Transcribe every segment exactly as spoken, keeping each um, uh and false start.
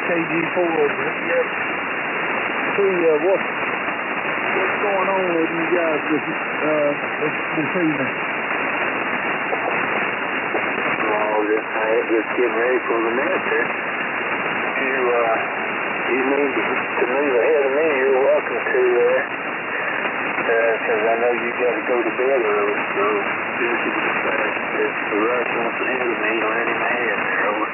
K G four over here. See uh, what, what's going on with you guys this, uh, this, this evening? Well, just, uh, just getting ready for the minister. You, uh, you need to, to move ahead of me. You're welcome to there. Because uh, I know you got to go to bed early, so if you decide if the rush wants ahead of me, let him ahead there, over.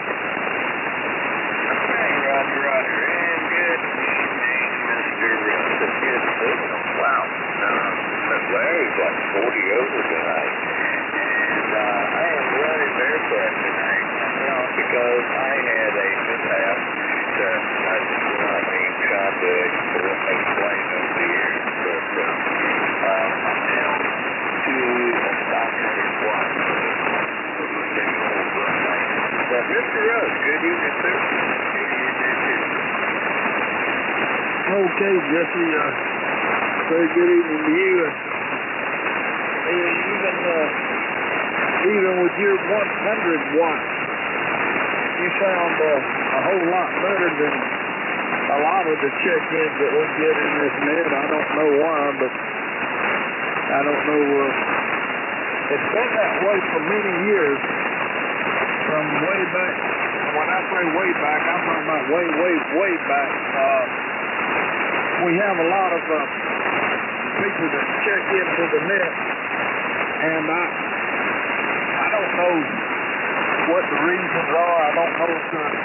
Okay, Roger, Roger, and good evening, Mister Russ. It's good signal. Wow. Uh, but Larry's like forty over tonight, and uh, I am running barefoot tonight myself because I had a mishap that I just want me trying to explain over the years, but uh, um, I'm down to five hundred watts. But Mister Rose, good evening, sir. Good evening, too. Okay, Jesse, uh, very good evening to you. Uh, even, uh, even with your one hundred watts, you sound uh, a whole lot better than a lot of the check-ins that we get in this net. I don't know why, but I don't know. Uh, it's been that way for many years, from way back. When I say way back, I'm talking about way, way, way back. Uh, we have a lot of uh, people that check into the net, and I, I don't know what the reasons are. I don't know if there's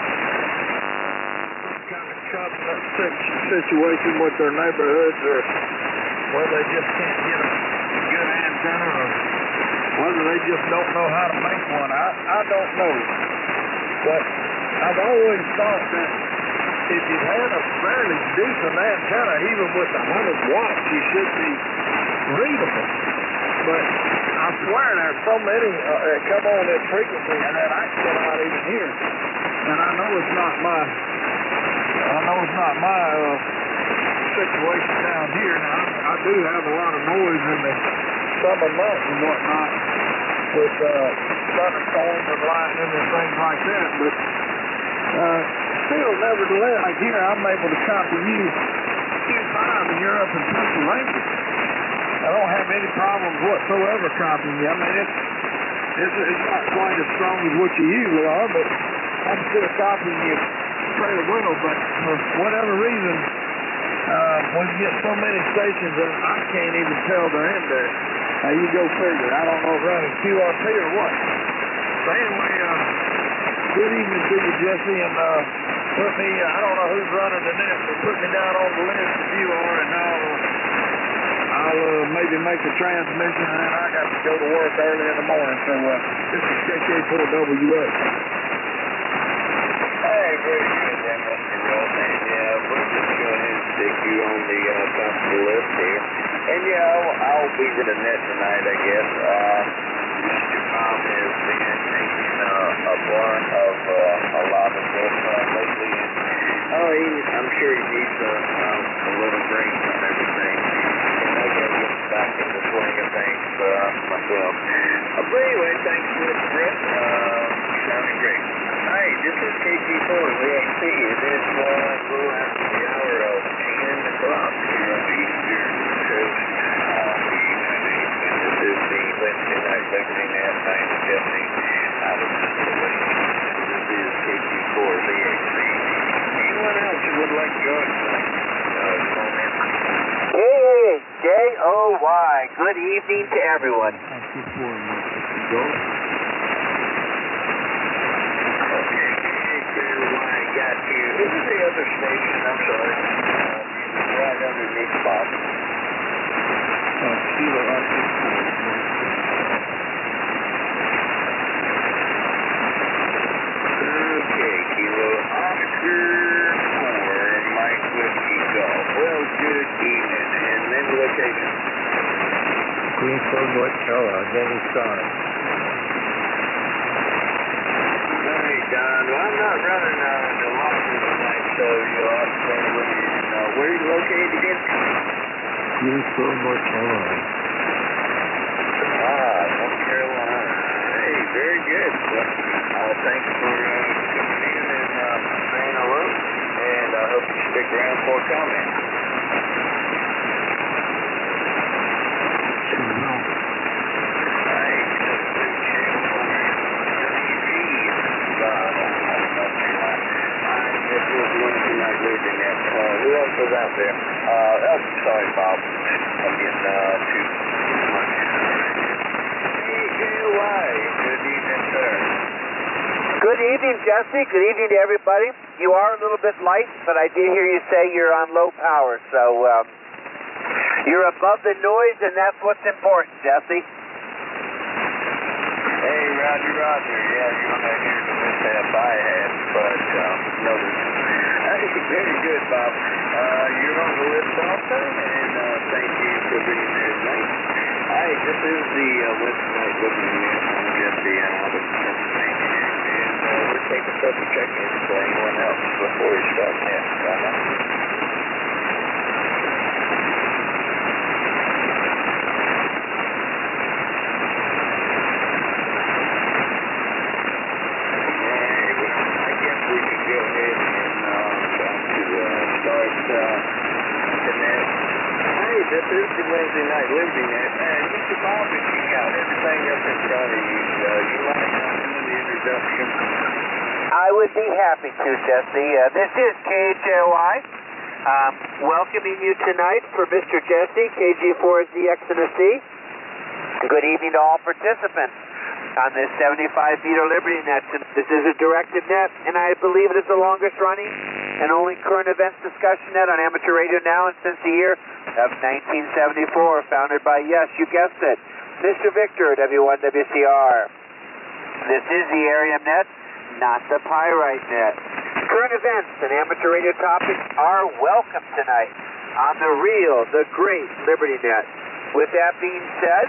some kind of covenant situation with their neighborhoods, or whether they just can't get a good antenna, or whether they just don't know how to make one. I, I don't know. But I've always thought that if you had a fairly decent antenna, even with one hundred watts, you should be readable. But I swear there's so many uh, that come on that frequency and that I cannot even hear. And I know it's not my, I know it's not my uh, situation down here. Now, I, I do have a lot of noise in the summer months and whatnot with uh, thunderstorms and lightning and things like that. But uh, still, nevertheless, like here, I'm able to copy you Q five and you're up in Pennsylvania. I don't have any problems whatsoever copying you. I mean, it's, it's, it's not quite as strong as what you usually are, but I'm still copying you fairly well. But for whatever reason, uh, when you get so many stations, and I can't even tell they're in there. Now, you go figure. I don't know if running Q R P or what. So anyway, uh, good evening to you, Jesse, and uh, put me, uh, I don't know who's running the net, but put me down on the list if you are, and I'll, I'll uh, maybe make a transmission, and then I got to go to work early in the morning. So uh, this is K K four W X. Hey, very good there, Mister Russ. And yeah, we'll just go ahead and stick you on the uh, top of the list here. And yeah, I'll, I'll be with the net tonight, I guess. Uh, Mister Tom has been taking uh, a brunt of uh, a lot of stuff uh, lately. And, oh, he, I'm sure he needs uh, um, a little break from everything. And I got to get back in the swing of things uh, myself. Uh, but anyway, thanks, Mister Russ. Uh, sounding great. Hi, this is K G four V X C. It is uh, a little after the hour of ten o'clock here on the Eastern Coast of the United States. And this is the Wednesday Night Liberty Net. I am Jesse out of Pennsylvania. And this is K G four V X C. Anyone else who would like to go tonight? Uh, call in. Hey, J O Y. Good evening to everyone. Thank you for go. Got you. This is the other station, I'm sorry. Uh, right underneath Bob. Uh, Kilo Oscar four. Okay, Kilo Oscar four, Mike Whiskey Golf. Well, good evening. And then the location? Greensboro, North Carolina. Denny Stein. Hey, Don. Well, I'm not running uh, the losses tonight, so you'll have to stay with me. And, uh, where are you located again? Greensboro, North Carolina. Ah, North Carolina. Hey, very good. Well, uh, thanks for uh, coming in and uh, saying hello. hope you stick around for a comment. Who else was out there? Uh, oh, sorry, Bob. I'm getting uh, too much. Hey, J O I. Good evening, sir. Good evening, Jesse. Good evening to everybody. You are a little bit light, but I did hear you say you're on low power, so um, you're above the noise, and that's what's important, Jesse. Hey, Roger, Roger. Yeah, you're not here to mishap I had, but um, notice. Hey, very good, Bob. Uh, you're on the list also, and uh, thank you for being there tonight. Hey, this is the uh, Wednesday Night Living Net. I'm Jesse out of Pennsylvania, and uh, we're taking a couple check-ins for anyone else before we start next. Uh-huh. This is the Wednesday Night Liberty Net, and Mister Bob, if you got everything up in front of you, uh, you mind uh, doing the introduction? I would be happy to, Jesse. Uh, this is K H O I, um, welcoming you tonight for Mister Jesse, K G four Z X N S C. Good evening to all participants on this seventy-five meter Liberty Net. This is a directed net, and I believe it is the longest running and only current events discussion net on amateur radio now and since the year of nineteen seventy-four, founded by, yes, you guessed it, Mister Victor, W one W C R. This is the Arium net, not the Pyrite net. Current events and amateur radio topics are welcome tonight on the real, the great Liberty Net. With that being said,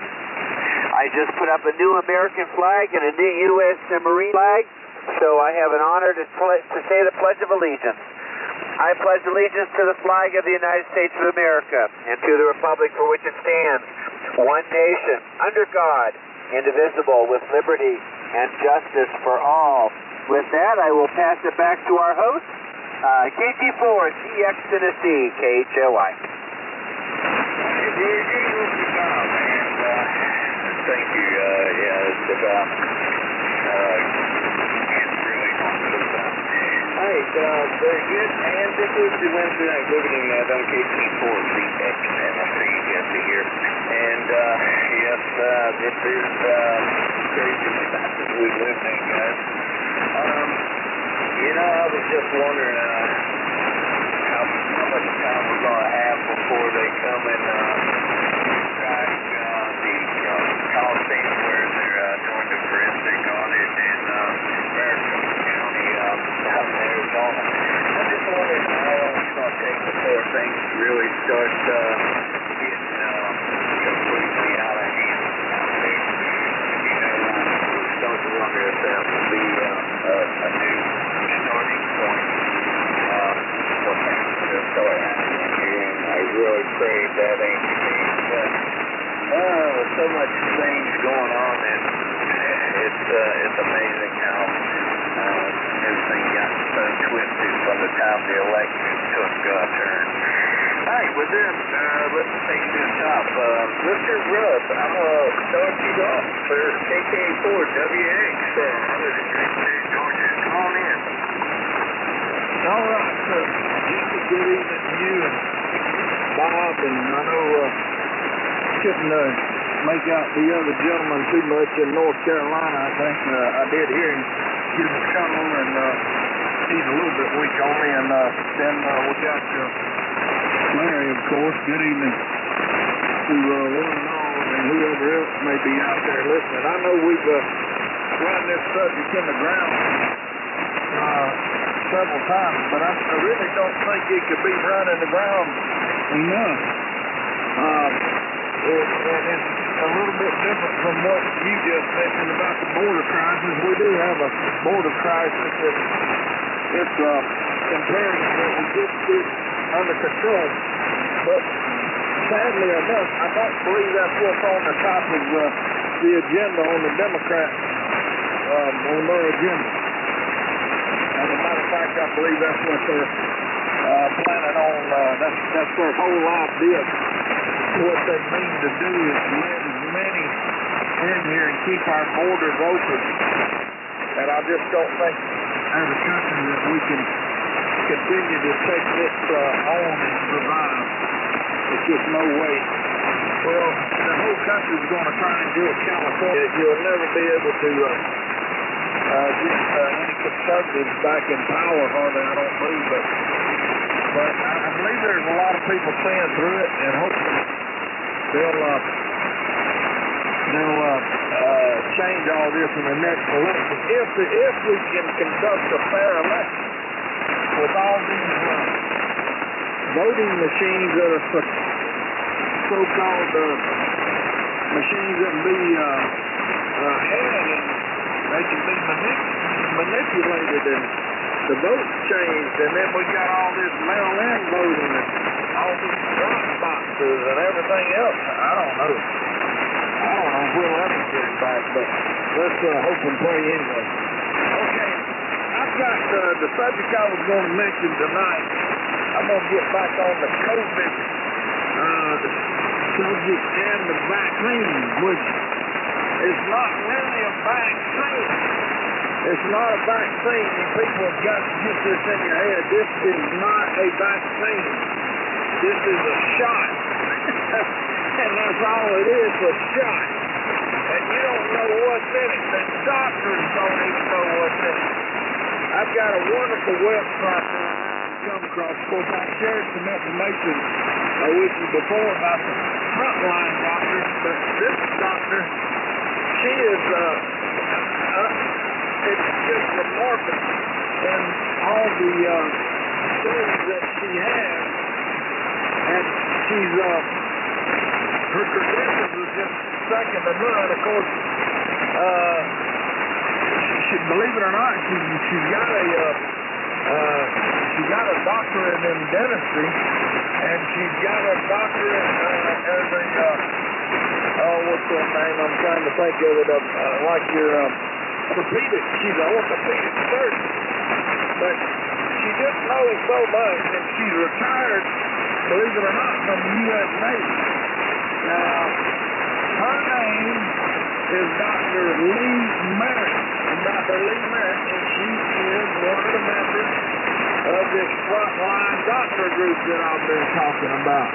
I just put up a new American flag and a new U S Marine flag, so I have an honor to, to say the Pledge of Allegiance. I pledge allegiance to the flag of the United States of America and to the republic for which it stands, one nation, under God, indivisible, with liberty and justice for all. With that, I will pass it back to our host, uh, K G four Z X N S C, K H O I. Hey, very good, Mister Bob, and uh, thank you. Uh, yeah, it's about uh, it's really awesome stuff. All right, uh, very good. And this is the Wednesday Night Liberty Net on K G four Z X N S C, Jesse here. And uh, yes, uh, this is uh, crazy times as we live in, guys. Um, you know, I was just wondering uh, how, how much time we're going to have before they come and uh, strike uh, the uh, Coliseum where they're uh, doing the forensic audit in uh, Maricopa County uh, out in Arizona. I just wondered how long it's going to take before things really start uh, getting uh, completely out of hand out there. You know, we're starting to wonder if that will be uh, a, a new starting point uh, for things to start happening here, and I really pray that ain't the case. But, uh, with so much things going on, and it's uh, it's amazing how uh, everything got so twisted from the time the election took a uh, turn. All right, with this, uh, let's take it to the top. Uh, Mister Russ, I'm going to start you off for K K four W X. Uh, I'm in the Great State of Georgia. Come on in. All right, sir. Just a good evening to you and Bob, and I know uh, couldn't uh, make out the other gentleman too much in North Carolina. I think uh, I did hear him give a call, and uh, he's a little bit weak on me. And uh, then uh, we got uh, Larry, of course. Good evening to uh, one and all, and whoever else may be out there listening. I know we've uh, run this subject in the ground uh, several times, but I, I really don't think it could be run in the ground enough. Uh, it, and it's a little bit different from what you just mentioned about the border crisis. We do have a border crisis. It's, it's uh, imperative that we get it under control. But sadly enough, I don't believe that's what's on the top of uh, the agenda on the Democrat, um, on their agenda. As a matter of fact, I believe that's what they're uh, planning on, uh, that's, that's their whole idea. What they mean to do is let as many in here and keep our borders open. And I just don't think as a country that we can continue to take this uh, on and survive. There's just no way. Well, the whole country's going to try and do it California. You'll never be able to uh, uh, get uh, any conservatives back in power, hardly, I don't believe. But, but I, I believe there's a lot of people seeing through it, and hopefully they'll, uh, they'll uh, uh, change all this in the next election. If, the, if we can conduct a fair election with all these uh, voting machines that are so, so-called uh, machines that can be uh, uh, had and they can be manip manipulated and the votes changed, and then we got all this mail-in voting and all these drop boxes and everything else. I don't know. I don't know if we'll ever get it back, but let's uh, hope and pray anyway. Okay, I've got uh, the subject I was going to mention tonight. I'm going to get back on the COVID uh, the subject and the vaccine, which is not really a vaccine. It's not a vaccine, and people have got to get this in your head. This is not a vaccine. This is a shot. And that's all it is, a shot. And you don't know what's in it. The doctors don't even know what's in it. I've got a wonderful website come across. Of course, I shared some information uh, with you before about the frontline doctors, but this doctor, she is, uh, uh, it's just remarkable in all the uh, things that she has, and she's, uh, her credentials are just second to none. Of course, uh, she, she, believe it or not, she, she's got a, uh, uh, she got a doctorate in dentistry, and she's got a doctorate uh, as a, uh, oh, what's her name? I'm trying to think of it, uh, uh, like your uh, orthopedic. She's an orthopedic surgeon, but she just knows so much, and she's retired, believe it or not, from the U S Navy. Now, her name is Doctor Lee Merritt, and Doctor Lee Merritt, and she is one of the members of this frontline doctor group that I've been talking about.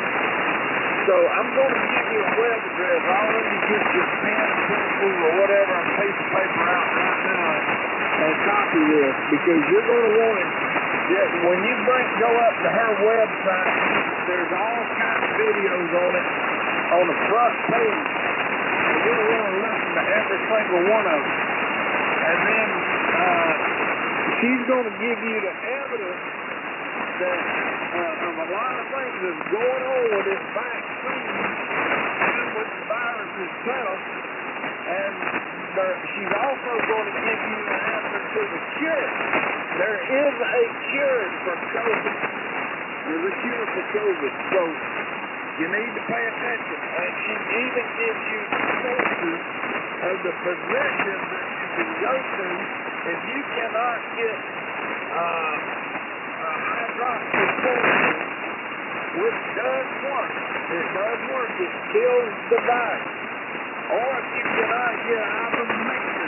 So I'm going to give you a web address. I'll let you get your pen and pencil or whatever and piece of paper out right now and copy this, because you're going to want it. Yeah, when you bring, go up to her website, there's all kinds of videos on it on the front page. And you're going to want to listen to every single one of them. And then uh, she's going to give you the evidence that uh, of a lot of things that's going on with this vaccine and with the virus itself. And there, she's also going to give you the answer to the cure. There is a cure for COVID. There's a cure for COVID. So you need to pay attention. And she even gives you sources of the physicians that you can go to if you cannot get uh, a hydroxychloroquine, which does work. It does work. It kills the virus. Or if you cannot get ivermectin,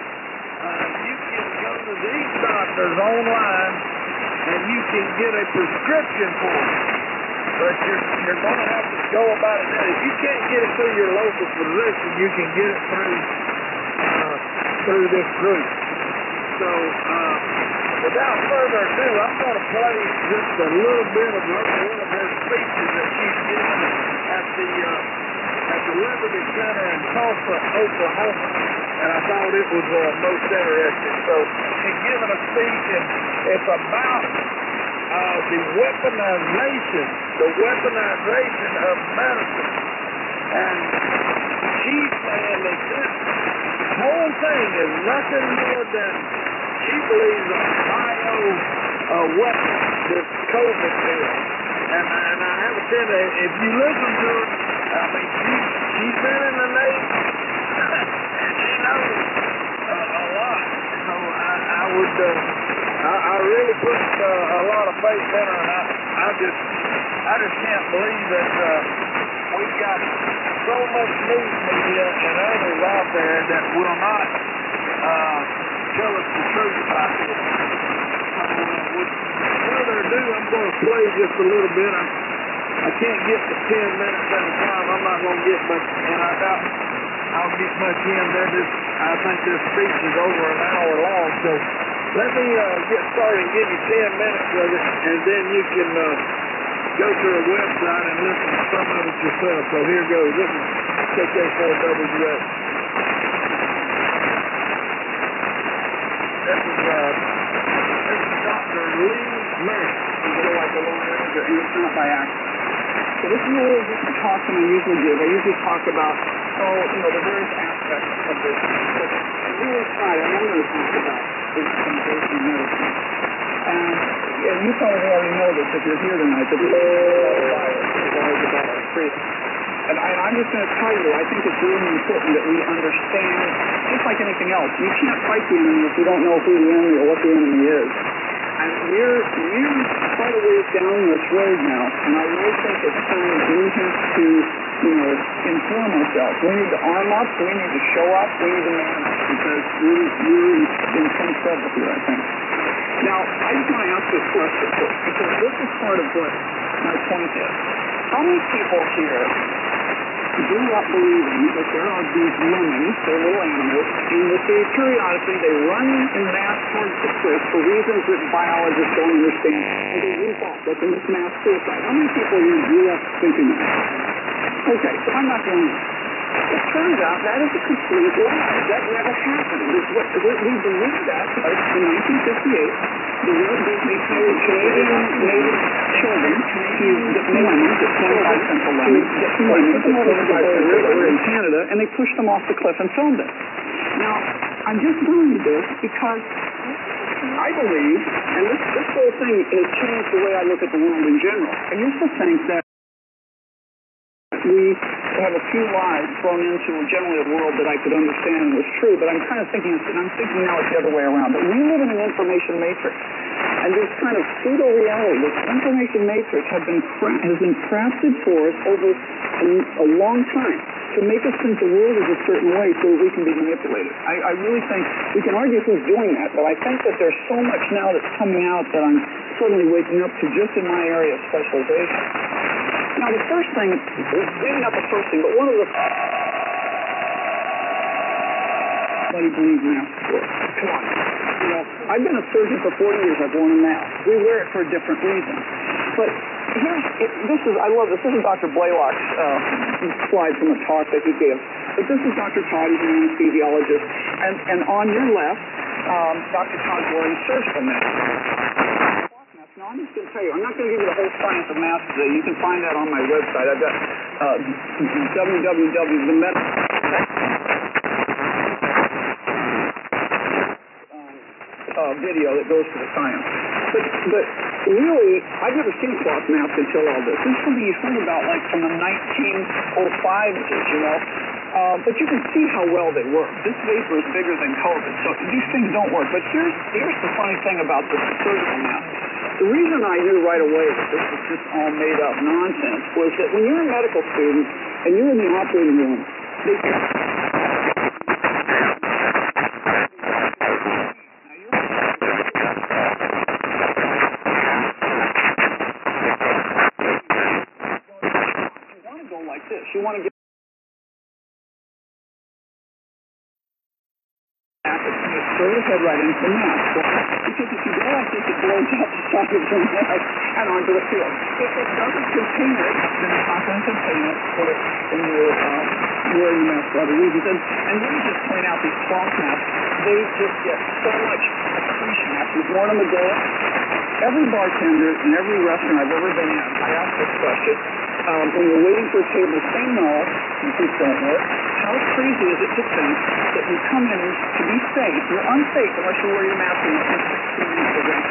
uh, you can go to these doctors online and you can get a prescription for it. But you're, you're going to have to go about it now. If you can't get it through your local physician, you can get it through uh, through this group. So, uh, without further ado, I'm going to play just a little bit of one of her speeches that she's given at the uh, at the Liberty Center in Tulsa, Oklahoma, and I thought it was uh, most interesting. So she's given a speech, and it's about uh, the weaponization, the weaponization of medicine, and she's saying that this whole thing is nothing more than, she believes, a bio uh, weapon, this COVID deal. And, and I have to tell you, if you listen to her, I mean, she, she's been in the Navy. She knows uh, a lot. So I, I would, uh, I, I really put uh, a lot of faith Trade Center, and I, I just, I just can't believe that uh, we've got so much news media and others out there that will not uh, tell us the truth about this. Uh, with further ado, I'm going to play just a little bit. I, I can't get to ten minutes at a time. I'm not going to get much, and I doubt I'll get much in there. This, I think this speech is over an hour long, so let me uh, get started and give you ten minutes of it, and then you can uh, go to our website and listen to some of it yourself. So here goes. This is K K four W X. This is, uh, this is Doctor Lee Merritt. You feel like a lone ranger, and it's not by accident. So this is a little different talk than I usually give. I usually talk about, oh, you know, the various aspects of this. But really tonight, I'm going to talk about is foundation medicine. And, and you probably already know this if you're here tonight, that this is always about our freedom. And, I, and I'm just going to tell you, I think it's really important that we understand, just like anything else, you can't fight the enemy if you don't know who the enemy or what the enemy is. And we're, we're quite a ways down this road now, and I really think it's time that we have to, you know, inform ourselves. We need to arm up, we need to show up, we need to man up, because we're, we're in some trouble here, I think. Now, I just want to ask this question first, because this is part of what my point is. How many people here grew up believing that there are these lemons, they're little animals, and that they periodically they run in mass towards the cliff for reasons that biologists don't understand, and they leap off, like in this mass suicide? How many people here grew up thinking that? Okay, so I'm not going to. It turns out that is a complete lie. That never happened. What, we, we believe that because in nineteen fifty-eight, the they hired Canadian native children to get lemons, get twenty-five cents a lemon, get some lemons, put them over the river in Canada, and they pushed them off the cliff and filmed it. Now, I'm just telling you this because I believe, and this, this whole thing has changed the way I look at the world in general. I used to think that we have a few lies thrown into generally a world that I could understand and was true, but I'm kind of thinking, and I'm thinking now it's the other way around, that we live in an information matrix. And this kind of pseudo-reality, this information matrix have been has been crafted for us over a, a long time to make us think the world is a certain way so that we can be manipulated. I, I really think, we can argue who's doing that, but I think that there's so much now that's coming out that I'm suddenly waking up to just in my area of specialization. Now, the first thing, maybe not the first thing, but one of the... Nobody believes masks work. Come on. You know, I've been a surgeon for forty years. I've worn a mask. We wear it for a different reason. But here's, it, this is, I love this. This is Doctor Blaylock's uh, slide from a talk that he gave. But this is Doctor Todd. He's an anesthesiologist. And, and on your left, um, Doctor Todd's wearing surgical masks. Now, I'm just going to tell you, I'm not going to give you the whole science of masks today. You can find that on my website. I've got uh, w w w dot the medical uh, video that goes to the science. But, but really, I've never seen a cloth mask until all this. This is something you heard about like from the nineteen oh five, you know. Uh, but you can see how well they work. This vapor is bigger than COVID, so these things don't work. But here's, here's the funny thing about this surgical mask. The reason I knew right away that this was just all made up nonsense was that when you're a medical student and you're in the operating room, they you want to go like this. You want to get throw the head right into the mask. Because if you go like this, it blows out the side of your mask and onto the field. If it doesn't contain it, then it's not going to contain it. Put it in your uh, wearing the mask for other reasons. And, and let me just point out these cloth masks. They just get so much accretion after you've worn them a day. Every bartender in every restaurant I've ever been in, I ask this question. Um, when you're waiting for a table, say no, and please don't work. How crazy is it to think that you come in to be safe? You're unsafe unless you wear your mask in the sixteen minutes of rest.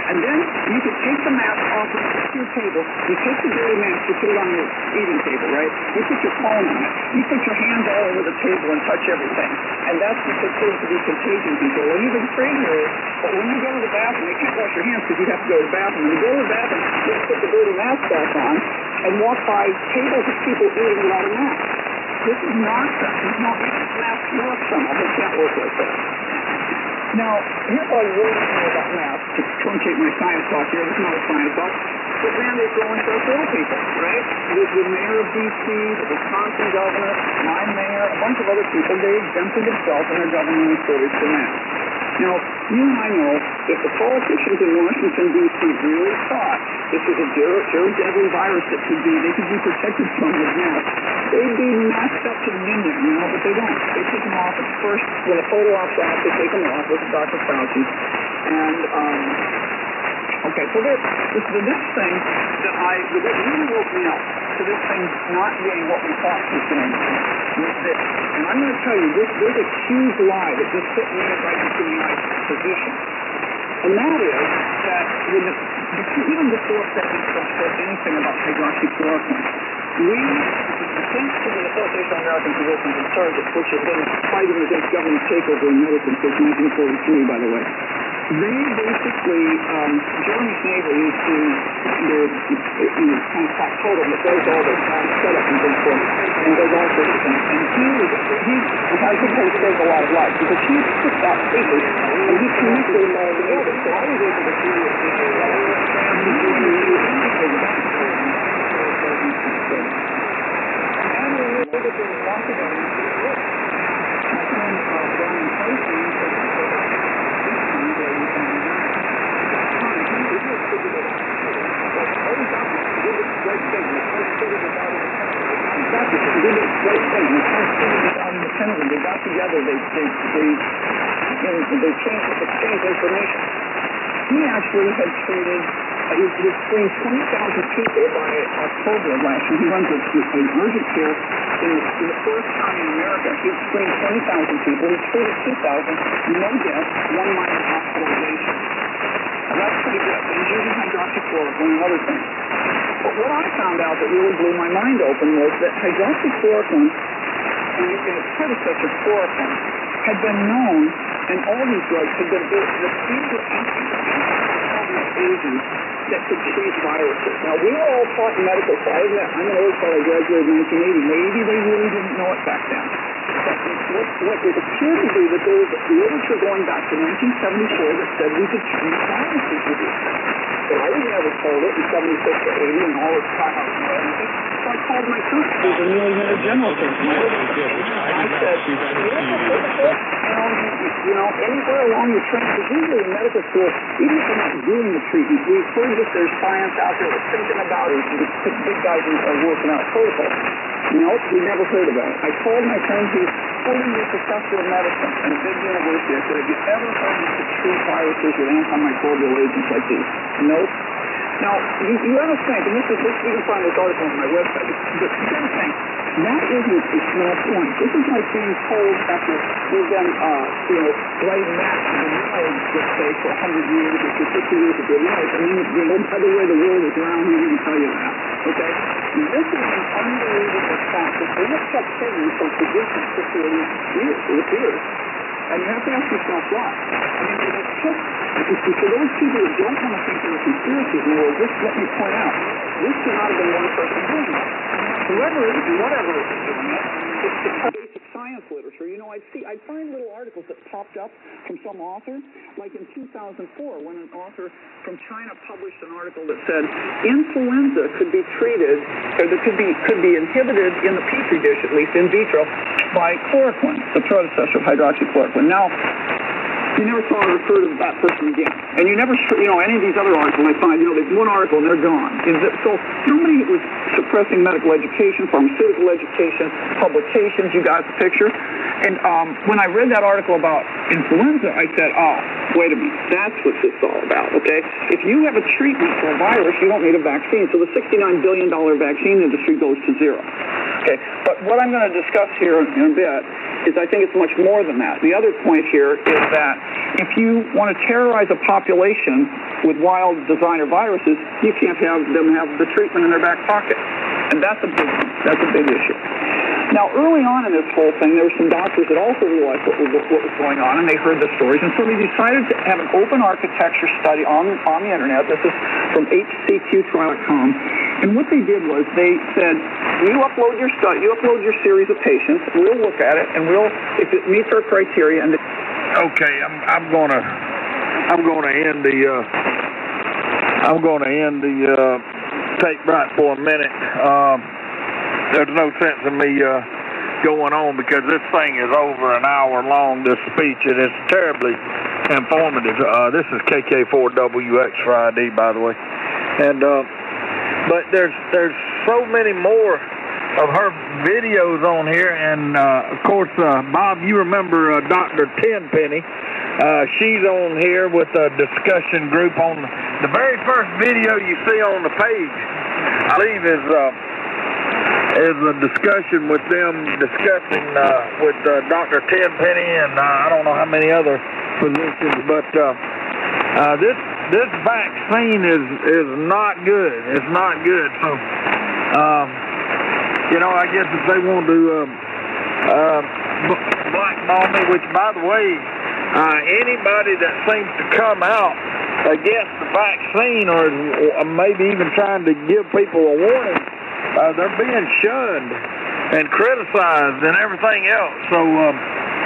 And then you could take the mask off of your table. You take the dirty mask, you put it on your eating table, right? You put your phone on it. You put your hands all over the table and touch everything. And that's considered to be contagion control. Well, even crazier is, but when you go to the bathroom, you can't wash your hands because you have to go to the bathroom. When you go to the bathroom, you just put the dirty mask back on and walk by tables of people eating without a mask. This is nonsense. There's no masks work somehow. They can't work like that. Now, here's what I really know about masks, to truncate my science talk here. This is not a science talk. But man, they throw in for little people, right? The, the mayor of D C, the Wisconsin governor, my mayor, a bunch of other people, they exempted themselves and their government authorities from masks. Now, you and I know if the politicians in Washington, D C really thought this was a very, very deadly virus that could be, they could be protected from with masks, they'd be masked up to the minute, you know, but they don't. They take them off at first, when a photo op's off, they take them off with Doctor Fauci. And, um, okay, so this, this, the next thing that I, that really woke me up to this thing not being what we thought it was going to be was this. And I'm going to tell you, this, there's a huge lie that just put me right into my position. And that is that when the, even before President Trump said anything about hydroxychloroquine, we, thanks to the Association of American Physicians and Surgeons, which has been fighting against government takeover in medicine since nineteen forty-three, by the way, they basically, um, Jeremy Snaver used to, the, the kind of factotum that does all this kind of setup and things for me, and does all sorts of things. And he was, he, I think he saved a lot of lives, because he took that paper, and he connected them all together. So I was able to see what he was doing, and he was doing that. And we were able to walk it out and see it work. My friend, uh, Brian Tyson, They got together, they they they, they changed, exchanged information. He actually had treated, uh, he had screened twenty thousand people by October of last year. He runs a, an urgent care in the, in the first time in America. He had screened twenty thousand people. He treated two thousand, no deaths, one minor hospitalization. And that's pretty good. And he's using hydroxychloroquine and other things. But what I found out that really blew my mind open was that hydroxychloroquine and its predecessor, chloroquine, had been known, and all these drugs had been built to the feature agents that could treat viruses. Now, we were all taught in medical science. I'm an old fellow, I graduated in nineteen eighty. Maybe they really didn't know it back then. But what, what it appeared to be that there was literature going back to nineteen seventy-four that said we could treat viruses with it. So I was never told it in seventy-six to eighty and all this time I was everything. So I called my cousin, who's a newly minted general surgeon. I said, you know, you know, anywhere along the track, because usually in medical school, even if we're not doing the treatment, we've heard that there's science out there that's thinking about it. The big guys are working out protocols. Nope, we never heard about it. I called my friend who's forty-year professor of medicine at a big university. I said, have you ever heard you could treat viruses with antimicrobial agents like these? Nope. Now, you, you ever think, and this is, this, you can find this article on my website, but you ever think, that isn't a small point. This is like being told after we've been, uh, you know, writing maps in the world, let's say, for one hundred years or for fifty years of your life, and then, you know, by the way, the world is round, we didn't tell you that, okay? This is an unbelievable fact that they have kept saying from physicians for forty years, it appears. And you have to ask yourself why. I mean, it's just, for those people who don't want to think there are conspiracies in the world, just let me point out, this cannot have been one person doing it. Whoever it is, whatever is doing it, it's the basic science literature. You know, I'd see, I'd find little articles that popped up from some author, like in two thousand four, when an author from China published an article that said influenza could be treated, or that could be could be inhibited in the petri dish, at least in vitro, by chloroquine, the predecessor of hydroxychloroquine. Now, you never saw or heard of that person again. And you never, you know, any of these other articles I find, you know, there's one article and they're gone. So somebody was suppressing medical education, pharmaceutical education, publications, you got the picture. And um, when I read that article about influenza, I said, oh, wait a minute, that's what this is all about, okay? If you have a treatment for a virus, you don't need a vaccine. So the sixty-nine billion dollars vaccine industry goes to zero. Okay, but what I'm going to discuss here in a bit is I think it's much more than that. The other point here is that if you want to terrorize a population with wild designer viruses, you can't have them have the treatment in their back pocket. And that's a big, that's a big issue. Now, early on in this whole thing, there were some doctors that also realized what was, what was going on, and they heard the stories, and so they decided to have an open architecture study on, on the internet. This is from H C Q trial dot com. And what they did was they said, you upload your study, you upload your series of patients, we'll look at it, and we'll, if it meets our criteria, and the Okay, I'm I'm gonna I'm gonna end the uh, I'm gonna end the uh, tape right for a minute. Um, there's no sense in me uh, going on because this thing is over an hour long. This speech, and it's terribly informative. Uh, this is K K four W X for I D, by the way, and uh, but there's there's so many more of her videos on here, and uh, of course, uh, Bob, you remember uh, Doctor Tenpenny. Uh, she's on here with a discussion group on the very first video you see on the page, I believe, is uh, is a discussion with them discussing uh, with uh, Doctor Tenpenny and uh, I don't know how many other physicians, but uh, uh, this this vaccine is is not good. It's not good. So. Um, You know, I guess if they want to um, uh, blackball me, which, by the way, uh, anybody that seems to come out against the vaccine or maybe even trying to give people a warning, uh, they're being shunned and criticized and everything else. So, um,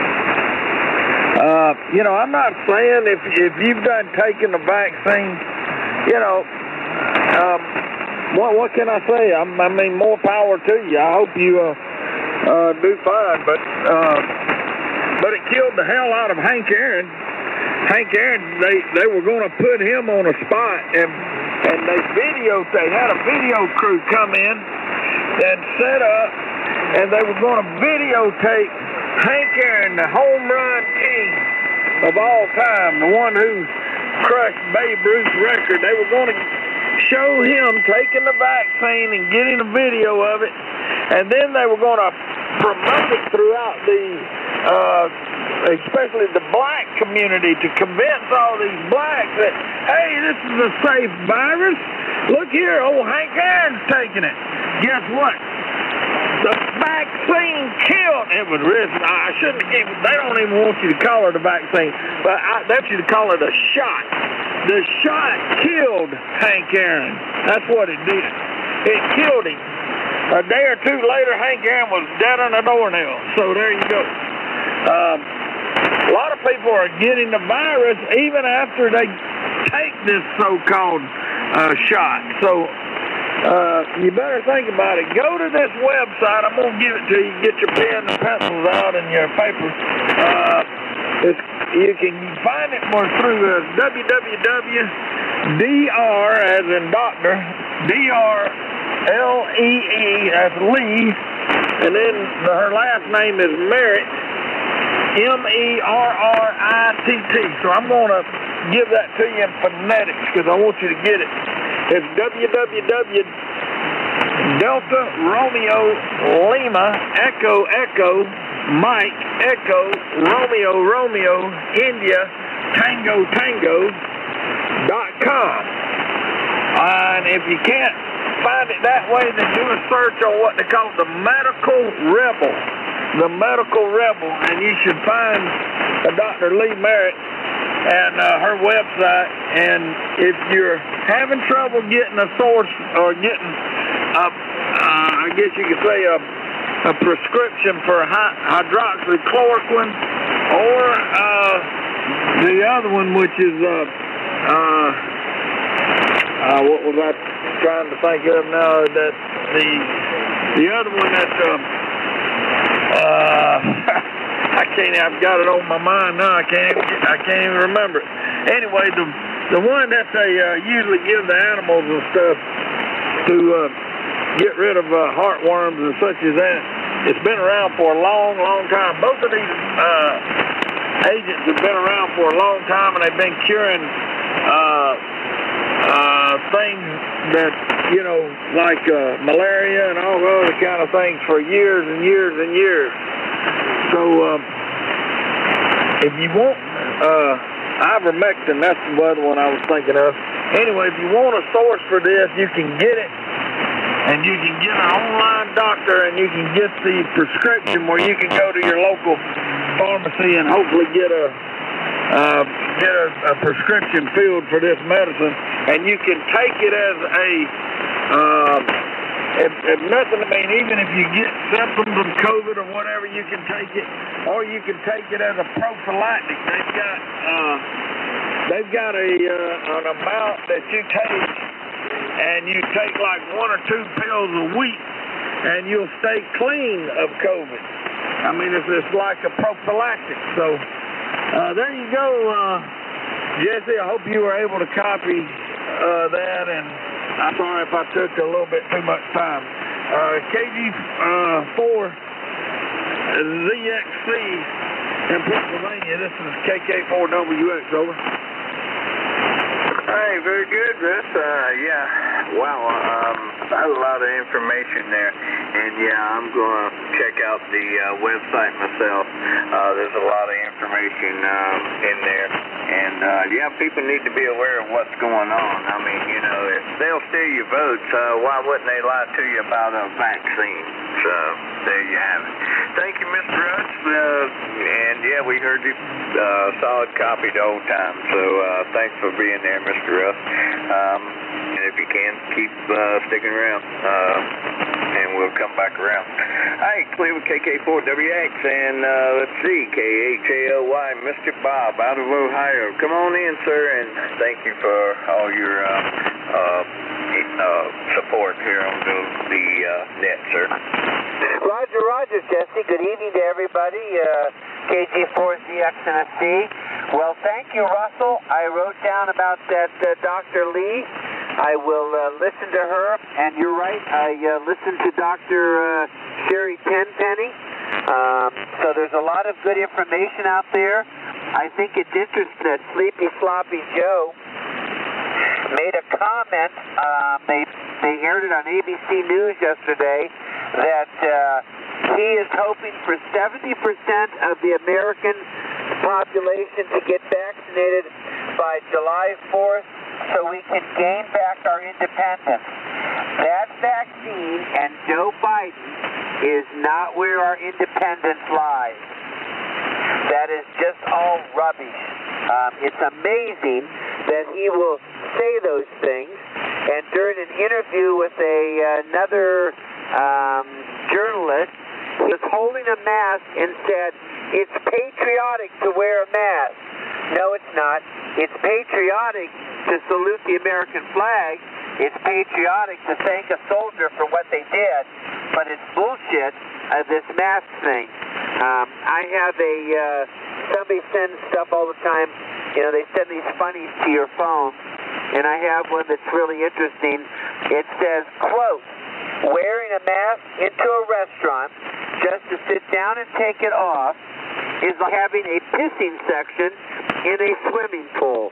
uh, you know, I'm not saying if, if you've done taken the vaccine, you know, um, What what can I say? I'm, I mean, more power to you. I hope you uh, uh, do fine. But uh, but it killed the hell out of Hank Aaron. Hank Aaron, they, they were going to put him on a spot, and and they video they had a video crew come in and set up, and they were going to videotape Hank Aaron, the home run king of all time, the one who crushed Babe Ruth's record. They were going to show him taking the vaccine and getting a video of it, and then they were going to promote it throughout the, uh, especially the black community, to convince all these blacks that, hey, this is a safe virus. Look here, old Hank Aaron's taking it. Guess what? The vaccine killed. It was risk. I shouldn't even, they don't even want you to call it a vaccine, but I, they want you to call it a shot. The shot killed Hank Aaron. That's what it did. It killed him. A day or two later, Hank Aaron was dead on a doornail. So there you go. Um, a lot of people are getting the virus even after they take this so-called uh, shot. So uh, you better think about it. Go to this website. I'm going to give it to you. Get your pen and pencils out and your paper. Uh, it's You can find it more through uh, w w w dot d r as in doctor, D R L E E, that's Lee, and then her last name is Merritt, M E R R I T T. So I'm going to give that to you in phonetics because I want you to get it. It's w w w dot Delta Romeo Lima Echo Echo Mike Echo Romeo Romeo India Tango Tango dot com. And if you can't find it that way, then do a search on what they call the Medical Rebel. The Medical Rebel, and you should find uh, Doctor Lee Merritt and uh, her website. And if you're having trouble getting a source or getting, a, uh, I guess you could say a a prescription for hydroxychloroquine, or uh, the other one, which is uh, uh, uh, what was I trying to think of now? That the the other one that uh, uh, I can't. I've got it on my mind now. I can't. Even, I can't even remember it. Anyway, the the one that they uh, usually give the animals and stuff to. Uh, get rid of uh, heartworms and such as that It's been around for a long, long time. Both of these uh, agents have been around for a long time, and they've been curing uh, uh, things that, you know, like uh, malaria and all other kind of things for years and years and years. So uh, if you want uh, ivermectin, that's the other one I was thinking of. Anyway, if you want a source for this, you can get it, and you can get an online doctor, and you can get the prescription where you can go to your local pharmacy and hopefully get a uh, get a, a prescription filled for this medicine, and you can take it as a uh, if, if nothing. I mean, even if you get symptoms of COVID or whatever, you can take it, or you can take it as a prophylactic. They've got uh, they've got a uh, an amount that you take, and you take like one or two pills a week, and you'll stay clean of COVID. I mean, it's, it's like a prophylactic. So uh, there you go, uh, Jesse. I hope you were able to copy uh, that, and I'm sorry if I took a little bit too much time. Uh, K G four Z X C in Pennsylvania. This is K K four W X, over. Hey, very good, Russ. Uh, yeah, wow, um, that's a lot of information there. And yeah, I'm going to check out the uh, website myself. Uh, there's a lot of information um, in there. And uh, yeah, people need to be aware of what's going on. I mean, you know, if they'll steal your votes, uh, why wouldn't they lie to you about a vaccine? So there you have it. Thank you, Mister Russ. Uh, and yeah, we heard you uh, solid copy the whole time. So uh, thanks for being there, Mister Russ. Um, and if you can, keep uh, sticking around, uh, and we'll come back around. Hi, Cleveland K K four W X, and uh, let's see, K H A L Y, Mister Bob out of Ohio. Come on in, sir, and thank you for all your uh, uh, uh, support here on the, the uh, net, sir. Roger, Roger, Jesse. Good evening to everybody. Uh, K G four Z X N S C. Well, thank you, Russell. I wrote down about that uh, Doctor Lee. I will uh, listen to her, and you're right, I uh, listened to Doctor Uh, Sherry Tenpenny. Um, so there's a lot of good information out there. I think it's interesting that Sleepy Sloppy Joe made a comment. Um, they, they aired it on A B C News yesterday that uh, he is hoping for seventy percent of the American population to get vaccinated by July fourth so we can gain back our independence. That vaccine and Joe Biden is not where our independence lies. That is just all rubbish. Um, it's amazing that he will say those things, and during an interview with a another um, journalist, he was holding a mask and said, "It's patriotic to wear a mask." No, it's not. It's patriotic to salute the American flag. It's patriotic to thank a soldier for what they did. But it's bullshit, uh, this mask thing. Um, I have a, uh, somebody sends stuff all the time. You know, they send these funnies to your phone. And I have one that's really interesting. It says, quote, "Wearing a mask into a restaurant just to sit down and take it off is like having a pissing section in a swimming pool."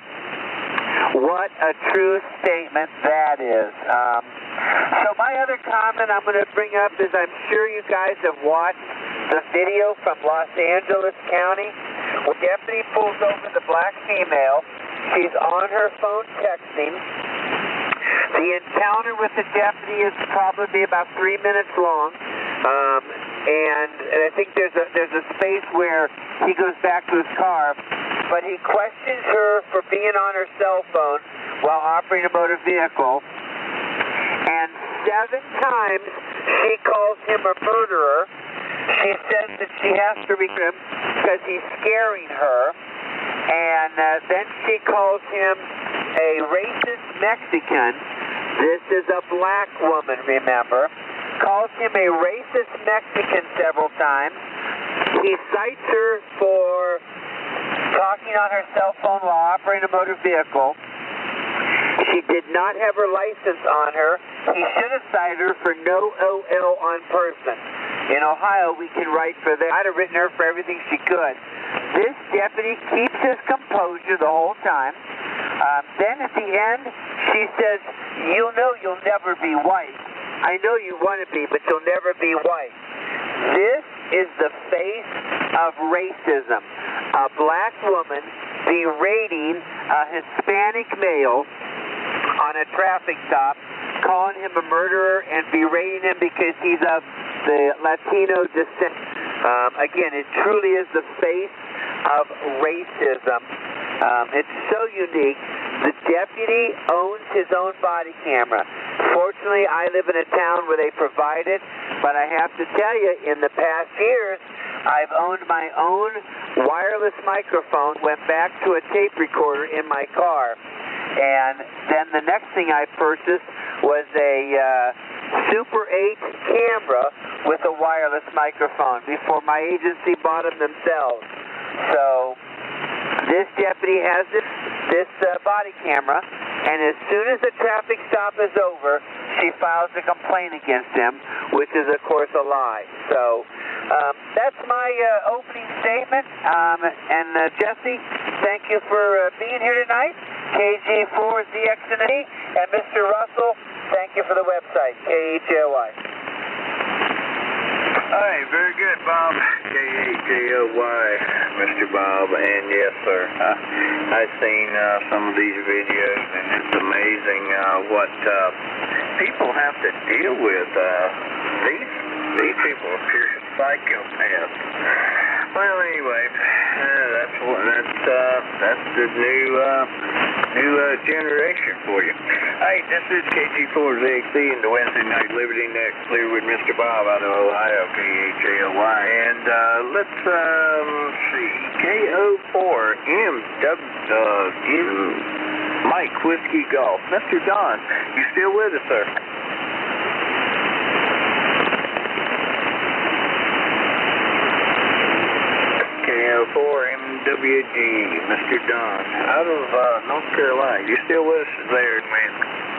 What a true statement that is. Um, so my other comment I'm going to bring up is I'm sure you guys have watched the video from Los Angeles County where deputy pulls over the black female. She's on her phone texting. The encounter with the deputy is probably about three minutes long. Um, and, and I think there's a, there's a space where he goes back to his car. But he questions her for being on her cell phone while operating a motor vehicle. And seven times she calls him a murderer. She says that she has to reach him because he's scaring her. And uh, then she calls him a racist Mexican. This is a black woman, remember. Calls him a racist Mexican several times. He cites her for talking on her cell phone while operating a motor vehicle. She did not have her license on her. He should have cited her for no O L on person. in Ohio, we can write for them. I'd have written her for everything she could. This deputy keeps his composure the whole time. Um, then at the end, she says, "You know you'll never be white. I know you want to be, but you'll never be white." This is the face of racism. A black woman berating a Hispanic male on a traffic stop, calling him a murderer and berating him because he's of the Latino descent. Um, again, it truly is the face of racism. Um, it's so unique. The deputy owns his own body camera. Fortunately, I live in a town where they provide it, but I have to tell you, in the past years, I've owned my own wireless microphone, went back to a tape recorder in my car, and then the next thing I purchased was a uh, Super eight camera with a wireless microphone before my agency bought them themselves. So this deputy has this, this uh, body camera, and as soon as the traffic stop is over, she files a complaint against him, which is, of course, a lie. So um, that's my uh, opening statement. Um, and uh, Jesse, thank you for uh, being here tonight. K G four Z X N A, and Mister Russell, thank you for the website, K H L Y. Hi, very good, Bob. K H A L Y, Mister Bob, and yes, sir. Uh, I've seen uh, some of these videos, and it's amazing uh, what uh, people have to deal with. Uh, these these people are pure psychopaths. Well, anyway, uh, that's what that's uh, that's the new uh, new uh, generation for you. Hey, this is K G four Z X C in the Wednesday Night Liberty Next, clear with Mister Bob out of Ohio, K H A L Y, and uh, let's um, see, K O four M W uh, M Mike Whiskey Golf, Mister Don, you still with us, sir? K O four M W G, Mister Don, out of uh, North Carolina. You still with us there, man?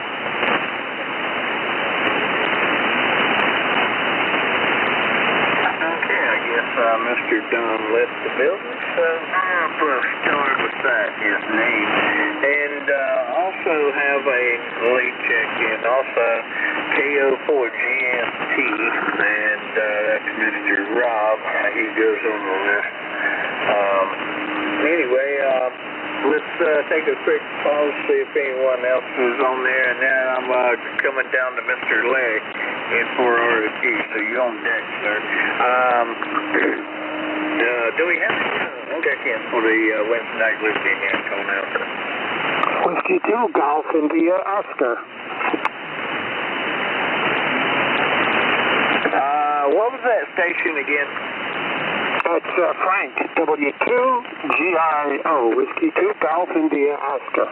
Okay, I guess uh, Mister Don left the building, so I'll put a start with that, his name. And uh, also have a late check-in, also K O four G M T, and uh, that's Mister Rob. Uh, he goes on the list. Um, anyway, uh, let's uh, take a quick pause, see if anyone else is on there, and then I'm uh, coming down to Mister Lay in for R O T, so you're on deck, sir. Um, uh, do we have any uh, check-in for the uh, Wednesday Night Liberty here coming out? Whiskey two, Golf India, Oscar. Uh, what was that station again? That's uh, Frank, W two G I O, Whiskey two, Golf India, Oscar.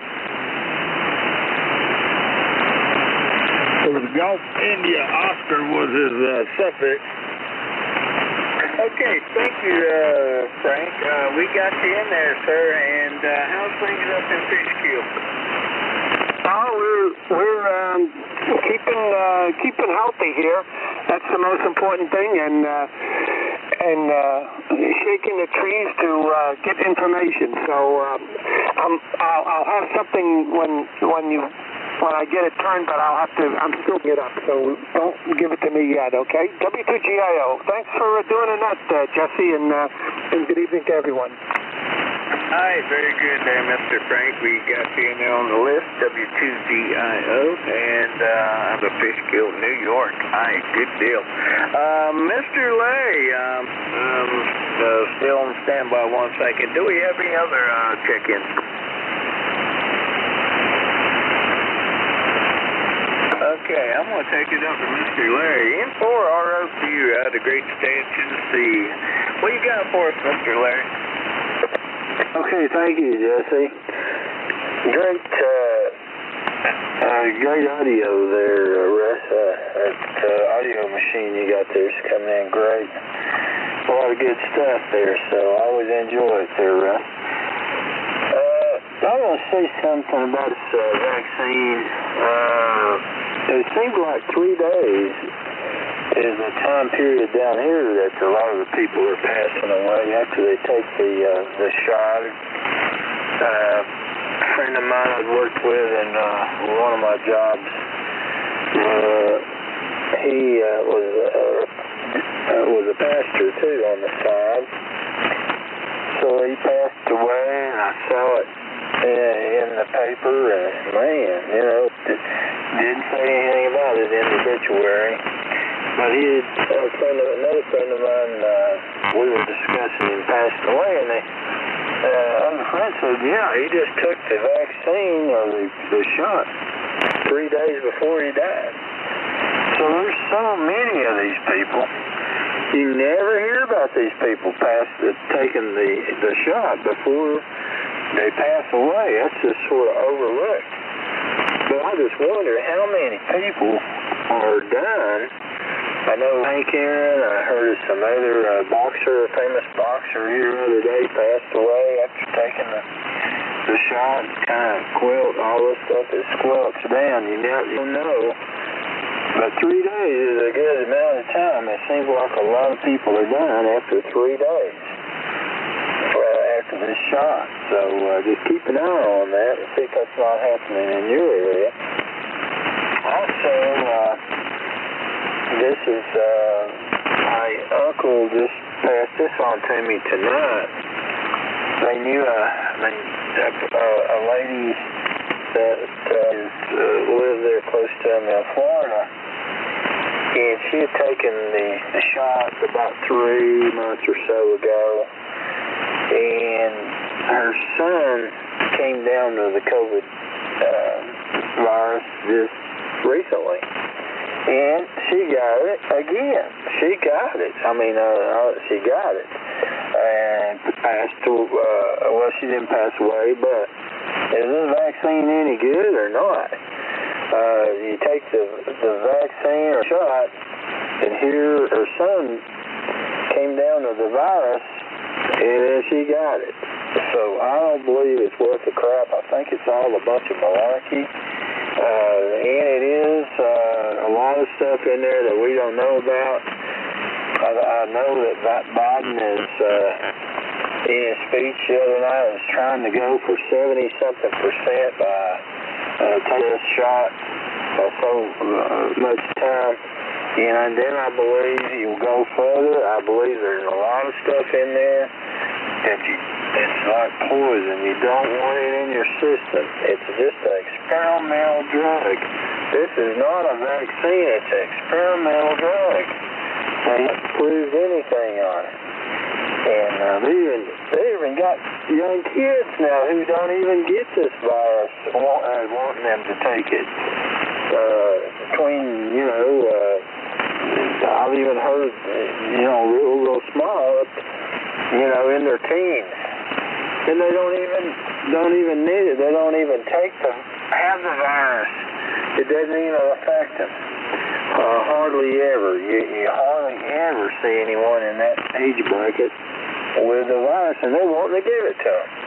It was Golf India. Oscar was his uh, suffix. Okay, thank you, uh, Frank. Uh, we got you in there, sir, and uh, how's things up in Fishkill? Oh, we're, we're um, keeping, uh, keeping healthy here. That's the most important thing, and uh, and uh, shaking the trees to uh, get information. So um, I'm, I'll, I'll have something when when you when I get it turned, but I'll have to. I'm still get up, so don't give it to me yet, okay? W two G I O. Thanks for uh, doing that, uh, Jesse, and uh, and good evening to everyone. Hi, very good there, Mister Frank. We got you in there on the list, W two G I O, and uh, out of Fishkill, New York. Hi, good deal. Uh, Mister Lay, um, um, uh, still on standby one second. Do we have any other uh, check-ins? Okay, I'm going to take it up to Mister Larry. In for R O Q out of the great state of Tennessee. What you got for us, Mister Larry? Okay, thank you, Jesse. Great, uh, uh, great audio there, uh, Russ. Uh, that uh, audio machine you got there is coming in great. A lot of good stuff there, so I always enjoy it there, Russ. Uh, I want to say something about this uh, vaccine. Uh, it seemed like three days is a time period down here that a lot of the people are passing away after they take the uh, the shot. Uh, a friend of mine I'd worked with in uh, one of my jobs, uh, he uh, was uh, uh, was a pastor too on the side. So he passed away, and I saw it in, in the paper, and man, you know, didn't say anything about it in the obituary. But he had, a friend of, another friend of mine, uh, we were discussing him passing away, and they, uh, other friend said, yeah, he just took the vaccine or the, the shot three days before he died. So there's so many of these people. You never hear about these people past the, taking the, the shot before they pass away. That's just sort of overlooked. But I just wonder how many people are dying. I know Hank Aaron, I heard of some other uh, boxer, a famous boxer here the other day passed away after taking the, the shot. Kind of quilt, all this stuff is squelched down. You don't you know. But three days is a good amount of time. It seems like a lot of people are dying after three days uh, after this shot. So uh, just keep an eye on that and see if that's not happening in your area. Also, uh, this is, uh, my uncle just passed this on to me tonight. They knew a, a, a lady that uh, is, uh, lives there close to him in Florida. And she had taken the, the shots about three months or so ago. And her son came down to the COVID uh, virus just recently. And she got it again. She got it. I mean, uh, she got it. And passed to, uh, well, she didn't pass away, but is this vaccine any good or not? Uh, you take the, the vaccine or shot, and here her son came down to the virus, and then she got it. So I don't believe it's worth the crap. I think it's all a bunch of malarkey. Uh, and it is uh, a lot of stuff in there that we don't know about. I, I know that Biden is, uh, in his speech the other night, was trying to go for seventy something percent by uh, taking this shot uh, so uh, much time. And then I believe he'll go further. I believe there's a lot of stuff in there that you, it's like poison. You don't want it in your system. It's just an experimental drug. This is not a vaccine. It's an experimental drug. They haven't proved anything on it. And uh, they, even, they even got young kids now who don't even get this virus want, uh, wanting them to take it. Uh, between, you know, uh, I've even heard, you know, real, real small, you know, in their teens. And they don't even, don't even need it. They don't even take them, have the virus. It doesn't even affect them. Uh, hardly ever. You, you hardly ever see anyone in that age bracket with the virus, and they want to give it to them.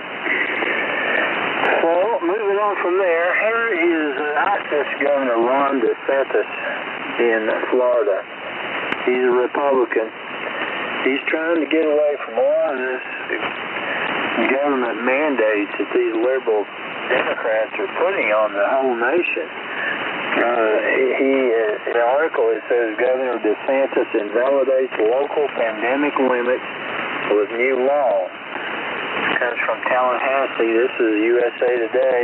So, moving on from there, here is uh, Texas Governor Ron DeSantis in Florida. He's a Republican. He's trying to get away from a lot of this government mandates that these liberal Democrats are putting on the whole nation. Uh, he, uh, in the article, it says Governor DeSantis invalidates local pandemic limits with new law. It comes from Tallahassee. This is U S A Today.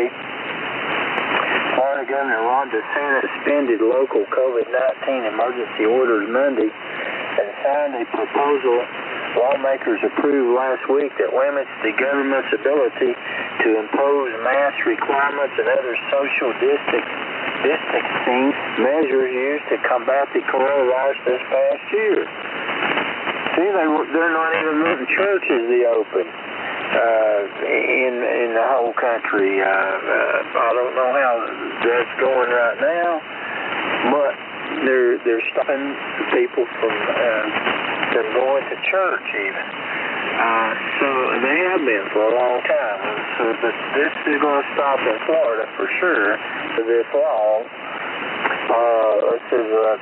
Florida Governor Ron DeSantis suspended local COVID nineteen emergency orders Monday and signed a proposal lawmakers approved last week that limits the government's ability to impose mask requirements and other social distance, distancing measures used to combat the coronavirus this past year. See, they, they're not even letting churches be open uh, in in the whole country. Uh, uh, I don't know how that's going right now, but they're they're stopping people from uh, from going to church even. Uh, so they have been for a long time. So but this is going to stop in Florida for sure. This law. Uh, this is uh,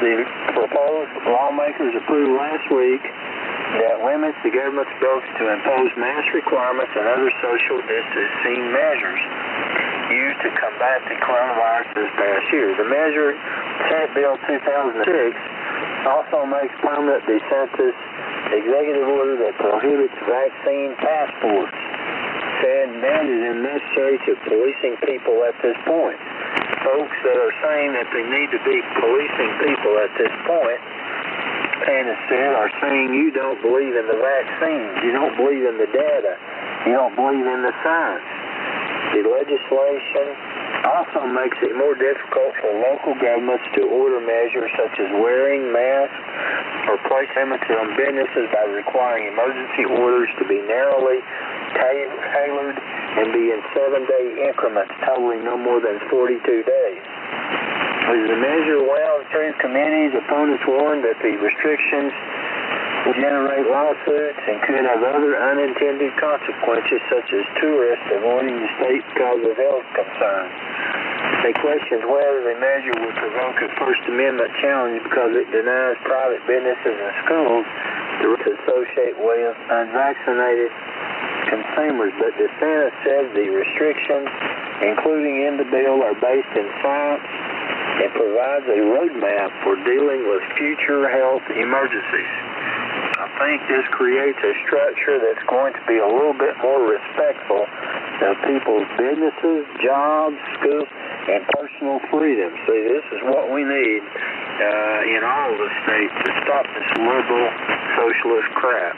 the proposed lawmakers approved last week that limits the government's ability to impose mask requirements and other social distancing measures used to combat the coronavirus this past year. The measure, Senate Bill two thousand six, also makes permanent DeSantis' executive order that prohibits vaccine passports, said that is unnecessary to policing people at this point. Folks that are saying that they need to be policing people at this point, and instead are saying you don't believe in the vaccines, you don't believe in the data, you don't believe in the science. The legislation also makes it more difficult for local governments to order measures such as wearing masks or place limits on businesses by requiring emergency orders to be narrowly tailored and be in seven-day increments totaling no more than forty-two days. As the measure wound through committees, opponents warned that the restrictions would generate lawsuits and could have other unintended consequences, such as tourists avoiding the state because of health concerns. They questioned whether the measure would provoke a First Amendment challenge because it denies private businesses and schools the right to associate with unvaccinated consumers. But DeSantis said the restrictions, including in the bill, are based in science and provides a roadmap for dealing with future health emergencies. I think this creates a structure that's going to be a little bit more respectful of people's businesses, jobs, schools, and personal freedom. See, this is what we need uh, in all the states to stop this liberal socialist crap.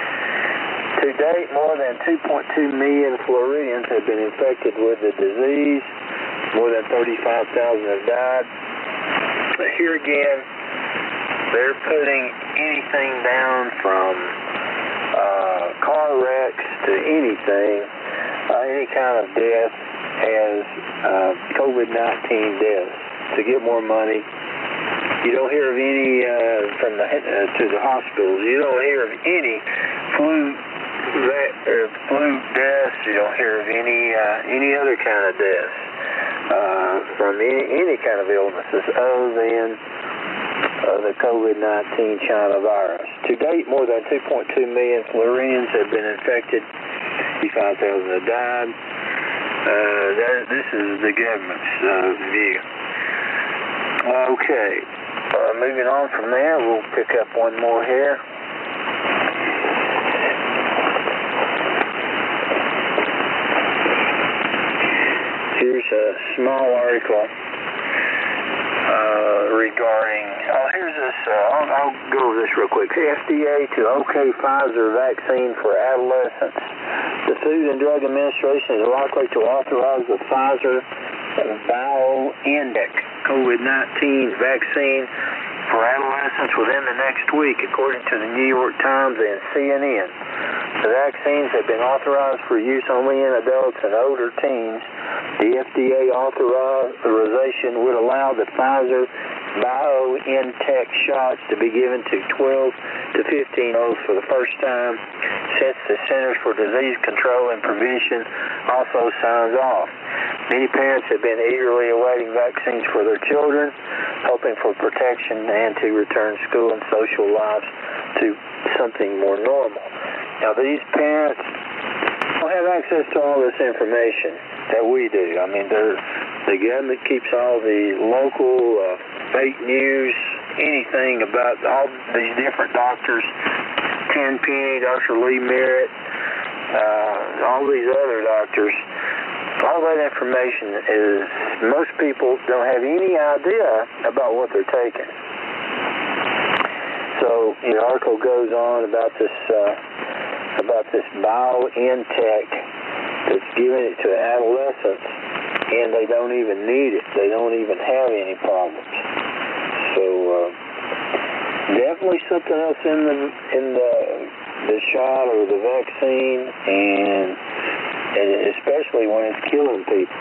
To date, more than two point two million Floridians have been infected with the disease. More than thirty-five thousand have died. But here again, they're putting anything down from uh, car wrecks to anything, uh, any kind of death as uh, COVID nineteen deaths to get more money. You don't hear of any uh, from the uh, to the hospitals. You don't hear of any flu that, uh, flu deaths. You don't hear of any uh, any other kind of deaths uh, from any, any kind of illnesses other than uh, the COVID nineteen China virus. To date, more than two point two million Floridians have been infected. fifty-five thousand have died. Uh, that, this is the government's uh, view. Okay. Uh, moving on from there, we'll pick up one more here. Here's a small article uh, regarding, oh, here's this, uh, I'll, I'll go over this real quick. F D A to okay Pfizer vaccine for adolescents. The Food and Drug Administration is likely to authorize the Pfizer BioNTech COVID nineteen vaccine for adolescents within the next week, according to the New York Times and C N N. The vaccines have been authorized for use only in adults and older teens. The F D A authorization would allow the Pfizer BioNTech shots to be given to twelve to fifteen-year-olds for the first time since the Centers for Disease Control and Prevention also signs off. Many parents have been eagerly awaiting vaccines for their children, hoping for protection and to return school and social lives to something more normal. Now, these parents don't have access to all this information that we do. I mean, the government keeps all the local uh, fake news, anything about all these different doctors, Tenpenny, Doctor Lee Merritt, uh, all these other doctors. All that information is, most people don't have any idea about what they're taking. So the article goes on about this uh, about this BioNTech that's giving it to adolescents, and they don't even need it. They don't even have any problems. So uh, definitely something else in the in the the shot or the vaccine, and and especially when it's killing people.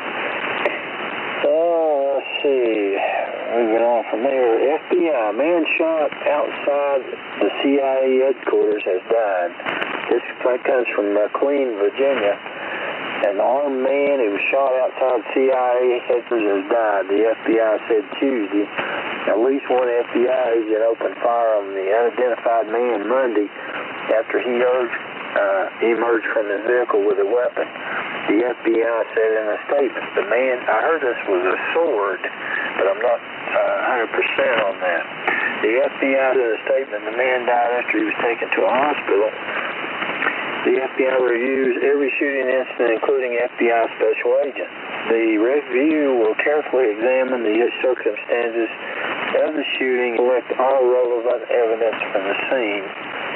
Oh, let's see. Moving on from there, F B I, man shot outside the C I A headquarters has died. This comes from McLean, Virginia. An armed man who was shot outside C I A headquarters has died, the F B I said Tuesday. At least one F B I agent opened fire on the unidentified man Monday after he urged, uh, emerged from his vehicle with a weapon. The F B I said in a statement, the man, I heard this was a sword, but I'm not uh, one hundred percent on that. The F B I said in a statement, the man died after he was taken to a hospital. The F B I reviews every shooting incident, including F B I special agents. The review will carefully examine the circumstances of the shooting and collect all relevant evidence from the scene,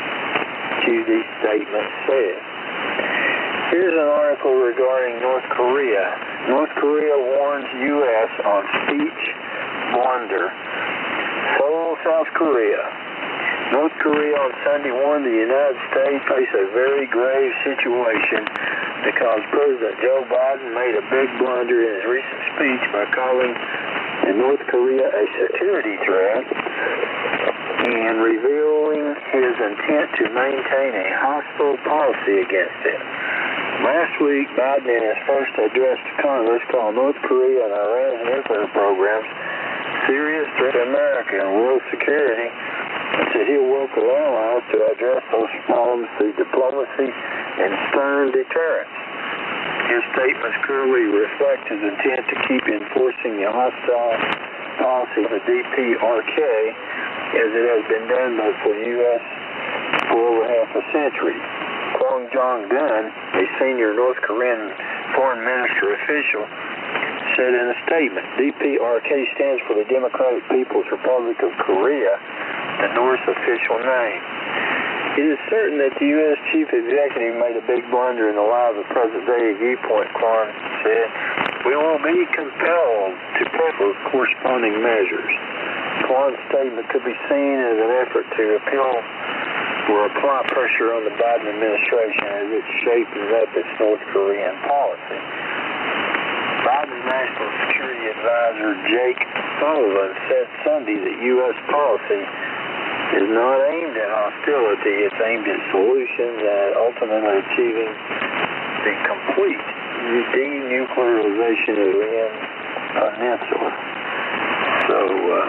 Q D statement said. Here's an article regarding North Korea. North Korea warns U S on speech blunder. Seoul, South Korea. North Korea on Sunday warned the United States face a very grave situation because President Joe Biden made a big blunder in his recent speech by calling North Korea a security threat and revealing his intent to maintain a hostile policy against it. Last week, Biden in his first address to Congress called North Korea and Iran's nuclear programs serious threat to America and world security, and said he'll work with allies to address those problems through diplomacy and stern deterrence. His statements clearly reflect his intent to keep enforcing the hostile policy of the D P R K as it has been done by the U S for over half a century. Kwon Jong-gun, a senior North Korean foreign minister official, said in a statement, D P R K stands for the Democratic People's Republic of Korea, the North's official name. It is certain that the U S chief executive made a big blunder in the light of the present-day viewpoint, Kwon said. We will be compelled to press for corresponding measures. Kwon's statement could be seen as an effort to appeal or apply pressure on the Biden administration as it's shaping up its North Korean policy. Biden's National Security Advisor Jake Sullivan said Sunday that U S policy is not aimed at hostility, it's aimed at solutions and ultimately achieving the complete denuclearization of the Korean Peninsula. So,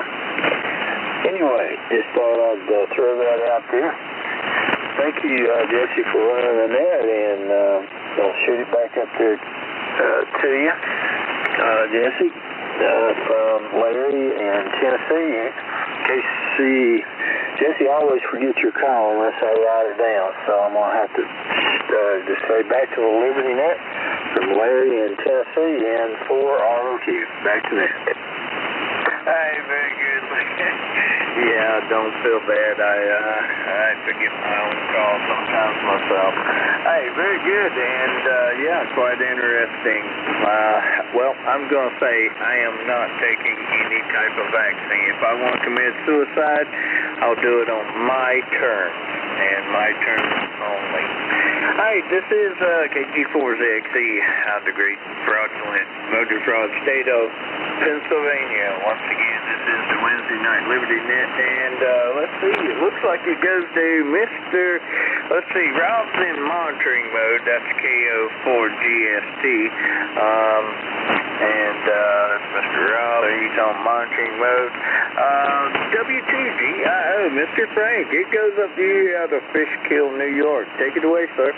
uh, anyway, just thought I'd uh, throw that out there. Thank you, uh, Jesse, for running the net, and uh, I'll shoot it back up there uh, to you. Uh, Jesse, uh, from Larry in Tennessee. K C, Jesse, I always forget your call unless I write it down, so I'm going to have to uh, just say back to the Liberty Net from Larry in Tennessee and for R O Q. Back to that. Hey, very good. Yeah, don't feel bad. I uh, I forget my own call sometimes myself. Hey, very good, and uh, yeah, quite interesting. Uh, well, I'm going to say I am not taking any type of vaccine. If I want to commit suicide, I'll do it on my terms, and my terms only. Hey, this is uh, K G four Z X E out of the great fraudulent voter fraud state of Pennsylvania. Once again, this is the Wednesday Night Liberty Net, and uh, let's see, it looks like it goes to Mister Let's see, Rob's in monitoring mode. That's K O four G S T, um, and uh, that's Mister Rob. He's on monitoring mode. Uh, W T G I O, Mister Frank. It goes up to you out of Fishkill, New York. Take it away, sir.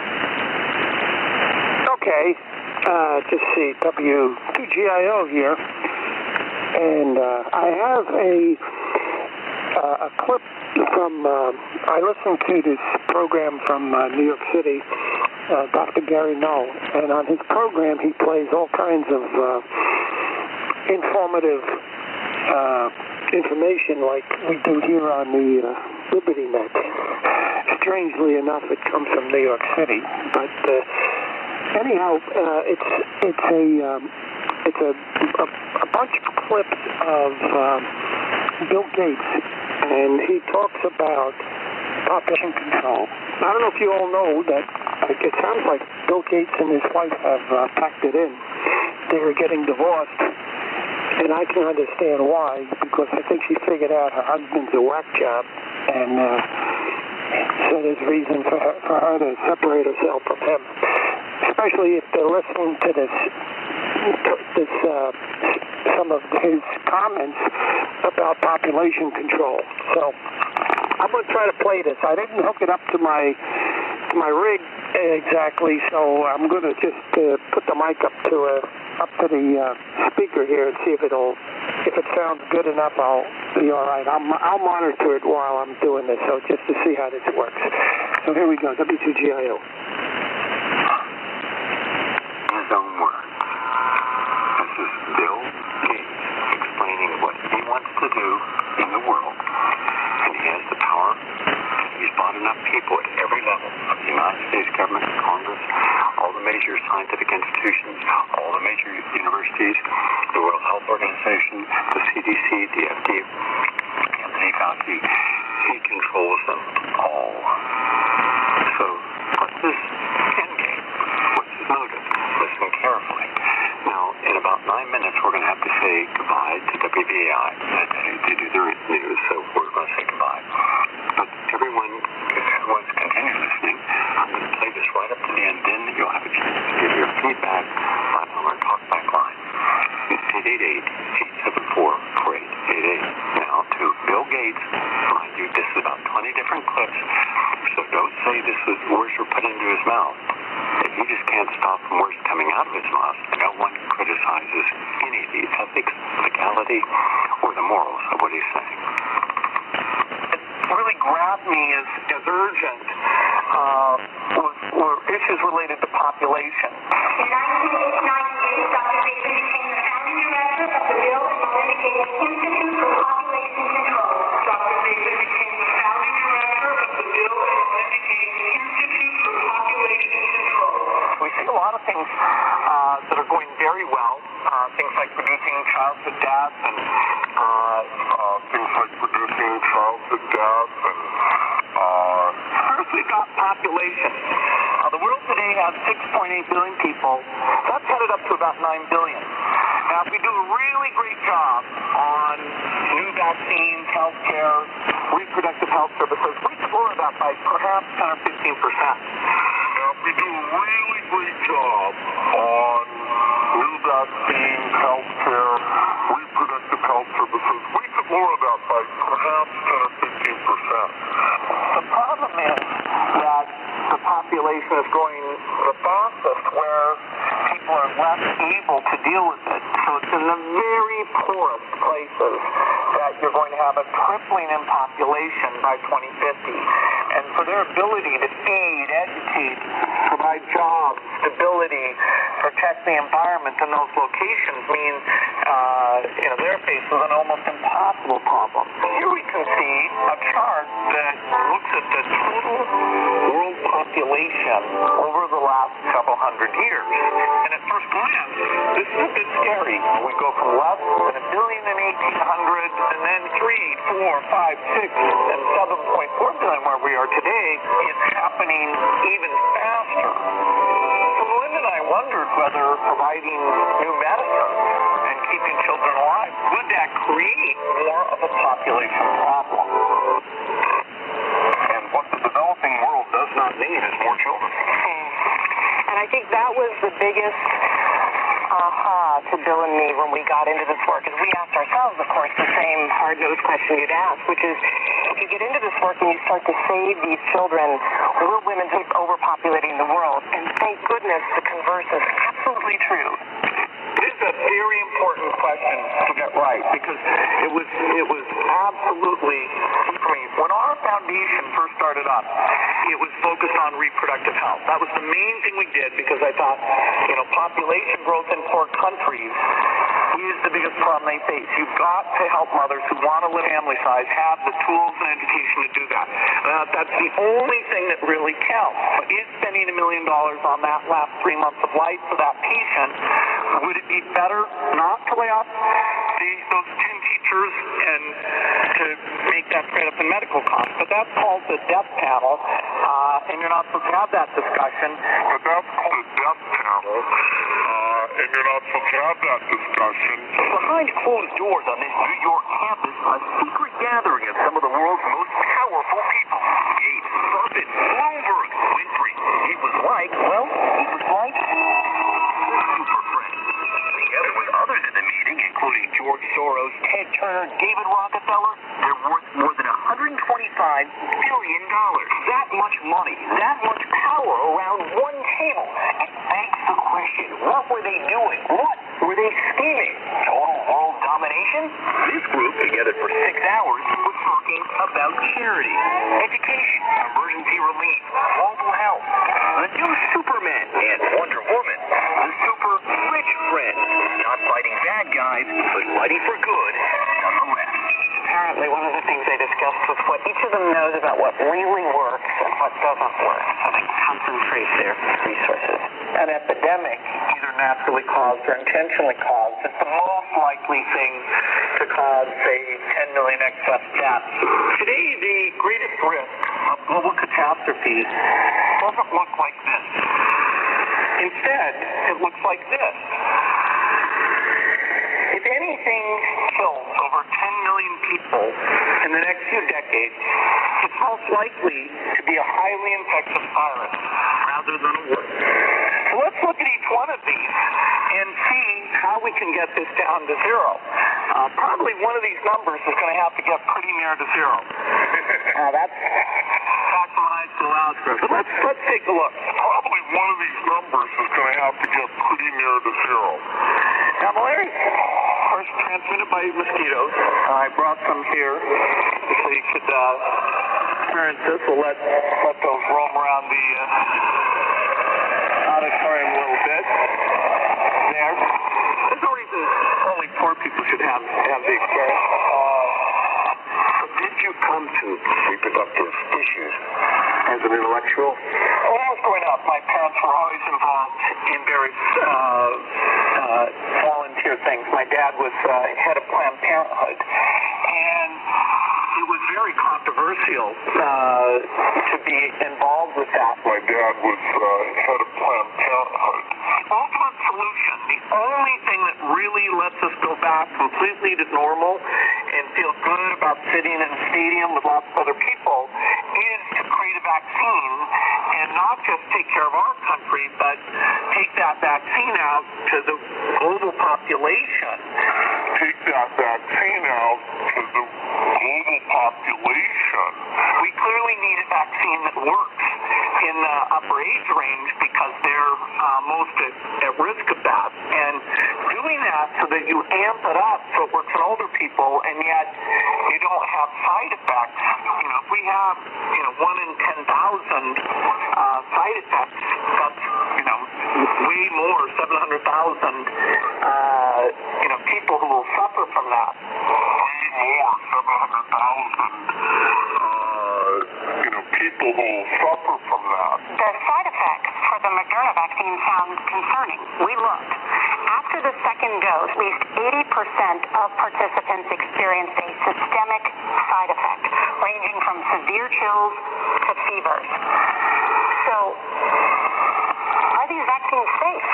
Okay, uh, just see W T G I O here, and uh, I have a uh, a clip from, uh, I listened to this program from uh, New York City, uh, Doctor Gary Null, and on his program he plays all kinds of uh, informative uh, information like we do here on the uh, Liberty Net. Strangely enough, it comes from New York City, but uh, anyhow, uh, it's it's a um, it's a, a a bunch of clips of um, Bill Gates, and he talks about population control. I don't know if you all know that it sounds like Bill Gates and his wife have uh, packed it in. They were getting divorced, and I can understand why, because I think she figured out her husband's a whack job, and uh, so there's reason for her, for her to separate herself from him, especially if they're listening to this this uh, some of his comments about population control. So I'm going to try to play this. I didn't hook it up to my to my rig exactly, so I'm going to just uh, put the mic up to a up to the uh, speaker here and see if it'll if it sounds good enough. I'll be all right. I'll I'll monitor it while I'm doing this, so just to see how this works. So here we go. W two G I O. In his own words, this is Bill Gates explaining what he wants to do in the world, and he has the power. He's bought enough people at every level of the United States government, Congress, all the major scientific institutions, all the major universities, the World Health Organization, the C D C, the F D A, Anthony Fauci. He controls them all. So what's his end game? What's his motive? Listen carefully. Now, in about nine minutes, we're going to have to say goodbye to W B A I. They, they do their news, so we're going to say goodbye. But everyone, if everyone's continue listening, I'm going to play this right up to the end. Then you'll have a chance to give your feedback on our talkback line. It's eight eight eight, eight seven four, four eight eight eight. Now to Bill Gates. Mind you, this is about twenty different clips, so don't say this is words are put into his mouth. If he just can't stop from words coming out of his mouth, no one criticizes any of the ethics, legality, or the morals of what he's saying. What really grabbed me as, as urgent uh, was, were issues related to population. In nineteen ninety-eight, Doctor Baker became the founding director of the Bill and Melinda Gates Institute for Population Control. Doctor Baker became the founding director of the Bill and Melinda Gates Institute for Population Control. We see a lot of things uh, that are going very well, uh, things like reducing childhood death and uh, uh, things like reducing childhood death and uh, first we got population. Uh, the world today has six point eight billion people. That's headed up to about nine billion. Now, if we do a really great job on new vaccines, health care, reproductive health services, we could lower that by perhaps ten or fifteen percent. Now, if we do a really great job on new vaccines, health care, reproductive health services, we could lower that by perhaps ten or fifteen percent. The problem is that the population is growing the fastest where people are less able to deal with it. So it's in the very poorest places that you're going to have a tripling in population by twenty fifty. And for their ability to feed, educate, provide jobs, stability, protect the environment in those locations means, uh, you know, they're faced with an almost impossible problem. Here we can see a chart that looks at the total world population over the last several hundred years. And at first glance, this is a bit scary. We go from less than a billion in eighteen hundred, and then three, four, five, six, and seven point four billion where we are today. It's happening even faster. So Melinda and I wondered whether providing new medicine and keeping children alive, would that create more of a population problem? And what the developing world does not need is more children. And I think that was the biggest aha to Bill and me when we got into this work, is we asked ourselves, of course, the same hard-nosed question you'd ask, which is, if you get into this work and you start to save these children, will women keep overpopulating the world? And thank goodness the converse is absolutely true. It is a very important question to get right, because it was it was absolutely, for me, when our foundation first started up, it was focused on reproductive health. That was the main thing we did, because I thought, you know, population growth in poor countries is the biggest problem they face. You've got to help mothers who want to live family size have the tools and education to do that. Uh, that's the only thing that really counts. Is spending a million dollars on that last three months of life for that patient, would it be better not to lay off the, those ten teachers and to make that straight up in medical costs? But that's called the death panel, uh, and you're not supposed to have that discussion. But that's called the death panel, uh, and you're not supposed to have that discussion. Behind closed doors on this New York campus, a secret gathering of some of the world's most powerful people. Gates, Buffett, Bloomberg, Winfrey. It was like, well, it was like super friends. Together with others at the meeting, including like uh, David Rockefeller, they're worth more than one hundred twenty-five billion dollars. That much money, that much power around one table. It begs the question, what were they doing? What were they scheming? Total world domination? This group, together for six hours, was talking about charity, education, emergency relief, global health, the new Superman, and Wonder Woman, the super rich friend, not fighting bad guys, but fighting for good nonetheless. Apparently, one of the things they discussed was what each of them knows about what really works and what doesn't work. So they concentrate their resources. An epidemic, either naturally caused or intentionally caused, is the most likely thing to cause, say, ten million excess deaths. Today, the greatest risk of global catastrophe doesn't look like this. Instead, it looks like this. If anything kills over ten million people in the next few decades, it's most likely to be a highly infectious virus rather than a worse. So let's look at each one of these and see how we can get this down to zero. Uh, probably one of these numbers is going to have to get pretty near to zero. uh, that's maximized to allow for. But let's, let's take a look. Probably one of these numbers is going to have to get pretty near to zero. Now, malaria is first transmitted by mosquitoes. I brought some here so you could uh, experience this. We'll let, let those roam around the uh, auditorium a little bit. There. There's no reason only poor people should have, have the experience. Uh, did you come to reproductive issues as an intellectual? When I was growing up, my parents were always involved in various uh, uh, volunteer things. My dad was uh, head of Planned Parenthood, and it was very controversial uh, to be involved with that. My dad was uh, head of Planned Parenthood. The ultimate solution, the only thing that really lets us go back completely to normal and feel good about sitting in a stadium with lots of other people is to create a vaccine and not just take care of our country, but take that vaccine out to the global population. Take that vaccine out to the global population. We clearly need a vaccine that works in the upper age range because they're uh, most at, at risk of that. And doing that so that you amp it up so it works in older people and yet you don't have side effects. You know, if we have, you know, one in ten thousand uh, side effects, that's, you know, way more, seven hundred thousand, uh, you know, people who will suffer from that. Way more, seven hundred thousand, uh, you know, people who will suffer from that. The side effects for the Moderna vaccine sound concerning. We looked. After the second dose, at least eighty percent of participants experienced a systemic side effect, ranging from severe chills to fevers. So, are these vaccines safe?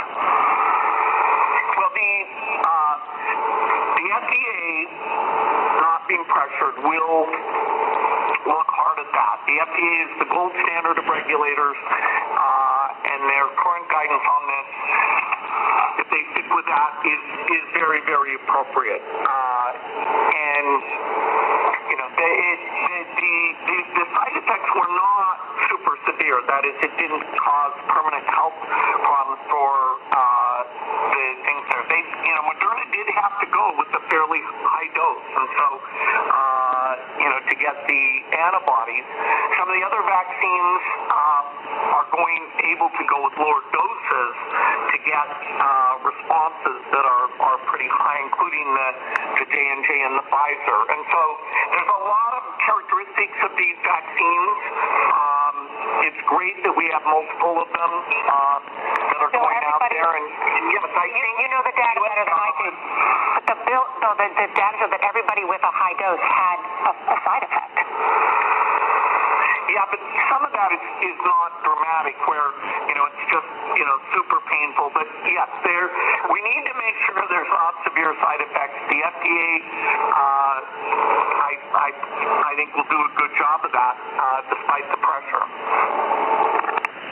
Well, the, uh, the F D A, not being pressured, will look hard at that. The F D A is the gold standard of regulators, uh, and their current guidance on this, if they stick with that, is, is very, very appropriate. Uh, and, you know, the, it, the, the, the, the side effects were not super severe. That is, it didn't cause permanent health problems for uh, the things there. They, you know, Moderna did have to go with a fairly high dose, and so, uh, you know, to get the antibodies. Some of the other vaccines um, are going able to go with lower doses to get uh, responses that are, are pretty high, including the, the J and J and the Pfizer. And so there's a lot of characteristics of these vaccines. Um, it's great that we have multiple of them uh, that are So going out there. And yes, I You, you know the data better than I do. But the, bill, so the, the data showed that everybody with a high dose had a, a side effect. Yeah, but some of that is, is not dramatic where, you know, it's just, you know, super painful. But, yes, there, we need to make sure there's not severe side effects. The F D A, uh, I, I, I think will do a good job of that, uh, despite the pressure.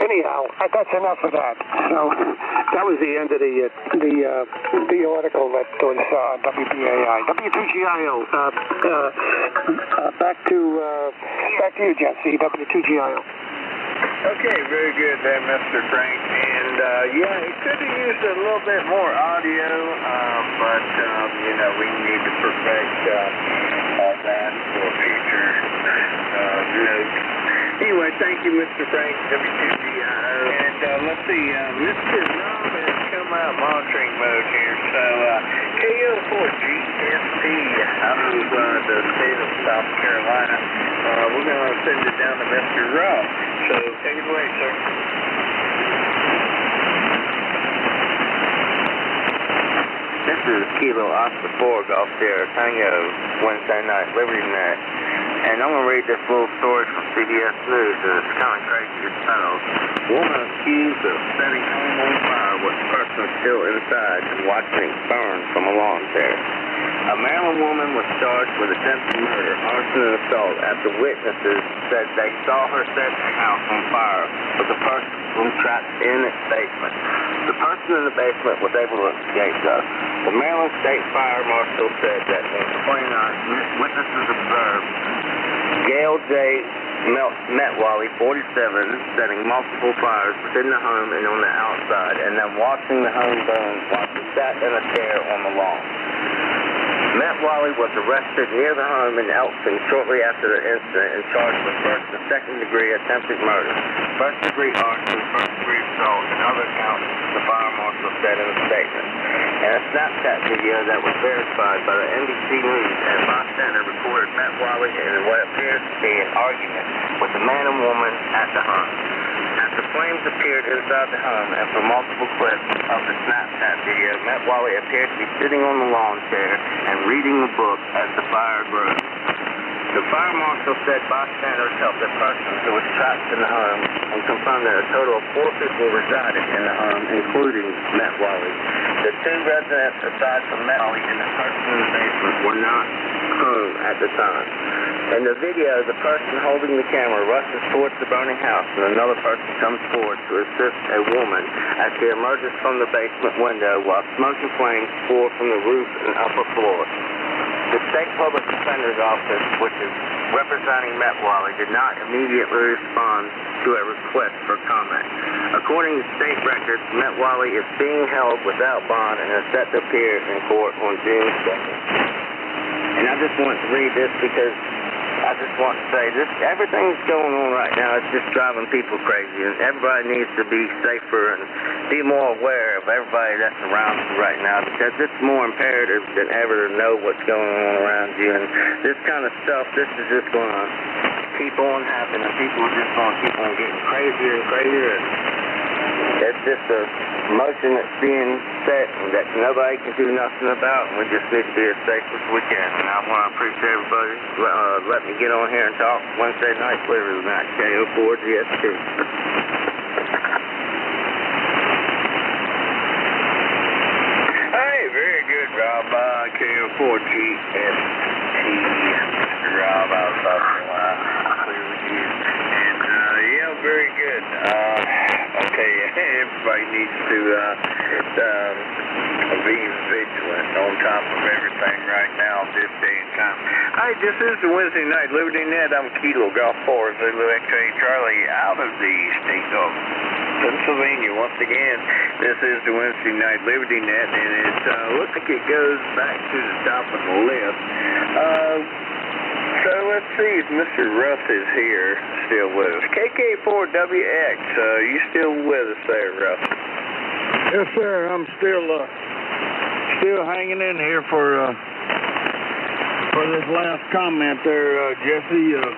anyhow, that's enough of that. So that was the end of the uh, the uh, the article that was uh, W P A I, W two G I O. Uh, uh, uh, back to uh, back to you, Jesse. W two G I O. Okay, very good there, Mister Frank. And, uh, yeah, it could have used a little bit more audio, uh, but, um, you know, we need to perfect uh, uh, that for future uh, notes. Anyway, thank you, Mister Frank, W two G I O. And uh, let's see, uh, Mister Rob has come out monitoring mode here. So, uh, K O four G S T out of uh, the state of South Carolina. Uh, we're going to send it down to Mister Rob. So, take it away, sir. This is Kilo Oscar four Golf Sierra Tango Wednesday night Liberty Net. And I'm going to read this little story from C B S News, and it's kind of crazy as hell. Woman accused of setting home on fire with the person still inside and watching it burn from a lawn chair. A Maryland woman was charged with attempted murder, arson, and assault after witnesses said they saw her set her house on fire with the person trapped in its basement. The person in the basement was able to escape, though. The Maryland State Fire Marshal said that on the twenty-ninth, witnesses observed Gail J. Metwally, forty-seven, setting multiple fires within the home and on the outside, and then watching the home burn while she sat in a chair on the lawn. Metwally was arrested near the home in Elkton shortly after the incident and charged with first and second degree attempted murder, first degree arson, first degree assault, and other counts, the fire marshal said in a statement. In a Snapchat video that was verified by the N B C News, a bystander recorded Metwally in what appears to be an argument with a man and woman at the home. After flames appeared inside the home and from multiple clips of the Snapchat video, Metwally appeared to be sitting on the lawn chair and reading a book as the fire grew. The fire marshal said bystanders helped the person who was trapped in the home and confirmed that a total of four people resided in the home, including Metwally. The two residents, aside from Metwally and the person in the basement, were not home at the time. In the video, the person holding the camera rushes towards the burning house, and another person comes forward to assist a woman as she emerges from the basement window while smoking flames pour from the roof and upper floor. The State Public Defender's Office, which is representing Metwally, did not immediately respond to a request for comment. According to state records, Metwally is being held without bond and is set to appear in court on June second. And I just want to read this because I just want to say this, everything's going on right now, it's just driving people crazy, and everybody needs to be safer and be more aware of everybody that's around you right now, because it's more imperative than ever to know what's going on around you, and this kind of stuff, this is just going to keep on happening. People are just going to keep on getting crazier and crazier, and it's just a motion that's being set that nobody can do nothing about, and we just need to be as safe as we can. And I want to appreciate everybody uh, letting me get on here and talk Wednesday night, Liberty Night, K O four G S T. Hey, very good, Rob. Uh, K O four G S T, Mister Rob, out of South Carolina. Clearly good. And, uh, yeah, very good. Uh, okay, everybody needs to uh, um, be vigilant on top of everything right now this day and time. Hi, this is the Wednesday Night Liberty Net. I'm Kilo Golf four Zulu X-Ray Charlie out of the state of Pennsylvania. Once again, this is the Wednesday Night Liberty Net, and it uh, looks like it goes back to the top of the list. Uh, so let's see if Mister Russ is here, still with us. K K four W X, uh, you still with us there, Russ? Yes, sir. I'm still uh, still hanging in here for uh, for this last comment there, uh, Jesse. Uh,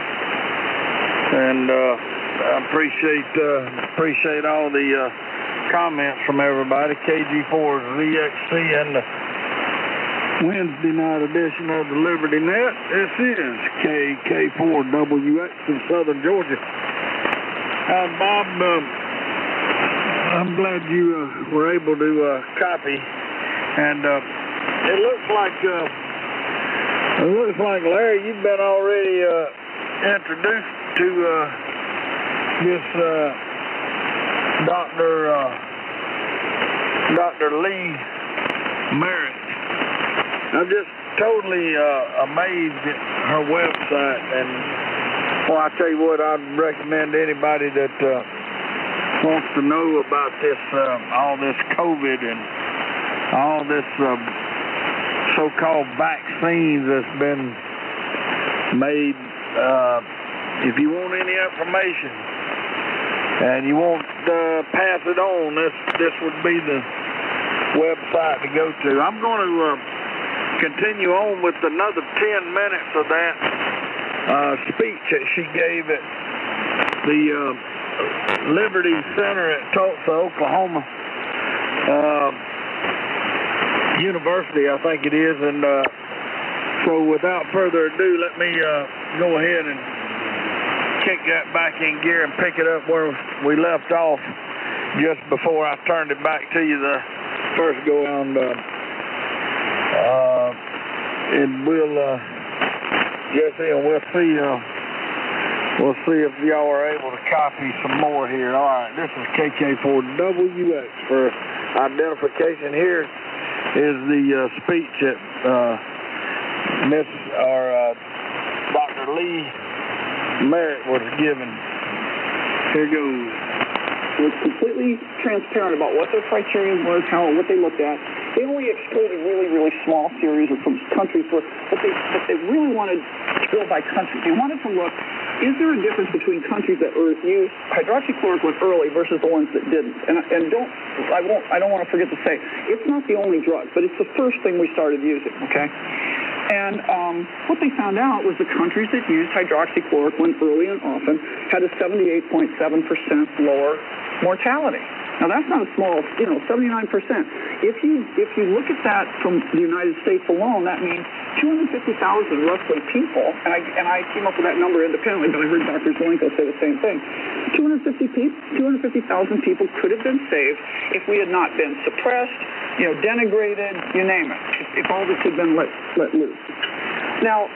and uh, I appreciate uh, appreciate all the uh, comments from everybody. K G four Z X C and the Wednesday night edition of the Liberty Net. This is K K four W X in Southern Georgia. Uh, Bob, uh, I'm glad you uh, were able to uh, copy, and uh, it looks like uh, it looks like Larry, you've been already uh, introduced to uh, this uh, Doctor Uh, Doctor Lee Merritt. I'm just totally uh, amazed at her website, and well, I tell you what, I'd recommend to anybody that uh, wants to know about this, uh, all this COVID and all this uh, so-called vaccines that's been made. Uh, if you want any information and you want to pass it on, this this would be the website to go to. I'm going to uh, continue on with another ten minutes of that uh, speech that she gave at the uh, Liberty Center at Tulsa, Oklahoma uh, University, I think it is. And uh, so without further ado, let me uh, go ahead and kick that back in gear and pick it up where we left off just before I turned it back to you the first go around. Uh, uh, and we'll uh, Jesse, and we'll see. Uh, we'll see if y'all are able to copy some more here. All right, this is K K four W X for identification. Here is the uh, speech that uh, Miss or uh, Doctor Lee Merritt was given. Here goes. It was completely transparent about what their criteria was, how what they looked at. They only excluded really, really small series or from countries, but they, but they really wanted to go by country. They wanted to look, is there a difference between countries that used hydroxychloroquine early versus the ones that didn't? And, and don't, I won't, I don't want to forget to say, it's not the only drug, but it's the first thing we started using, okay? And um, what they found out was the countries that used hydroxychloroquine early and often had a seventy-eight point seven percent lower mortality. Now that's not a small, you know, seventy-nine percent. If you if you look at that from the United States alone, that means two hundred fifty thousand roughly people, and I and I came up with that number independently, but I heard Doctor Zelenko say the same thing. two hundred fifty thousand people could have been saved if we had not been suppressed, you know, denigrated, you name it, if, if all this had been let, let loose. Now,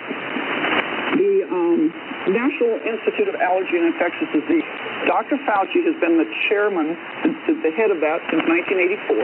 the um, National Institute of Allergy and Infectious Disease, Doctor Fauci has been the chairman, the, the head of that since nineteen eighty-four.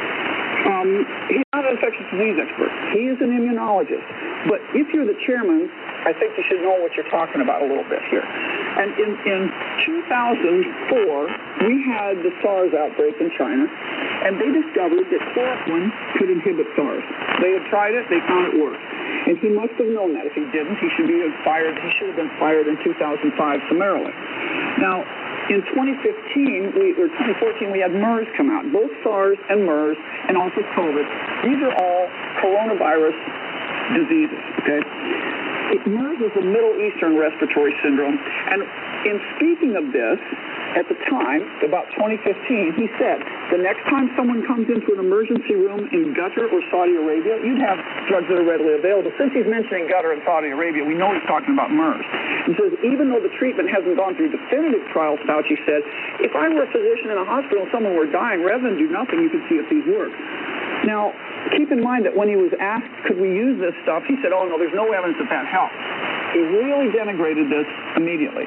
Um, he's not an infectious disease expert. He is an immunologist. But if you're the chairman, I think you should know what you're talking about a little bit here. And in, in two thousand four, we had the SARS outbreak in China, and they discovered that chloroquine could inhibit SARS. They had tried it. They found it worked. And he must have known that. If he didn't, he should be fired. He should have been fired in two thousand five summarily. Now, in twenty fifteen, we, or twenty fourteen, we had MERS come out. Both SARS and MERS, and also COVID. These are all coronavirus diseases, okay? It, MERS is a Middle Eastern respiratory syndrome. And in speaking of this, at the time, about twenty fifteen, he said, the next time someone comes into an emergency room in Qatar or Saudi Arabia, you'd have drugs that are readily available. Since he's mentioning Qatar and Saudi Arabia, we know he's talking about MERS. He says, even though the treatment hasn't gone through definitive trials, Fauci said, if I were a physician in a hospital and someone were dying, rather than do nothing, you could see if these work. Now, keep in mind that when he was asked, could we use this stuff, he said, oh, no, there's no evidence that that helps. He really denigrated this immediately.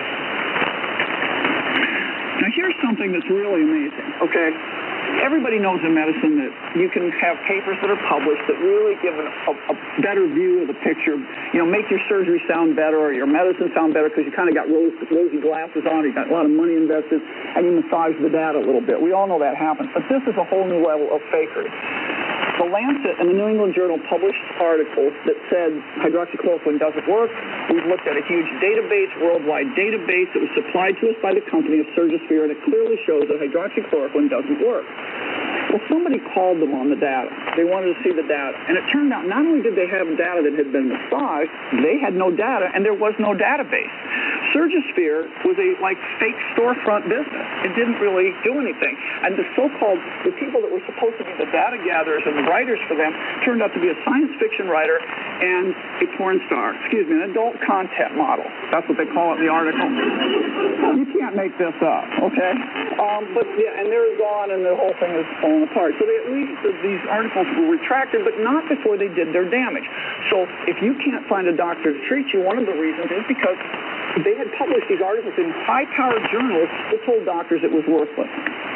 Now, here's something that's really amazing, okay? Everybody knows in medicine that you can have papers that are published that really give an, a, a better view of the picture, you know, make your surgery sound better or your medicine sound better because you kind of got rose, rosy glasses on, you got a lot of money invested, and you massage the data a little bit. We all know that happens, but this is a whole new level of fakery. The Lancet and the New England Journal published articles that said hydroxychloroquine doesn't work. We've looked at a huge database, worldwide database that was supplied to us by the company of Surgisphere, and it clearly shows that hydroxychloroquine doesn't work. Well, somebody called them on the data. They wanted to see the data. And it turned out not only did they have data that had been massaged, they had no data, and there was no database. Surgisphere was a, like, fake storefront business. It didn't really do anything. And the so-called, the people that were supposed to be the data gatherers and the writers for them turned out to be a science fiction writer and a porn star. Excuse me, an adult content model. That's what they call it in the article. You can't make this up, okay? Um, but, yeah, and they're gone, and the whole thing is falling apart. So they, at least these articles were retracted, but not before they did their damage. So if you can't find a doctor to treat you, one of the reasons is because they had published these articles in high-powered journals that told doctors it was worthless.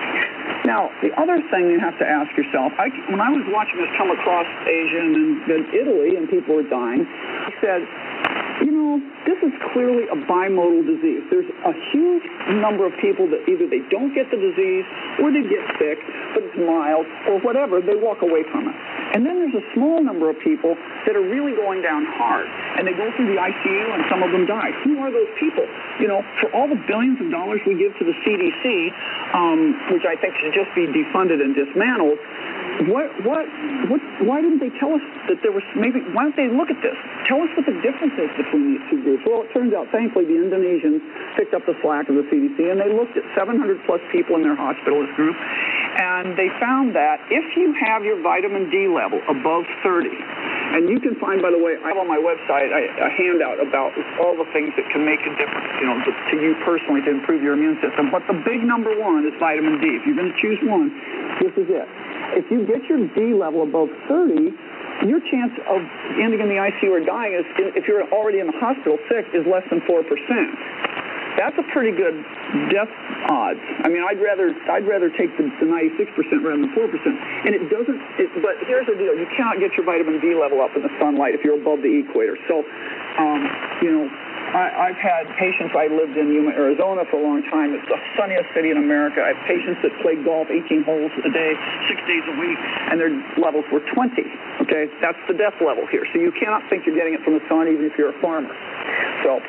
Now, the other thing you have to ask yourself, I, when I was watching this come across Asia and then Italy and people were dying, I said, you know, this is clearly a bimodal disease. There's a huge number of people that either they don't get the disease or they get sick, but it's mild or whatever, they walk away from it. And then there's a small number of people that are really going down hard, and they go through the I C U and some of them die. Who are those people? You know, for all the billions of dollars we give to the C D C, um, which I think should just be defunded and dismantled, What, what, what, why didn't they tell us that there was maybe, why don't they look at this? Tell us what the difference is between these two groups. Well, it turns out, thankfully, the Indonesians picked up the slack of the C D C, and they looked at seven hundred plus people in their hospitalist group, and they found that if you have your vitamin D level above thirty, and you can find, by the way, I have on my website a, a handout about all the things that can make a difference, you know, to you personally to improve your immune system. But the big number one is vitamin D. If you're going to choose one, this is it. If you get your D level above thirty, your chance of ending in the I C U or dying, is, if you're already in the hospital sick, is less than four percent. That's a pretty good death odds. I mean, I'd rather I'd rather take the, the ninety-six percent rather than four percent. And it doesn't. It, but here's the deal: you cannot get your vitamin D level up in the sunlight if you're above the equator. So, um, you know. I, I've had patients, I lived in Yuma, Arizona for a long time. It's the sunniest city in America. I have patients that play golf eighteen holes a day, six days a week, and their levels were twenty. Okay, that's the death level here. So you cannot think you're getting it from the sun, even if you're a farmer. So,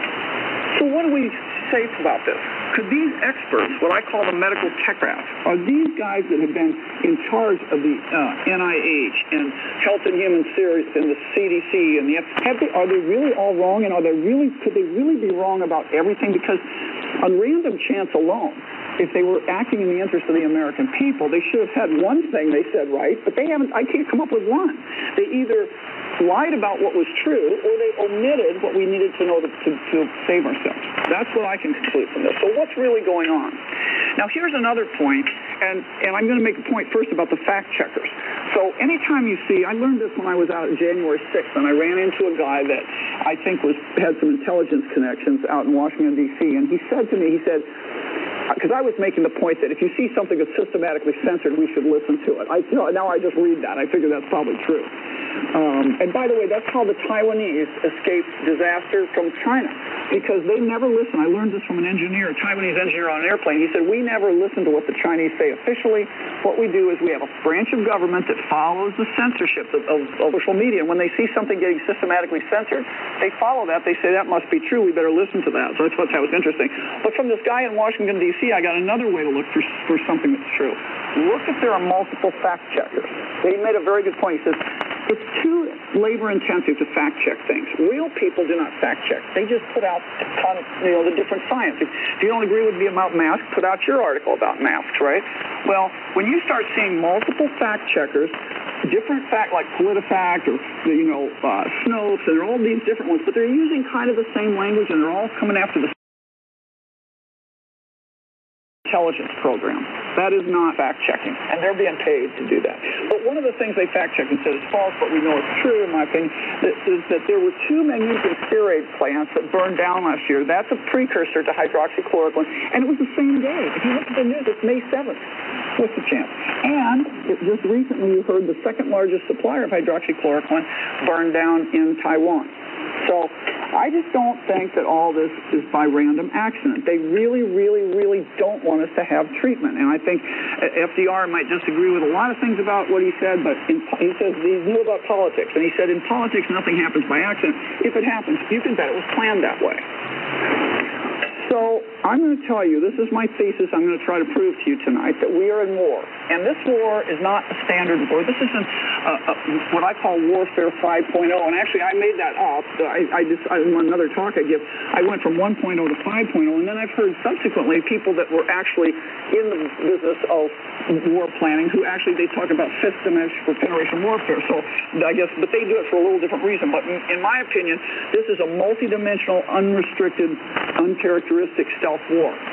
so what do we say about this? Could these experts, what I call the medical technocrats, are these guys that have been in charge of the uh, N I H and Health and Human Services and the C D C and the have they, are they really all wrong? And are they really could they really be wrong about everything? Because on random chance alone, if they were acting in the interest of the American people, they should have had one thing they said right, but they haven't. I can't come up with one. They either lied about what was true, or they omitted what we needed to know to, to, to save ourselves. That's what I can conclude from this. So what's really going on? Now, here's another point, and, and I'm going to make a point first about the fact checkers. So anytime you see, I learned this when I was out on January sixth, and I ran into a guy that I think was had some intelligence connections out in Washington, D C, and he said to me, he said, because I was making the point that if you see something that's systematically censored, we should listen to it. I, you know, now I just read that. I figure that's probably true. Um, and by the way, that's how the Taiwanese escaped disaster from China, because they never listen. I learned this from an engineer, a Taiwanese engineer on an airplane. He said, we never listen to what the Chinese say officially. What we do is we have a branch of government that follows the censorship of, of, of social media. And when they see something getting systematically censored, they follow that. They say, that must be true. We better listen to that. So that's what that was interesting. But from this guy in Washington, D C, I got another way to look for, for something that's true. Look if there are multiple fact checkers. He made a very good point. He says, it's too labor-intensive to fact-check things. Real people do not fact-check. They just put out a ton of, you know, the different science. If you don't agree with me about masks, put out your article about masks, right? Well, when you start seeing multiple fact-checkers, different fact, like PolitiFact or, you know, uh, Snopes, and there are all these different ones, but they're using kind of the same language, and they're all coming after the intelligence program. That is not fact-checking, and they're being paid to do that. But one of the things they fact-checked and said is false, but we know it's true, in my opinion, that, is that there were two magnesium stearate plants that burned down last year. That's a precursor to hydroxychloroquine, and it was the same day. If you look at the news, it's May seventh. What's the chance? And it, just recently, you heard the second largest supplier of hydroxychloroquine burned down in Taiwan. So I just don't think that all this is by random accident. They really, really, really don't want us to have treatment. And I think F D R might disagree with a lot of things about what he said, but in, he says he knew about politics. And he said in politics, nothing happens by accident. If it happens, you can bet it was planned that way. So I'm going to tell you, this is my thesis I'm going to try to prove to you tonight, that we are in war. And this war is not a standard war. This isn't uh, uh, what I call warfare five point oh. And actually, I made that up. I, I just, I, in another talk I give, I went from one point oh to five point oh. And then I've heard subsequently people that were actually in the business of war planning who actually, they talk about fifth dimension for generation warfare. So I guess, but they do it for a little different reason. But in, in my opinion, this is a multidimensional, unrestricted, uncharacteristic stealth war.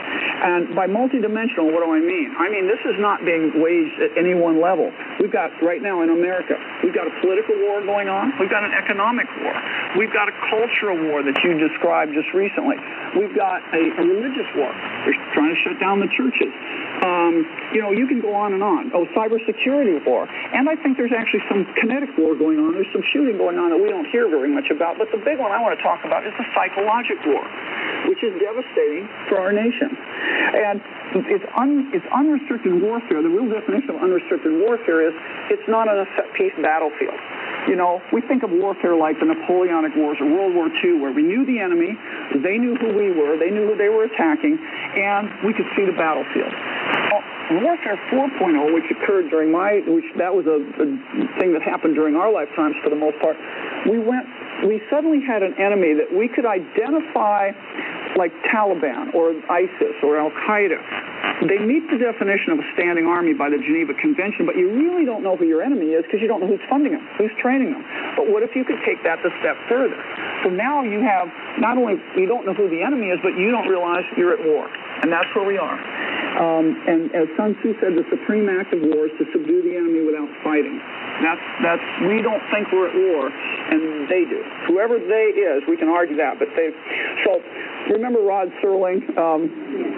And by multidimensional, what do I mean? I mean, this is not being waged at any one level. We've got, right now in America, we've got a political war going on. We've got an economic war. We've got a cultural war that you described just recently. We've got a, a religious war. They're trying to shut down the churches. Um, you know, you can go on and on. Oh, cybersecurity war. And I think there's actually some kinetic war going on. There's some shooting going on that we don't hear very much about. But the big one I want to talk about is the psychological war, which is devastating for our nation. And it's, un, it's unrestricted warfare. The real definition of unrestricted warfare is it's not a set-piece battlefield. You know, we think of warfare like the Napoleonic Wars or World War Two, where we knew the enemy, they knew who we were, they knew who they were attacking, and we could see the battlefield. Well, Warfare four point oh, which occurred during my, which that was a, a thing that happened during our lifetimes for the most part, we went, we suddenly had an enemy that we could identify like Taliban or ISIS or Al-Qaeda. They meet the definition of a standing army by the Geneva Convention, but you really don't know who your enemy is because you don't know who's funding them, who's training them. But what if you could take that a step further? So now you have, not only you don't know who the enemy is, but you don't realize you're at war. And that's where we are. Um, and as Sun Tzu said, the supreme act of war is to subdue the enemy without fighting. That's, that's, we don't think we're at war, and they do. Whoever they is, we can argue that, but they, so remember Rod Serling? Um,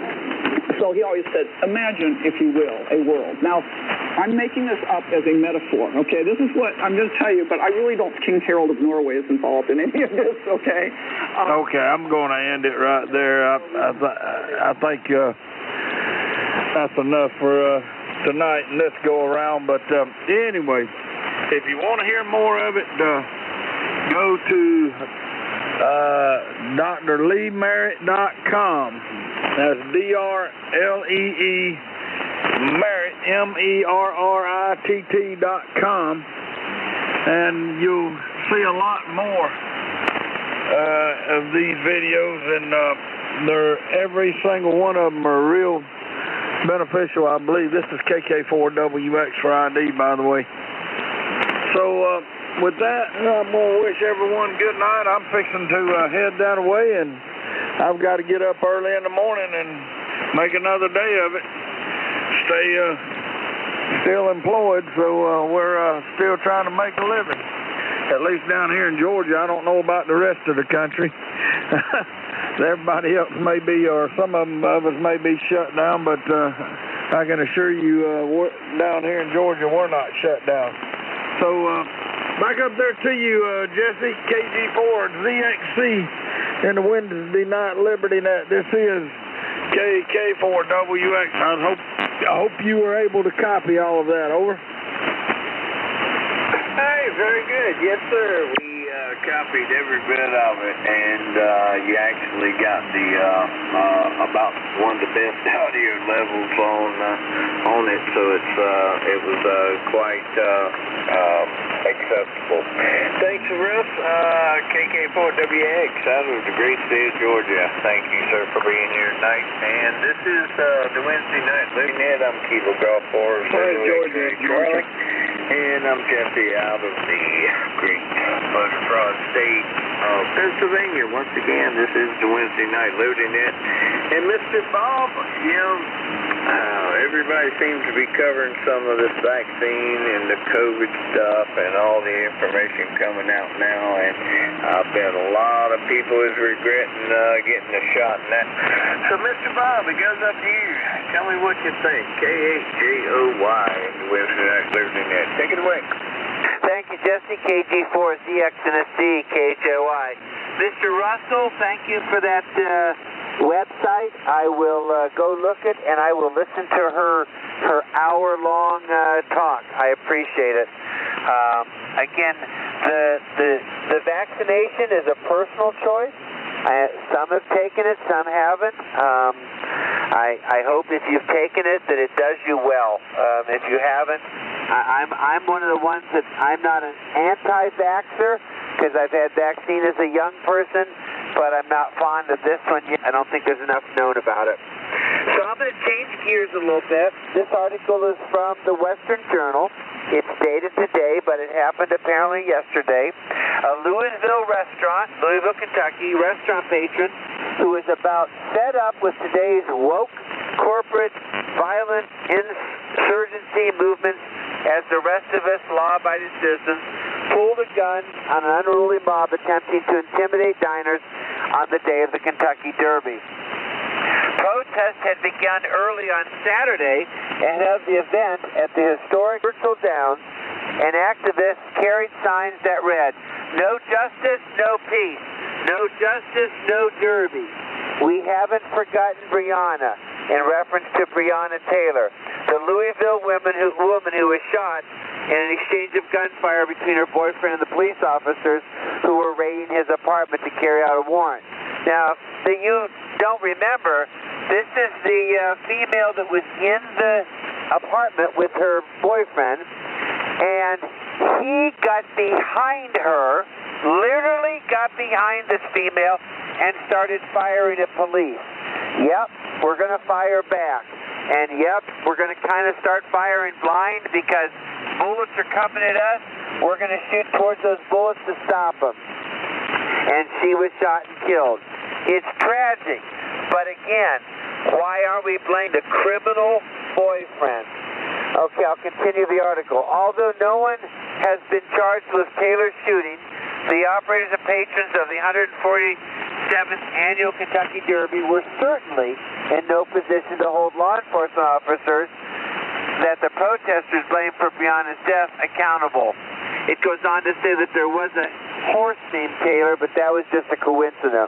so he always said, imagine, if you will, a world. Now, I'm making this up as a metaphor, okay? This is what I'm going to tell you, but I really don't, King Harold of Norway is involved in any of this, okay? Um, okay, I'm going to end it right there. I, I, th- I think uh, that's enough for uh, tonight in this go-around, but um, anyway, if you want to hear more of it, uh, go to uh, D R Lee Merritt dot com. That's D R L E E Merritt, M E R R I T T dot com, and you'll see a lot more uh, of these videos, and uh, they're, every single one of them are real beneficial, I believe. This is K K four W X for I D, by the way. So, uh, with that, I'm going to wish everyone good night. I'm fixing to uh, head that way, and I've got to get up early in the morning and make another day of it. Stay uh, still employed, so uh, we're uh, still trying to make a living. At least down here in Georgia. I don't know about the rest of the country. Everybody else may be, or some of, them, of us may be shut down, but uh, I can assure you uh, we're, down here in Georgia, we're not shut down. So, uh, back up there to you, uh, Jesse, K G four Z X C in the Wednesday Night Liberty Net. This is K K four W X. I hope, I hope you were able to copy all of that. Over. Hey, very good. Yes, sir. We uh, copied every bit of it, and uh, you actually got the uh, uh, about one of the best audio levels on uh, on it, so it's uh, it was uh, quite uh, uh, acceptable. Thanks, Russ. Uh, K K four W X out of the great state of Georgia. Thank you, sir, for being here tonight. And this is uh, the Wednesday Night Living Net. I'm Kilo Golf Four. Georgia, Georgia. And I'm Jesse out of the great Butterfrog State of Pennsylvania. Once again, this is the Wednesday Night Liberty Net. And Mister Bob, you know, uh, everybody seems to be covering some of this vaccine and the COVID stuff and all the information coming out now. And I bet a lot of people is regretting uh, getting a shot in that. So, Mister Bob, it goes up to you. Tell me what you think. K H J O Y in the Wednesday Night Liberty Net. Take it away. Thank you, Jesse. K G four Z X and a C, K H O Y. Mister Russell, thank you for that uh, website. I will uh, go look it, and I will listen to her her hour-long uh, talk. I appreciate it. Um, again, the, the the vaccination is a personal choice. I, some have taken it, some haven't. Um, I, I hope if you've taken it that it does you well. Um, if you haven't, I, I'm I'm one of the ones that I'm not an anti-vaxxer because I've had vaccine as a young person, but I'm not fond of this one yet. I don't think there's enough known about it. So I'm going to change gears a little bit. This article is from the Western Journal. It's dated today, but it happened apparently yesterday. A Louisville restaurant, Louisville, Kentucky, restaurant patron who is about fed up with today's woke, corporate, violent insurgency movements as the rest of us law-abiding citizens pulled a gun on an unruly mob attempting to intimidate diners on the day of the Kentucky Derby. Protests had begun early on Saturday ahead of the event at the historic Churchill Downs, and activists carried signs that read, "No justice, no peace. No justice, no Derby. We haven't forgotten Breonna," in reference to Breonna Taylor, the Louisville woman who, woman who was shot in an exchange of gunfire between her boyfriend and the police officers who were raiding his apartment to carry out a warrant. Now, that you don't remember, this is the uh, female that was in the apartment with her boyfriend, and he got behind her, literally got behind this female and started firing at police. Yep, we're going to fire back. And yep, we're going to kind of start firing blind because bullets are coming at us. We're going to shoot towards those bullets to stop them. And she was shot and killed. It's tragic. But again, why aren't we blaming the criminal boyfriend? Okay, I'll continue the article. Although no one has been charged with Taylor's shooting, the operators and patrons of the one hundred forty-seventh Annual Kentucky Derby were certainly in no position to hold law enforcement officers that the protesters blamed for Breonna's death accountable. It goes on to say that there was a horse named Taylor, but that was just a coincidence.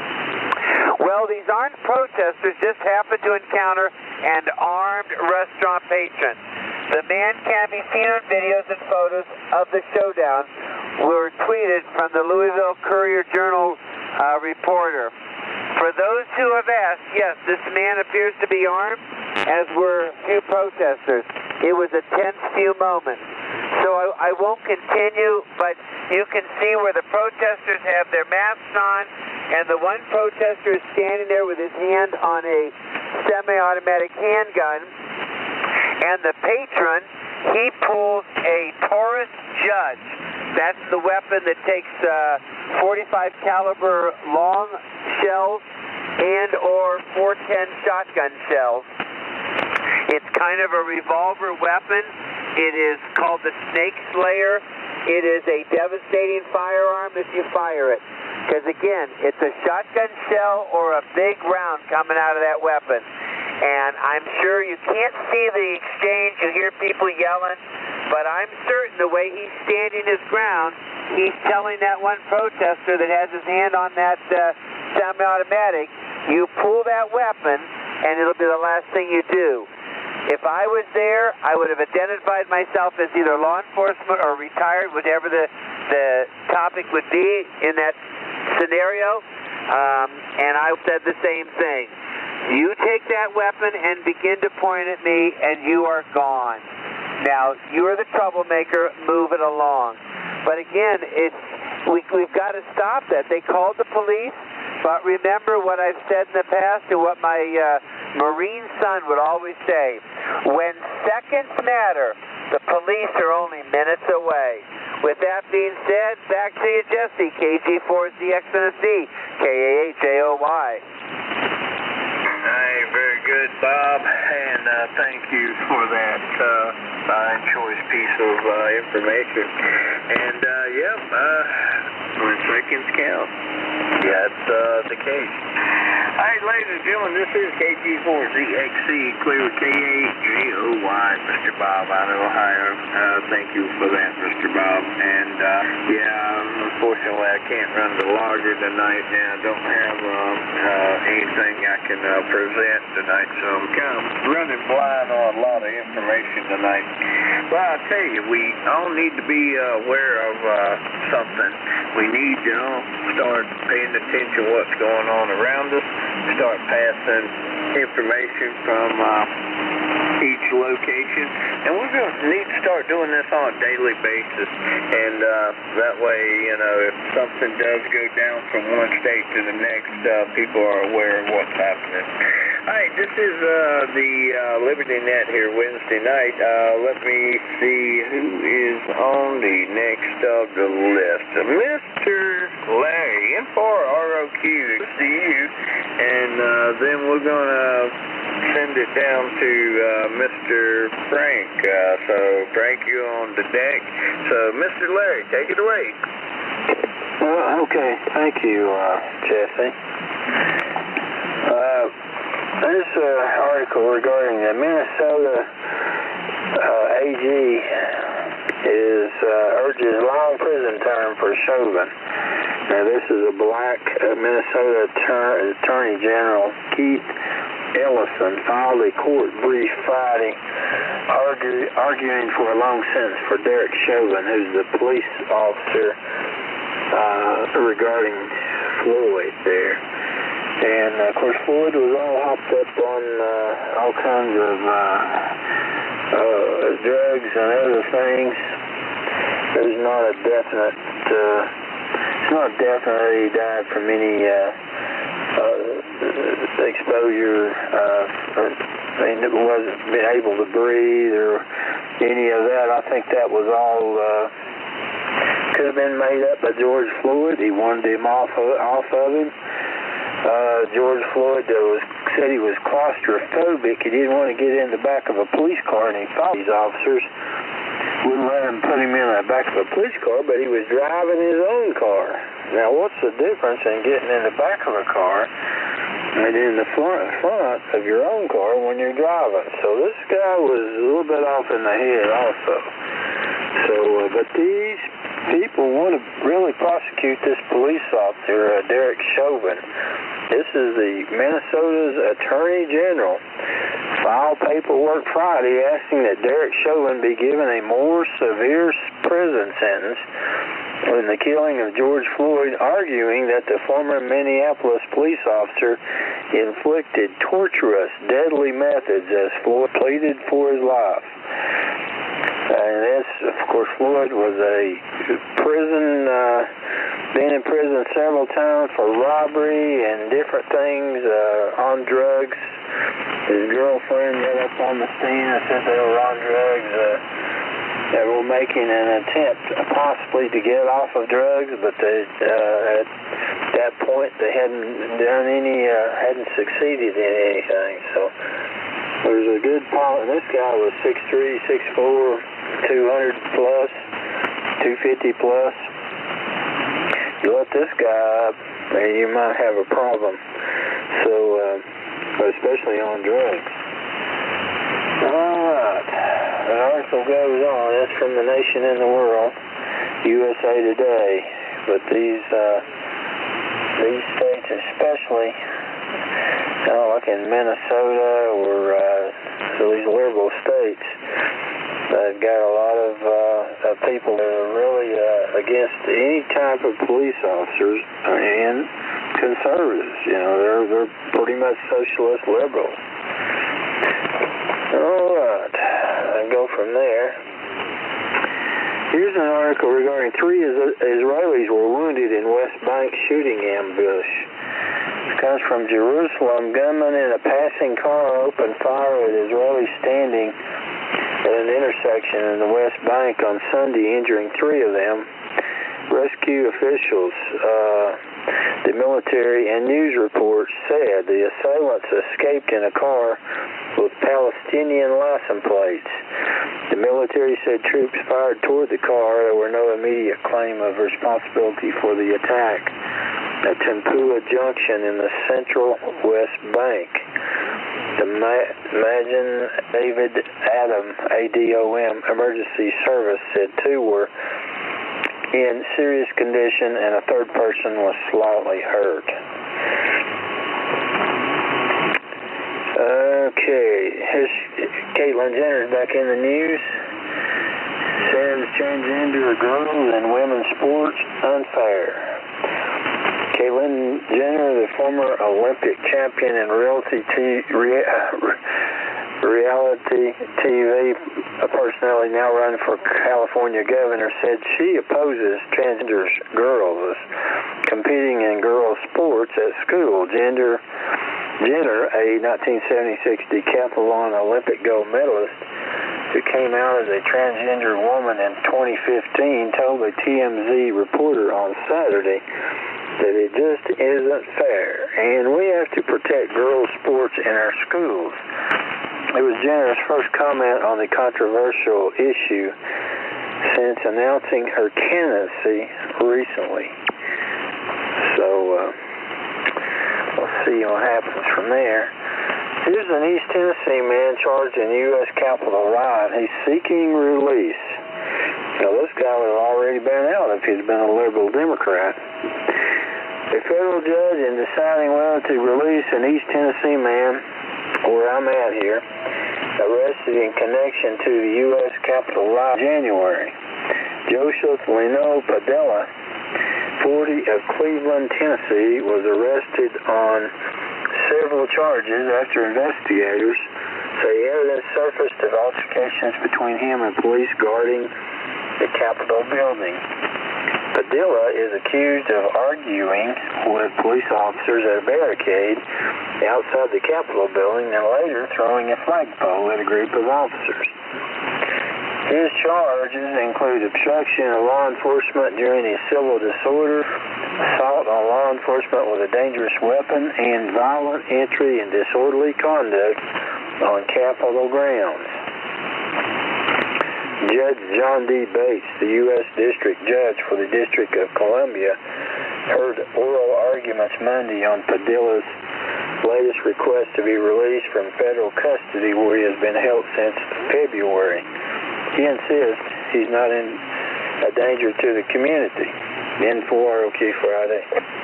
Well, these armed protesters just happened to encounter an armed restaurant patron. The man can be seen on videos and photos of the showdown were tweeted from the Louisville Courier-Journal uh, reporter. For those who have asked, yes, this man appears to be armed, as were a few protesters. It was a tense few moments. So I, I won't continue, but you can see where the protesters have their masks on, and the one protester is standing there with his hand on a semi-automatic handgun, and the patron, he pulls a Taurus Judge. That's the weapon that takes uh, forty-five caliber long shells and or four ten shotgun shells. It's kind of a revolver weapon. It is called the Snake Slayer. It is a devastating firearm if you fire it. Because again, it's a shotgun shell or a big round coming out of that weapon. And I'm sure you can't see the exchange. You hear people yelling. But I'm certain the way he's standing his ground, he's telling that one protester that has his hand on that uh, semi-automatic, you pull that weapon, and it'll be the last thing you do. If I was there, I would have identified myself as either law enforcement or retired, whatever the, the topic would be in that scenario, um, and I said the same thing. You take that weapon and begin to point at me, and you are gone. Now, you're the troublemaker, move it along. But again, it's, we, we've got to stop that. They called the police, but remember what I've said in the past and what my uh, Marine son would always say. When seconds matter, the police are only minutes away. With that being said, back to you, Jesse, K G four Z X N S C, K A H A O Y. Hey, very good, Bob, and uh, thank you for that uh, fine choice piece of uh, information. And, uh, yep, uh, when seconds count, that's uh, the case. All right, ladies and gentlemen, this is K G four Z X C, clear K A J O Y, Mister Bob out of Ohio. Uh, thank you for that, Mister Bob. And, uh, yeah, unfortunately, I can't run the logger tonight, and I don't have um, uh, anything I can uh, present tonight, so I'm kind of running blind on a lot of information tonight. But I'll tell you, we all need to be uh, aware of uh, something. We need to uh, start paying attention to what's going on around us, start passing information from uh, each location, and we're going to need to start doing this on a daily basis, and uh, that way, you know, if something does go down from one state to the next, uh, people are aware of what's happening. All right, this is uh, the uh, Liberty Net here Wednesday night. Uh, let me see who is on the next of the list. Mister Larry. ten four R O Q to you, and uh, then we're going to send it down to uh, Mister Frank. Uh, so, Frank, you on the deck. So, Mister Larry, take it away. Uh, okay, thank you, uh, Jesse. Uh, this uh, article regarding the Minnesota uh, A G is uh, urges long prison term for Chauvin. Now, this is a black uh, Minnesota attorney, Attorney General Keith Ellison filed a court brief Friday argue, arguing for a long sentence for Derek Chauvin, who's the police officer uh, regarding Floyd there. And, uh, of course, Floyd was all hopped up on uh, all kinds of uh, uh, drugs and other things. There's not a definite, uh, it's not definite he died from any uh, uh, exposure, uh, or, I mean, it wasn't been able to breathe or any of that. I think that was all uh, could have been made up by George Floyd. He wanted him off of, off of him. Uh, George Floyd uh, was, said he was claustrophobic. He didn't want to get in the back of a police car, and he thought these officers wouldn't let him put him in the back of a police car, but he was driving his own car. Now, what's the difference in getting in the back of a car and in the front, front of your own car when you're driving? So this guy was a little bit off in the head also. So, uh, but these people want to really prosecute this police officer, uh, Derek Chauvin. This is the Minnesota's Attorney General filed paperwork Friday asking that Derek Chauvin be given a more severe prison sentence in the killing of George Floyd, arguing that the former Minneapolis police officer inflicted torturous, deadly methods as Floyd pleaded for his life. And this, of course, Floyd was a prison, uh, been in prison several times for robbery and different things, uh, on drugs. His girlfriend got up on the stand and said they were on drugs. Uh, they were making an attempt possibly to get off of drugs, but they, uh, at that point they hadn't done any, uh, hadn't succeeded in anything. So there's a good point. This guy was six three, six four, two hundred plus, two fifty plus. You let this guy up, and you might have a problem. So, uh, especially on drugs. All right. The article goes on. It's from The Nation and the World, U S A Today. But these uh, these states, especially, you know, like in Minnesota or uh, these liberal states, they've got a lot of uh, people that are really uh, against any type of police officers and conservatives. You know, they're they're pretty much socialist liberals. All right, I go from there. Here's an article regarding three Israelis were wounded in West Bank shooting ambush. It comes from Jerusalem. Gunmen in a passing car opened fire at Israelis standing at an intersection in the West Bank on Sunday, injuring three of them. Rescue officials, uh, the military, and news reports said the assailants escaped in a car with Palestinian license plates. The military said troops fired toward the car. There were no immediate claim of responsibility for the attack at Tempua Junction in the central West Bank. The Ma- Imagine David Adam, A D O M, Emergency Service said two were in serious condition and a third person was slightly hurt. Okay, here's Caitlyn Jenner back in the news. Says transgender girls and women's sports unfair. Caitlyn Jenner, the former Olympic champion and reality t- rea- reality T V personality now running for California governor, said she opposes transgender girls competing in girls' sports at school. Gender Jenner, a nineteen seventy-six decathlon Olympic gold medalist who came out as a transgender woman in twenty fifteen, told a T M Z reporter on Saturday that it just isn't fair, and we have to protect girls' sports in our schools. It was Jenner's first comment on the controversial issue since announcing her candidacy recently. So, uh, we'll see what happens from there. Here's an East Tennessee man charged in U S Capitol riot. He's seeking release. Now, this guy would have already been out if he'd been a liberal Democrat. A federal judge, in deciding whether to release an East Tennessee man, where I'm at here, arrested in connection to the U S Capitol riot in January. Joseph Leno Padilla, forty, of Cleveland, Tennessee, was arrested on several charges after investigators say evidence surfaced of altercations between him and police guarding the Capitol building. Padilla is accused of arguing with police officers at a barricade outside the Capitol building and later throwing a flagpole at a group of officers. His charges include obstruction of law enforcement during a civil disorder, assault on law enforcement with a dangerous weapon, and violent entry and disorderly conduct on Capitol grounds. Judge John D. Bates, the U S District Judge for the District of Columbia, heard oral arguments Monday on Padilla's latest request to be released from federal custody where he has been held since February. He insists he's not in a danger to the community. N four R O Q Friday.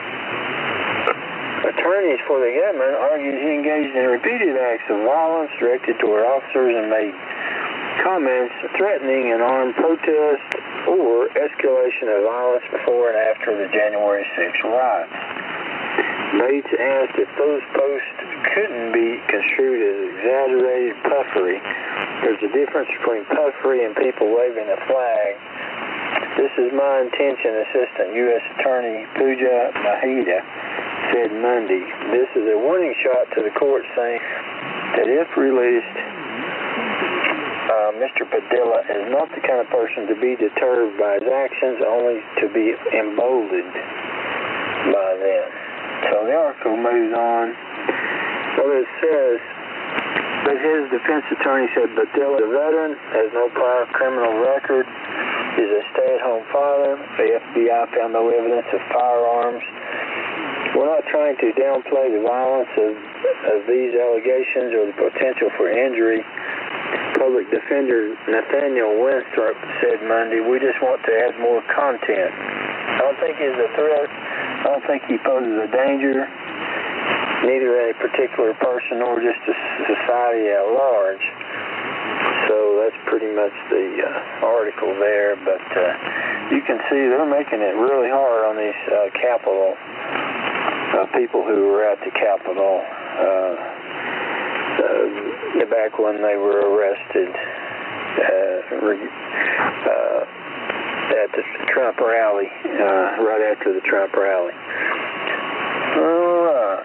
Attorneys for the government argued he engaged in repeated acts of violence directed toward officers and made comments threatening an armed protest or escalation of violence before and after the January sixth riots. Bates asked if those posts couldn't be construed as exaggerated puffery. There's a difference between puffery and people waving a flag. This is my intention, Assistant U S Attorney Pooja Mahida said Monday. This is a warning shot to the court saying that if released, uh, Mister Padilla is not the kind of person to be deterred by his actions, only to be emboldened by them. So the article moves on. Well, it says that his defense attorney said Padilla, the veteran, has no prior criminal record, is a stay-at-home father. The F B I found no evidence of firearms. We're not trying to downplay the violence of, of these allegations or the potential for injury. Public Defender Nathaniel Winthrop said Monday, we just want to add more content. I don't think he's a threat. I don't think he poses a danger, neither a particular person nor just the society at large. So that's pretty much the uh, article there, but uh, you can see they're making it really hard on these uh, Capitol uh, people who were at the Capitol uh, uh, back when they were arrested uh, uh, at the Trump rally, uh, right after the Trump rally. All right.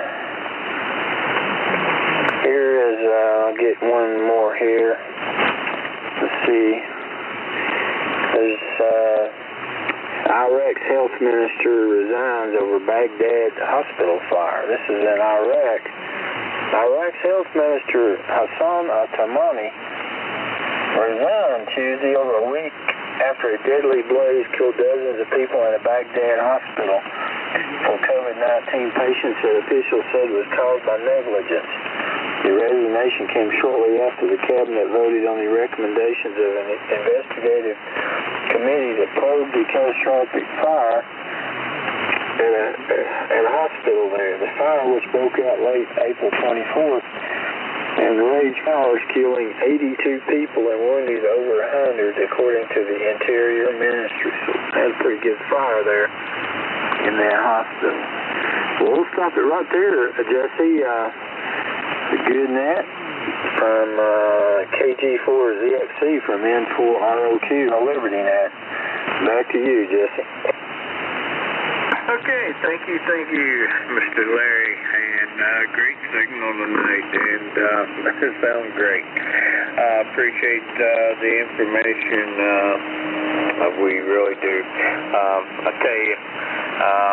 Here is, uh, I'll get one more here. Let's see. There's, uh, Iraq's health minister resigns over Baghdad hospital fire. This is in Iraq. Iraq's health minister Hassan al-Tamani resigned Tuesday over a week after a deadly blaze killed dozens of people in a Baghdad hospital for COVID nineteen patients that officials said was caused by negligence. The resignation came shortly after the cabinet voted on the recommendations of an investigative committee that probed the catastrophic fire at a, at a hospital there. The fire, which broke out late April twenty-fourth, and raged hours, killing eighty-two people and wounding over one hundred, according to the Interior Ministry. So that's a pretty good fire there in that hospital. Well, we'll stop it right there, Jesse. Uh, the good net from uh, K G four Z X C from N four R O Q Liberty Net. Back to you, Jesse. Okay, thank you, thank you, Mister Larry, and uh, great signal tonight, and uh, that sounds great. I uh, appreciate uh, the information, uh, uh, we really do. Um, I tell you, um,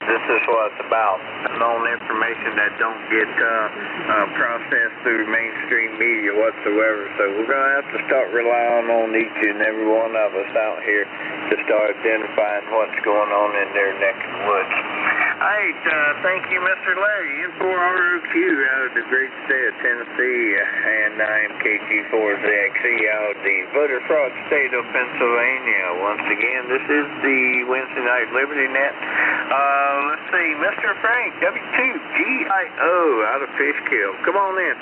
this is what it's about. Known information that don't get uh, uh, processed through mainstream media whatsoever. So we're going to have to start relying on each and every one of us out here to start identifying what's going on in their neck of the woods. All right, uh, thank you, Mister Larry, in for R O Q out of the great state of Tennessee, and I am K G four Z X E out of the voter fraud state of Pennsylvania. Once again, this is the Wednesday Night Liberty Net. Uh, let's see, Mister Frank, W two G I O out of Fishkill. Come on in.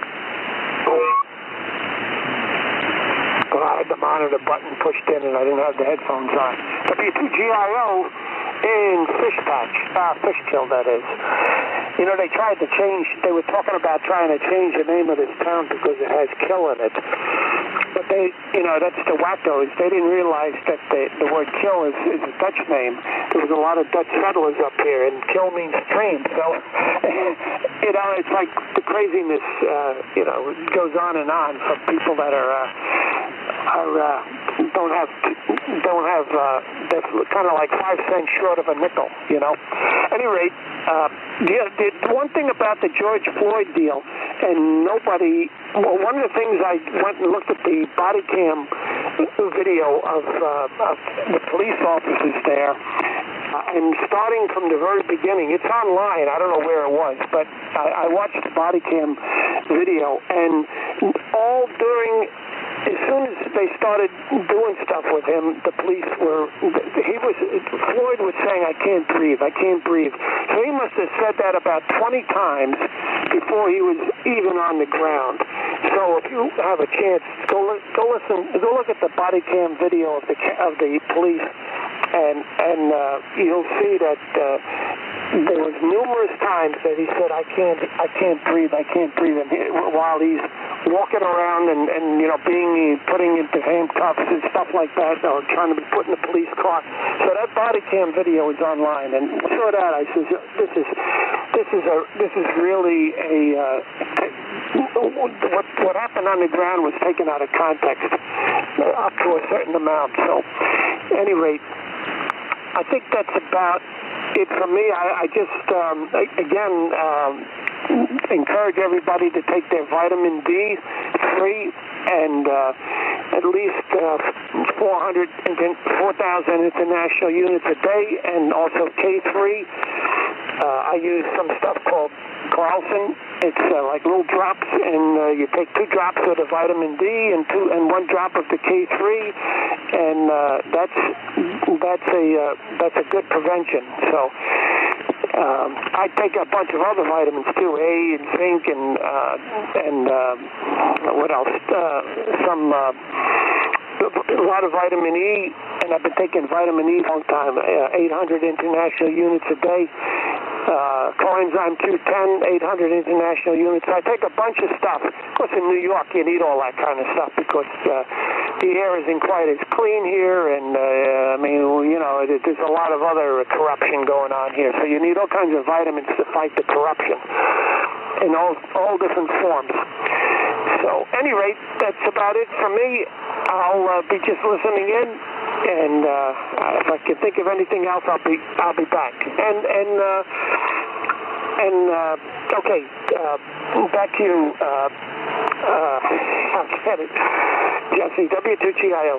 Well, I had the monitor button pushed in and I didn't have the headphones on. W two G I O in Fishpatch, uh, Fishkill, that is. You know, they tried to change, they were talking about trying to change the name of this town because it has kill in it. But they, you know, that's the wackos. They didn't realize that the, the word kill is, is a Dutch name. There was a lot of Dutch settlers up here, and kill means train. So, you know, it's like the craziness, uh, you know, goes on and on for people that are, uh, are, uh, don't have, don't have, uh, they're kind of like five cents short of a nickel, you know. At any rate, uh, the, the one thing about the George Floyd deal, and nobody, well, one of the things I went and looked at the body cam video of, uh, of the police officers there, uh, and starting from the very beginning, it's online, I don't know where it was, but I, I watched the body cam video, and all during, as soon as they started doing stuff with him, the police were, he was, Floyd was saying, I can't breathe, I can't breathe. So he must have said that about twenty times before he was even on the ground. So if you have a chance, go, go listen, go look at the body cam video of the, of the police, and, and uh, you'll see that uh, there was numerous times that he said, I can't, I can't breathe, I can't breathe, and he, while he's walking around and, and, you know, being, putting into handcuffs and stuff like that, or trying to be put in a police car. So that body cam video is online, and saw that, I said, this is, this is a, this is really a, uh, what, what happened on the ground was taken out of context uh, up to a certain amount. So, at any rate, I think that's about it for me. I, I just, um, again, um, encourage everybody to take their vitamin D three and uh, at least uh, four hundred, four thousand international units a day, and also K three. Uh, I use some stuff called Carlson. It's uh, like little drops, and uh, you take two drops of the vitamin D and two and one drop of the K three, and uh, that's that's a uh, that's a good prevention. So. Um, I take a bunch of other vitamins too, A and zinc and uh, and uh, what else? Uh, some uh, a lot of vitamin E, and I've been taking vitamin E a long time. Uh, eight hundred international units a day. Uh, coenzyme Q ten, eight hundred international units. I take a bunch of stuff. Of course, in New York, you need all that kind of stuff because uh, the air isn't quite as clean here, and uh, I mean, you know, there's a lot of other corruption going on here. So you need all kinds of vitamins to fight the corruption in all all different forms. So, at any rate, that's about it for me. I'll uh, be just listening in, and uh, if I can think of anything else, I'll be I'll be back. And and uh, and uh, okay, uh, back to you. Uh, uh, I'll get it. Jesse, W two G I O.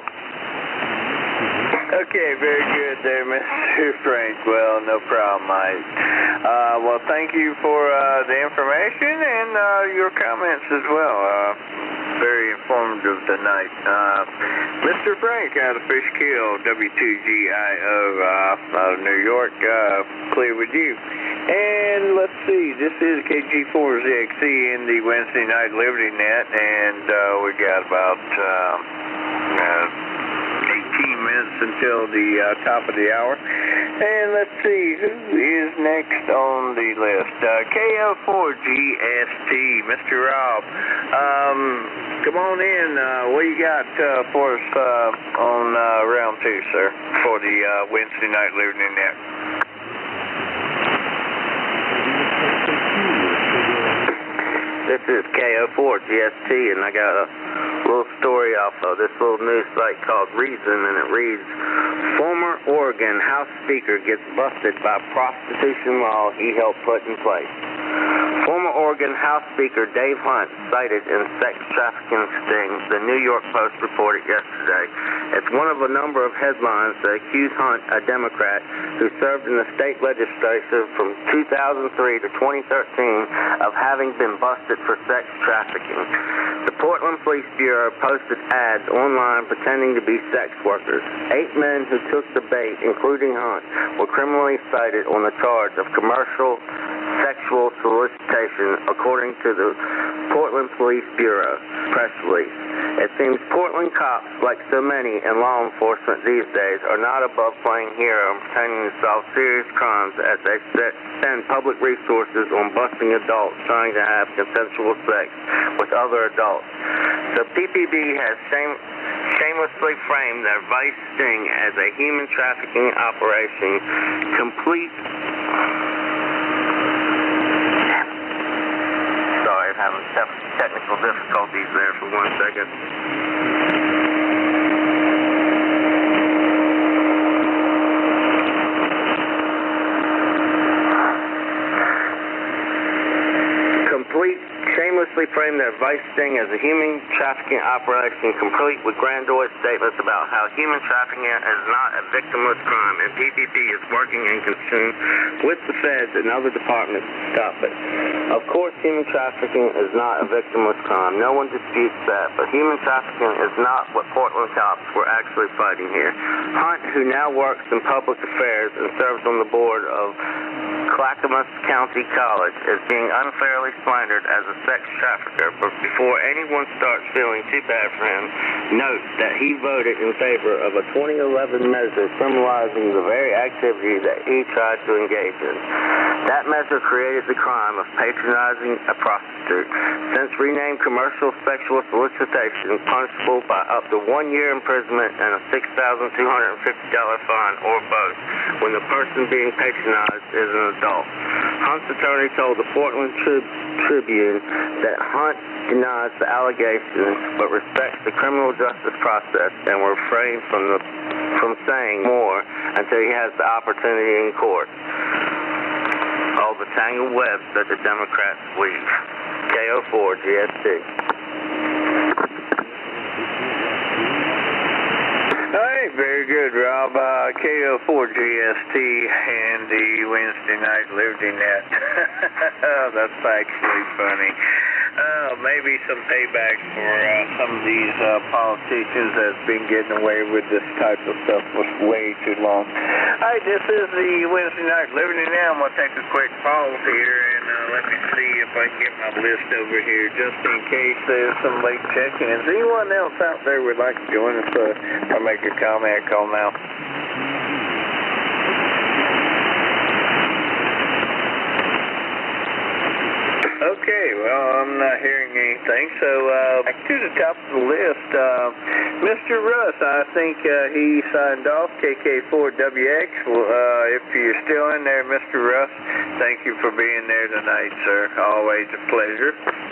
Okay, very good there, Mister Frank. Well, no problem, Mike. Uh, well, thank you for uh, the information and uh, your comments as well. Uh, very informative tonight. Uh, Mister Frank out of Fishkill, W two G I O uh, out of New York, uh, clear with you. And let's see, this is K G four Z X E in the Wednesday Night Liberty Net, and uh, we got about uh, uh, eighteen minutes until the uh, top of the hour. And let's see, who is next on the list? Uh, K L four G S T, Mister Rob. Um, come on in. Uh, what you got uh, for us uh, on uh, round two, sir, for the uh, Wednesday Night Liberty Net? This is K O four G S T, and I got a little story off of this little news site called Reason, and it reads, former Oregon House Speaker gets busted by prostitution law he helped put in place. Former Oregon House Speaker Dave Hunt cited in sex trafficking sting, the New York Post reported yesterday. It's one of a number of headlines that accuse Hunt, a Democrat, who served in the state legislature from two thousand three to twenty thirteen, of having been busted for sex trafficking. The Portland Police Bureau posted ads online pretending to be sex workers. Eight men who took the bait, including Hunt, were criminally cited on the charge of commercial sexual solicitation, according to the Portland Police Bureau press release. It seems Portland cops, like so many in law enforcement these days, are not above playing hero and pretending to solve serious crimes as they spend public resources on busting adults trying to have consensual sex with other adults. So P P B has shame, shamelessly framed their vice sting as a human trafficking operation, complete... having technical difficulties there for one second. Complete, shamelessly frame their vice sting as a human trafficking operation, complete with grandiose statements about how human trafficking is not a victimless crime, and P P P is working in conjunction with the feds and other departments to stop it. Of course, human trafficking is not a victimless crime. No one disputes that, but human trafficking is not what Portland cops were actually fighting here. Hunt, who now works in public affairs and serves on the board of Clackamas County College, is being unfairly slandered as a sex trafficker. But before anyone starts feeling too bad for him, note that he voted in favor of a twenty eleven measure criminalizing the very activity that he tried to engage in. That measure created the crime of patronizing a prostitute. Since renamed commercial sexual solicitation, punishable by up to one year imprisonment and a six thousand two hundred fifty dollars fine or both when the person being patronized is an adult. Hunt's attorney told the Portland Tri- Tribune that Hunt denies the allegations but respects the criminal justice process and will refrain from, the, from saying more until he has the opportunity in court. All the tangled webs that the Democrats weave. K O four G S T. Hey, very good, Rob. Uh, K O four G S T and the Wednesday Night Liberty Net. That's actually funny. Uh, maybe some payback for uh, some of these uh, politicians that's been getting away with this type of stuff for way too long. Hey, this is the Wednesday Night Liberty Net. I'm going to take a quick pause here and uh, let me see if I can get my list over here just in case there's some late check-ins. Anyone else out there would like to join us? Uh, I'll make a comment, call now. Okay, well, I'm not hearing anything, so uh, back to the top of the list. Uh, Mister Russ, I think uh, he signed off, K K four W X. Well, uh, if you're still in there, Mister Russ, thank you for being there tonight, sir. Always a pleasure.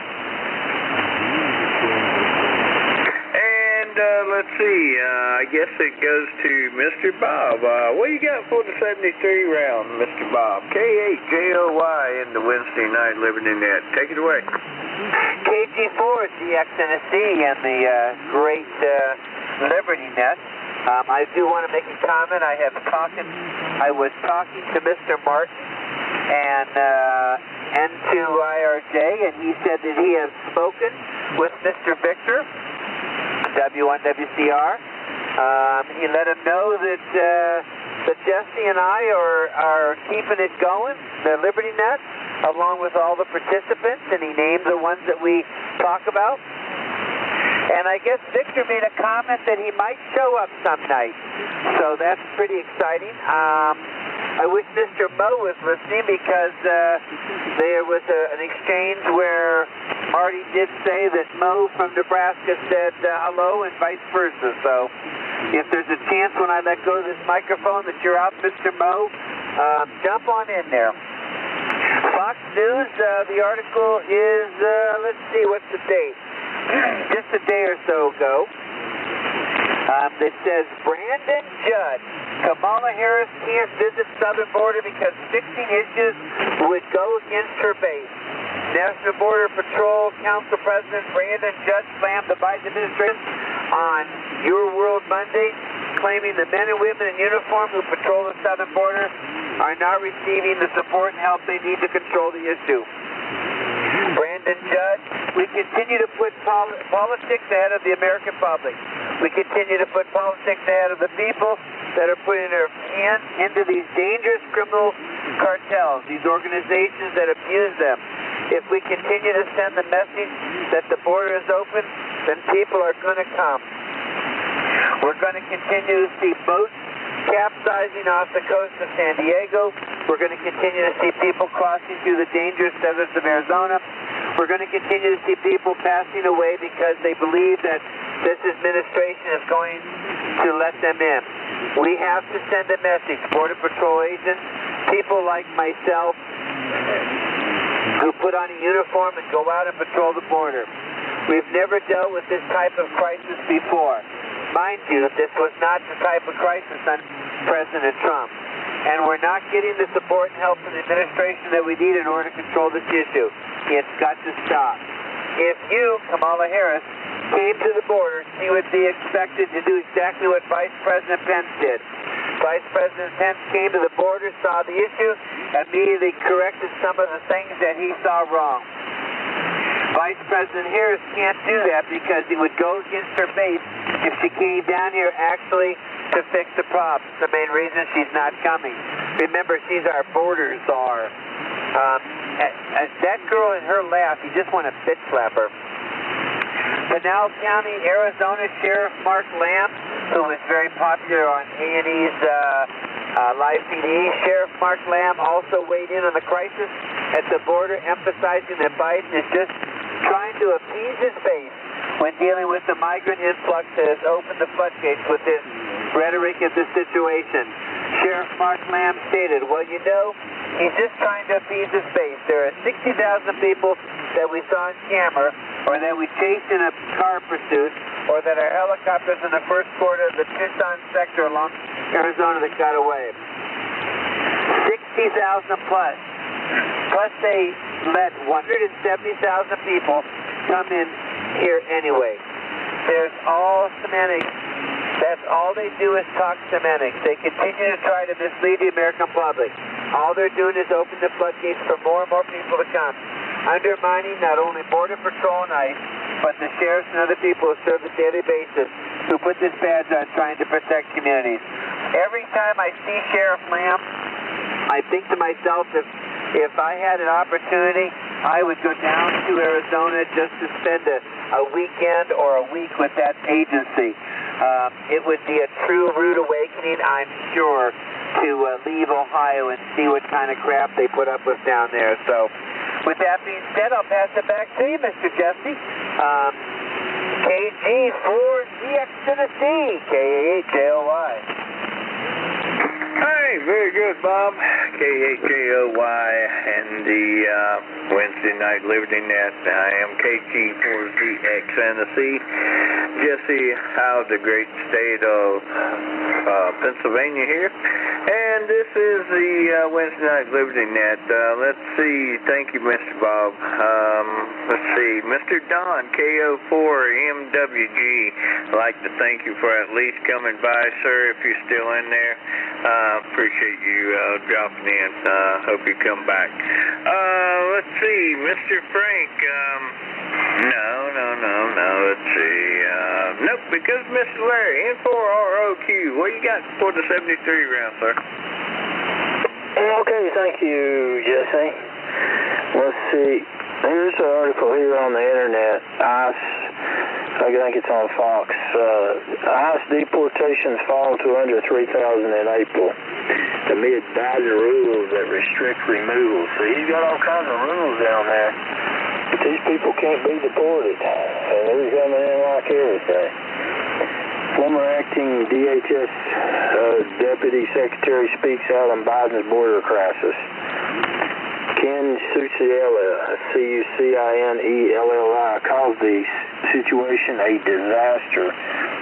And uh, let's see, uh, I guess it goes to Mister Bob. Uh, what you got for the seventy-three round, Mister Bob? K eight J O Y in the Wednesday Night Liberty Net. Take it away. K G four is the X N S C and the uh, great uh, Liberty Net. Um, I do want to make a comment. I have talking, I was talking to Mister Martin and uh, N two I R J, and he said that he has spoken with Mister Victor, W one W C R. Um, he let him know that uh, that Jesse and I are, are keeping it going, the Liberty Net, along with all the participants, and he named the ones that we talk about. And I guess Victor made a comment that he might show up some night. So that's pretty exciting. Um, I wish Mister Mo was listening because uh, there was a, an exchange where Marty did say that Mo from Nebraska said uh, hello and vice versa. So if there's a chance when I let go of this microphone that you're out, Mister Mo, uh, jump on in there. Fox News, uh, the article is, uh, let's see, what's the date? Just a day or so ago. um, that says, Brandon Judd, Kamala Harris can't visit southern border because fixing issues would go against her base. National Border Patrol Council President Brandon Judd slammed the Biden administration on Your World Monday, claiming the men and women in uniform who patrol the southern border are not receiving the support and help they need to control the issue. Brandon Judd, we continue to put pol- politics ahead of the American public. We continue to put politics ahead of the people that are putting their hands into these dangerous criminal cartels, these organizations that abuse them. If we continue to send the message that the border is open, then people are going to come. We're going to continue to see boats capsizing off the coast of San Diego. We're going to continue to see people crossing through the dangerous deserts of Arizona. We're going to continue to see people passing away because they believe that this administration is going to let them in. We have to send a message. Border Patrol agents, people like myself who put on a uniform and go out and patrol the border. We've never dealt with this type of crisis before. Mind you, this was not the type of crisis under President Trump. And we're not getting the support and help from the administration that we need in order to control this issue. It's got to stop. If you, Kamala Harris, came to the border, she would be expected to do exactly what Vice President Pence did. Vice President Pence came to the border, saw the issue, immediately corrected some of the things that he saw wrong. Vice President Harris can't do that because he would go against her base if she came down here actually to fix the problem. It's the main reason she's not coming. Remember, she's our border czar. Um, that girl in her laugh, you just want to bitch slap her. Pinal County, Arizona Sheriff Mark Lamb, who was very popular on A and E's uh, uh, live T V. Sheriff Mark Lamb also weighed in on the crisis at the border, emphasizing that Biden is just trying to appease his base when dealing with the migrant influx that has opened the floodgates with his rhetoric of the situation. Sheriff Mark Lamb stated, well, you know, he's just trying to appease his base. There are sixty thousand people that we saw on camera, or that we chased in a car pursuit, or that our helicopters in the first quarter of the Tucson sector along Arizona that got away. sixty thousand plus. Plus they let one hundred seventy thousand people come in here anyway. There's all semantics. That's all they do is talk semantics. They continue to try to mislead the American public. All they're doing is open the floodgates for more and more people to come, undermining not only Border Patrol and ICE, but the sheriffs and other people who serve the daily basis, who put this badge on trying to protect communities. Every time I see Sheriff Lamb, I think to myself, if if I had an opportunity, I would go down to Arizona just to spend a, a weekend or a week with that agency. Um, it would be a true rude awakening, I'm sure, to uh, leave Ohio and see what kind of crap they put up with down there. So, with that being said, I'll pass it back to you, Mister Jesse. Um, K G for Z X to the C, K A H J O Y. Hey, very good, Bob. K H A O Y and the uh, Wednesday Night Liberty Net. I am K G for Z X and the C. Jesse out of the great state of uh, Pennsylvania here. And this is the uh, Wednesday Night Liberty Net. Uh, let's see. Thank you, Mister Bob. Um, let's see. Mister Don, K O four M W G. I'd like to thank you for at least coming by, sir, if you're still in there. Uh, appreciate you uh, dropping in. Uh, hope you come back. Uh, let's see. Mister Frank. Um, no, no, no, no. Let's see. Uh, nope, because Mister Larry, N four R O Q. What you got for the seventy-three round, sir? Okay, thank you, Jesse. Let's see. Here's an article here on the internet. ICE, I think it's on Fox. Uh, ICE deportations fall to under three thousand in April amid Biden rules that restrict removal. So he's got all kinds of rules down there. But these people can't be deported. And they're coming in like everything. Former acting D H S uh, Deputy Secretary speaks out on Biden's border crisis. Ken Cucciella, C U C I N E L L I, calls the situation a disaster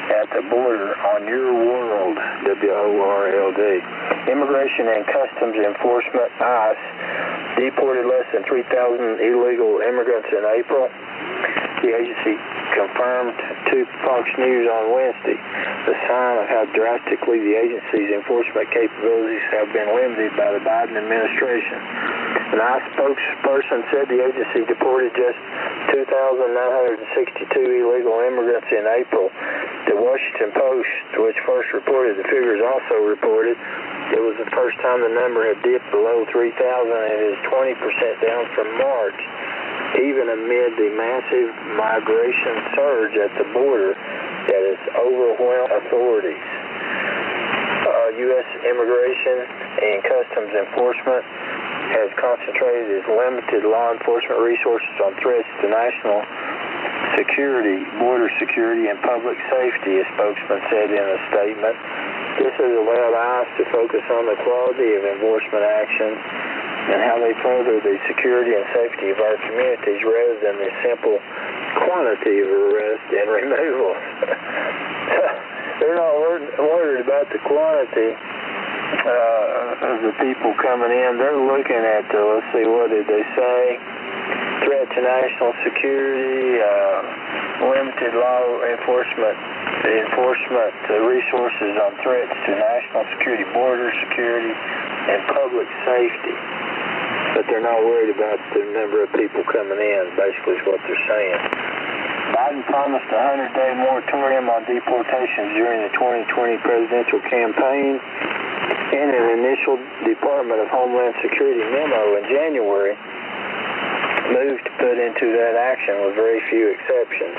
at the border on your world, W O R L D. Immigration and Customs Enforcement, ICE, deported less than three thousand illegal immigrants in April. The agency confirmed to Fox News on Wednesday, a sign of how drastically the agency's enforcement capabilities have been limited by the Biden administration. An ICE spokesperson said the agency deported just two thousand nine hundred sixty-two illegal immigrants in April. The Washington Post, which first reported the figures, also reported it was the first time the number had dipped below three thousand and is twenty percent down from March, even amid the massive migration surge at the border that has overwhelmed authorities. Uh, U S Immigration and Customs Enforcement has concentrated its limited law enforcement resources on threats to national security, border security, and public safety, a spokesman said in a statement. This has allowed ICE to focus on the quality of enforcement actions and how they further the security and safety of our communities rather than the simple quantity of arrest and removal. They're not worried about the quantity uh, of the people coming in. They're looking at, the, let's see, what did they say? Threat to national security, uh, limited law enforcement, enforcement uh, resources on threats to national security, border security, and public safety. But they're not worried about the number of people coming in, basically is what they're saying. Biden promised a hundred-day moratorium on deportations during the twenty twenty presidential campaign. In an initial Department of Homeland Security memo in January, moved to put into that action with very few exceptions.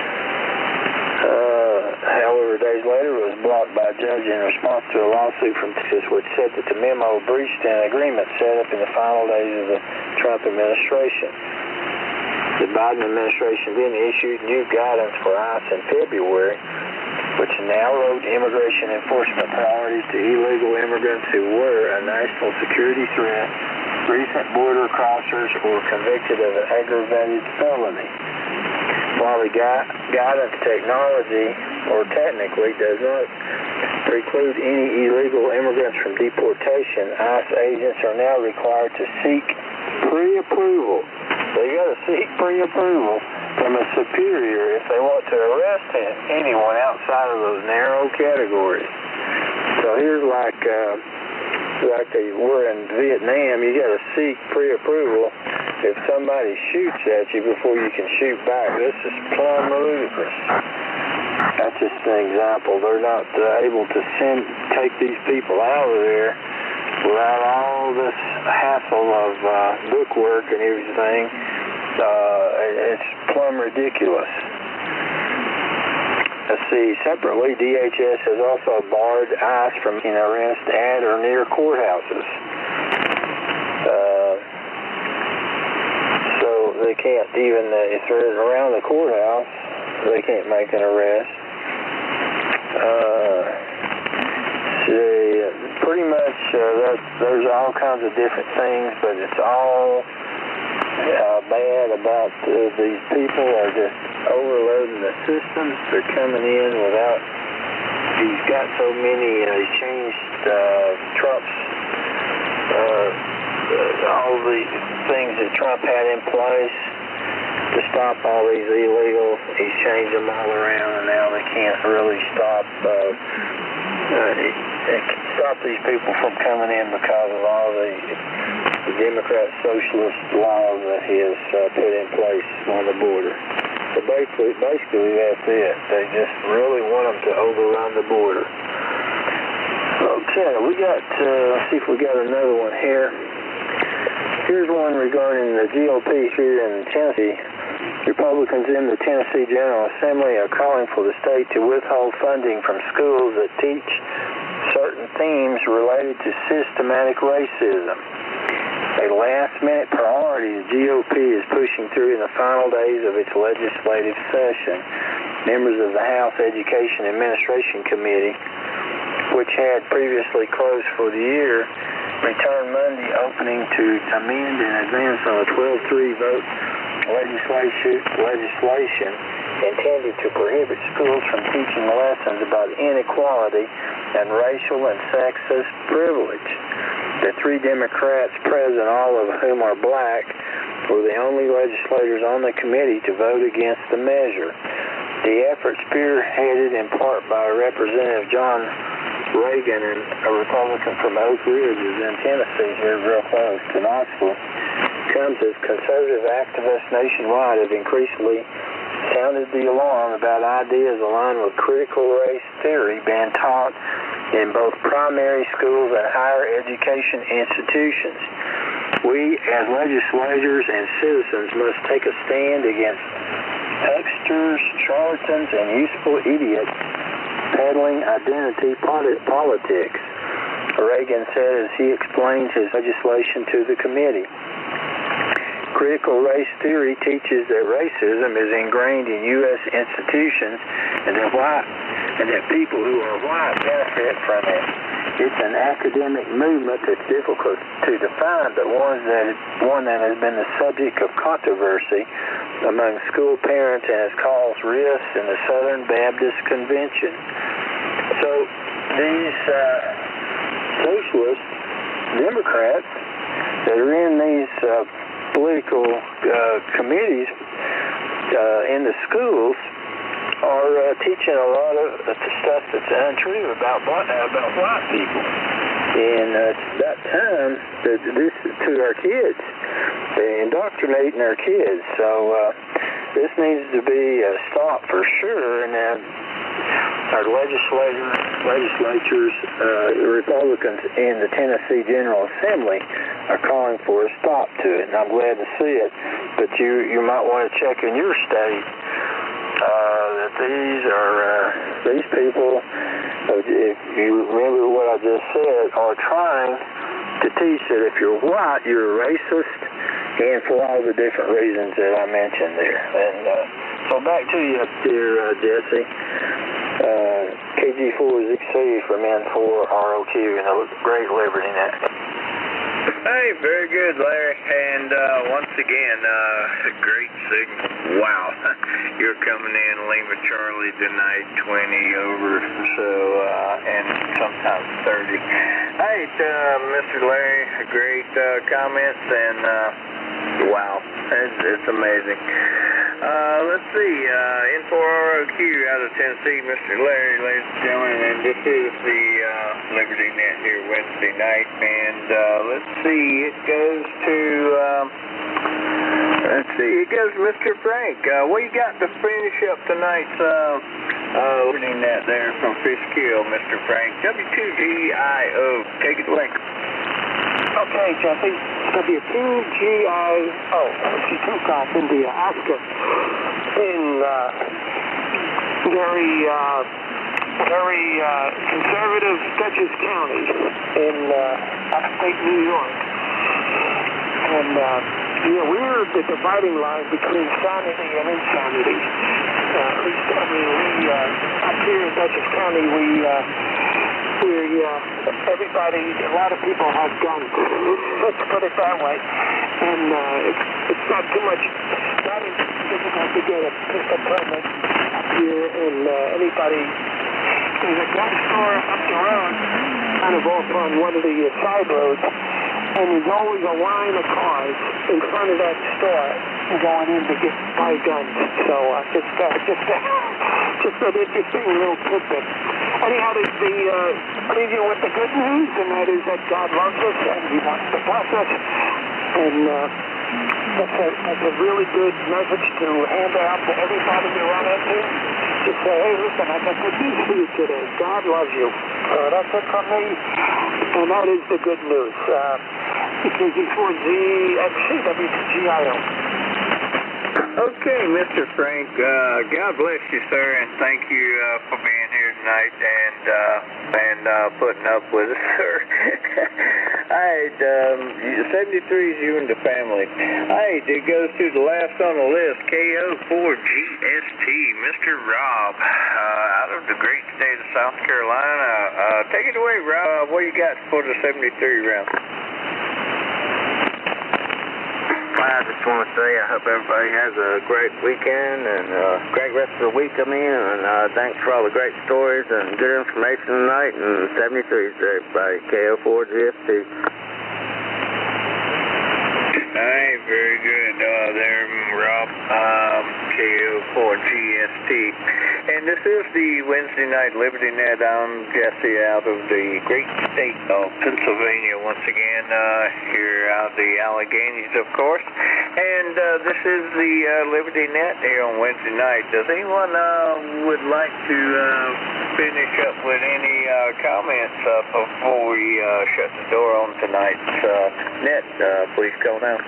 Uh, however, days later it was blocked by a judge in response to a lawsuit from Texas which said that the memo breached an agreement set up in the final days of the Trump administration. The Biden administration then issued new guidance for ICE in February, which narrowed immigration enforcement priorities to illegal immigrants who were a national security threat, recent border crossers, or convicted of an aggravated felony. While the gui- guidance technology, or technically, does not preclude any illegal immigrants from deportation, ICE agents are now required to seek pre-approval. They got to seek pre-approval from a superior if they want to arrest anyone outside of those narrow categories. So here's like uh, like they were in Vietnam, you got to seek pre-approval if somebody shoots at you before you can shoot back. This is plumb ludicrous. That's just an example. They're not uh, able to send take these people out of there without all this hassle of uh, bookwork and everything. Uh, it's plumb ridiculous. Let's see, separately, D H S has also barred ICE from making arrests at or near courthouses. Uh, so they can't even, uh, if they're around the courthouse, they can't make an arrest. Uh, see, pretty much uh, that, there's all kinds of different things, but it's all uh, bad about uh, these people are just overloading the systems. They're coming in without, he's got so many, uh, he's changed uh, Trump's, uh, uh, all the things that Trump had in place to stop all these illegals. He's changed them all around, and now they can't really stop uh, uh, he, he can stop these people from coming in because of all the, the Democrat socialist laws that he has uh, put in place on the border. So basically, basically that's it. They just really want them to overrun the border. Okay, we got, uh, let's see if we got another one here. Here's one regarding the G O P here in Tennessee. Republicans in the Tennessee General Assembly are calling for the state to withhold funding from schools that teach certain themes related to systematic racism. A last-minute priority the G O P is pushing through in the final days of its legislative session. Members of the House Education Administration Committee, which had previously closed for the year, returned Monday, opening to amend and advance on a twelve three vote legislation, legislation intended to prohibit schools from teaching lessons about inequality and racial and sexist privilege. The three Democrats present, all of whom are black, were the only legislators on the committee to vote against the measure. The effort, spearheaded in part by Representative John Reagan, and a Republican from Oak Ridge, is in Tennessee, here real close to Knoxville, comes as conservative activists nationwide have increasingly sounded the alarm about ideas aligned with critical race theory being taught in both primary schools and higher education institutions. We, as legislators and citizens, must take a stand against hucksters, charlatans, and useful idiots peddling identity politics, Reagan said as he explained his legislation to the committee. Critical race theory teaches that racism is ingrained in U S institutions and that white and that people who are white benefit from it. It's an academic movement that's difficult to define, but one that one that has been the subject of controversy among school parents and has caused rifts in the Southern Baptist Convention. So these uh, socialist Democrats that are in these uh, political uh, committees uh, in the schools are uh, teaching a lot of uh, stuff that's untrue about about white people, and uh, it's about time that this to our kids, they're indoctrinating our kids. So uh, this needs to be uh, stopped for sure, and uh, our legislators, legislatures, uh, Republicans in the Tennessee General Assembly are calling for a stop to it, and I'm glad to see it. But you you might want to check in your state. Uh, that these are, uh, these people, uh, if you remember what I just said, are trying to teach that if you're white, you're a racist, and for all the different reasons that I mentioned there. And uh, so back to you up there, uh, Jesse. Uh, K G four Z C from N four R O Q in the Great Liberty Net. Hey, very good, Larry. And uh, once again, uh, great signal. Wow. You're coming in Lima Charlie tonight, twenty over, so, uh, and sometimes thirty. Hey, uh, Mister Larry, great uh, comments, and uh, wow, it's, it's amazing. Uh, let's see, uh, N four R O Q out of Tennessee, Mister Larry, ladies and gentlemen, and this is the uh, Liberty Net here Wednesday night, and uh, let's see, it goes to, um, let's see, it goes to Mister Frank. Uh, what you got to finish up tonight's uh, uh, Liberty Net there from Fishkill, Mister Frank? W two G I O, take it away. Okay, Jesse. W two G I O, which is two Golf India Oscar, in uh, very, uh, very uh, conservative Dutchess County in uh, upstate New York. And, uh, yeah, we're the dividing line between sanity and insanity. Uh, at least, I mean, we, uh, up here in Dutchess County, we, uh, we, uh, everybody, a lot of people have guns. Let's put it that way. And, uh, it's, it's not too much, not as difficult to get a pistol permit up here, and, uh, anybody, there's a gun store up the road, kind of off on one of the uh, side roads, and there's always a line of cars in front of that store going in to get buy guns. So uh, just uh, just uh, just an interesting little tidbit. Anyhow, the, the uh, leave you with the good news, and that is that God loves us and He wants to bless us, and uh, that's a that's a really good message to hand out to everybody you run into. Just say, hey, listen, I got good news for you today. God loves you. Uh, that's it from me, and that is the good news. Uh, K G four Z X C W two G I O. Okay, Mister Frank, uh, God bless you, sir, and thank you uh, for being here tonight and uh, and uh, putting up with us, sir. All right, um, seventy-three is you and the family. All right, it goes to the last on the list, K O four G S T, Mister Rob, uh, out of the great state of South Carolina. Uh, take it away, Rob. What you got for the seventy-three round? Fire I just want to say I hope everybody has a great weekend and a great rest of the week, I mean, and uh, thanks for all the great stories and good information tonight, and seventy-three is there, everybody, K O four G S T. Hi, very good. Uh, there, Rob, um, K O four G S T. And this is the Wednesday Night Liberty Net. I'm Jesse out of the great state of Pennsylvania once again, uh, here out of the Alleghenies, of course. And uh, this is the uh, Liberty Net here on Wednesday night. Does anyone uh, would like to uh, finish up with any uh, comments uh, before we uh, shut the door on tonight's uh, net? Uh, please go now.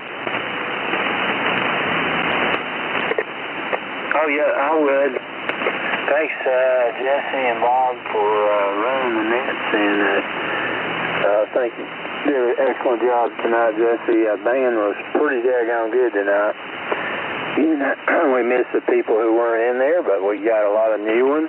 Oh, yeah, I would. Thanks, uh, Jesse and Bob, for uh, running the nets, and uh, uh, thank you. Did an excellent job tonight, Jesse. Uh, band was pretty daggone good tonight. You know, we missed the people who weren't in there, but we got a lot of new ones.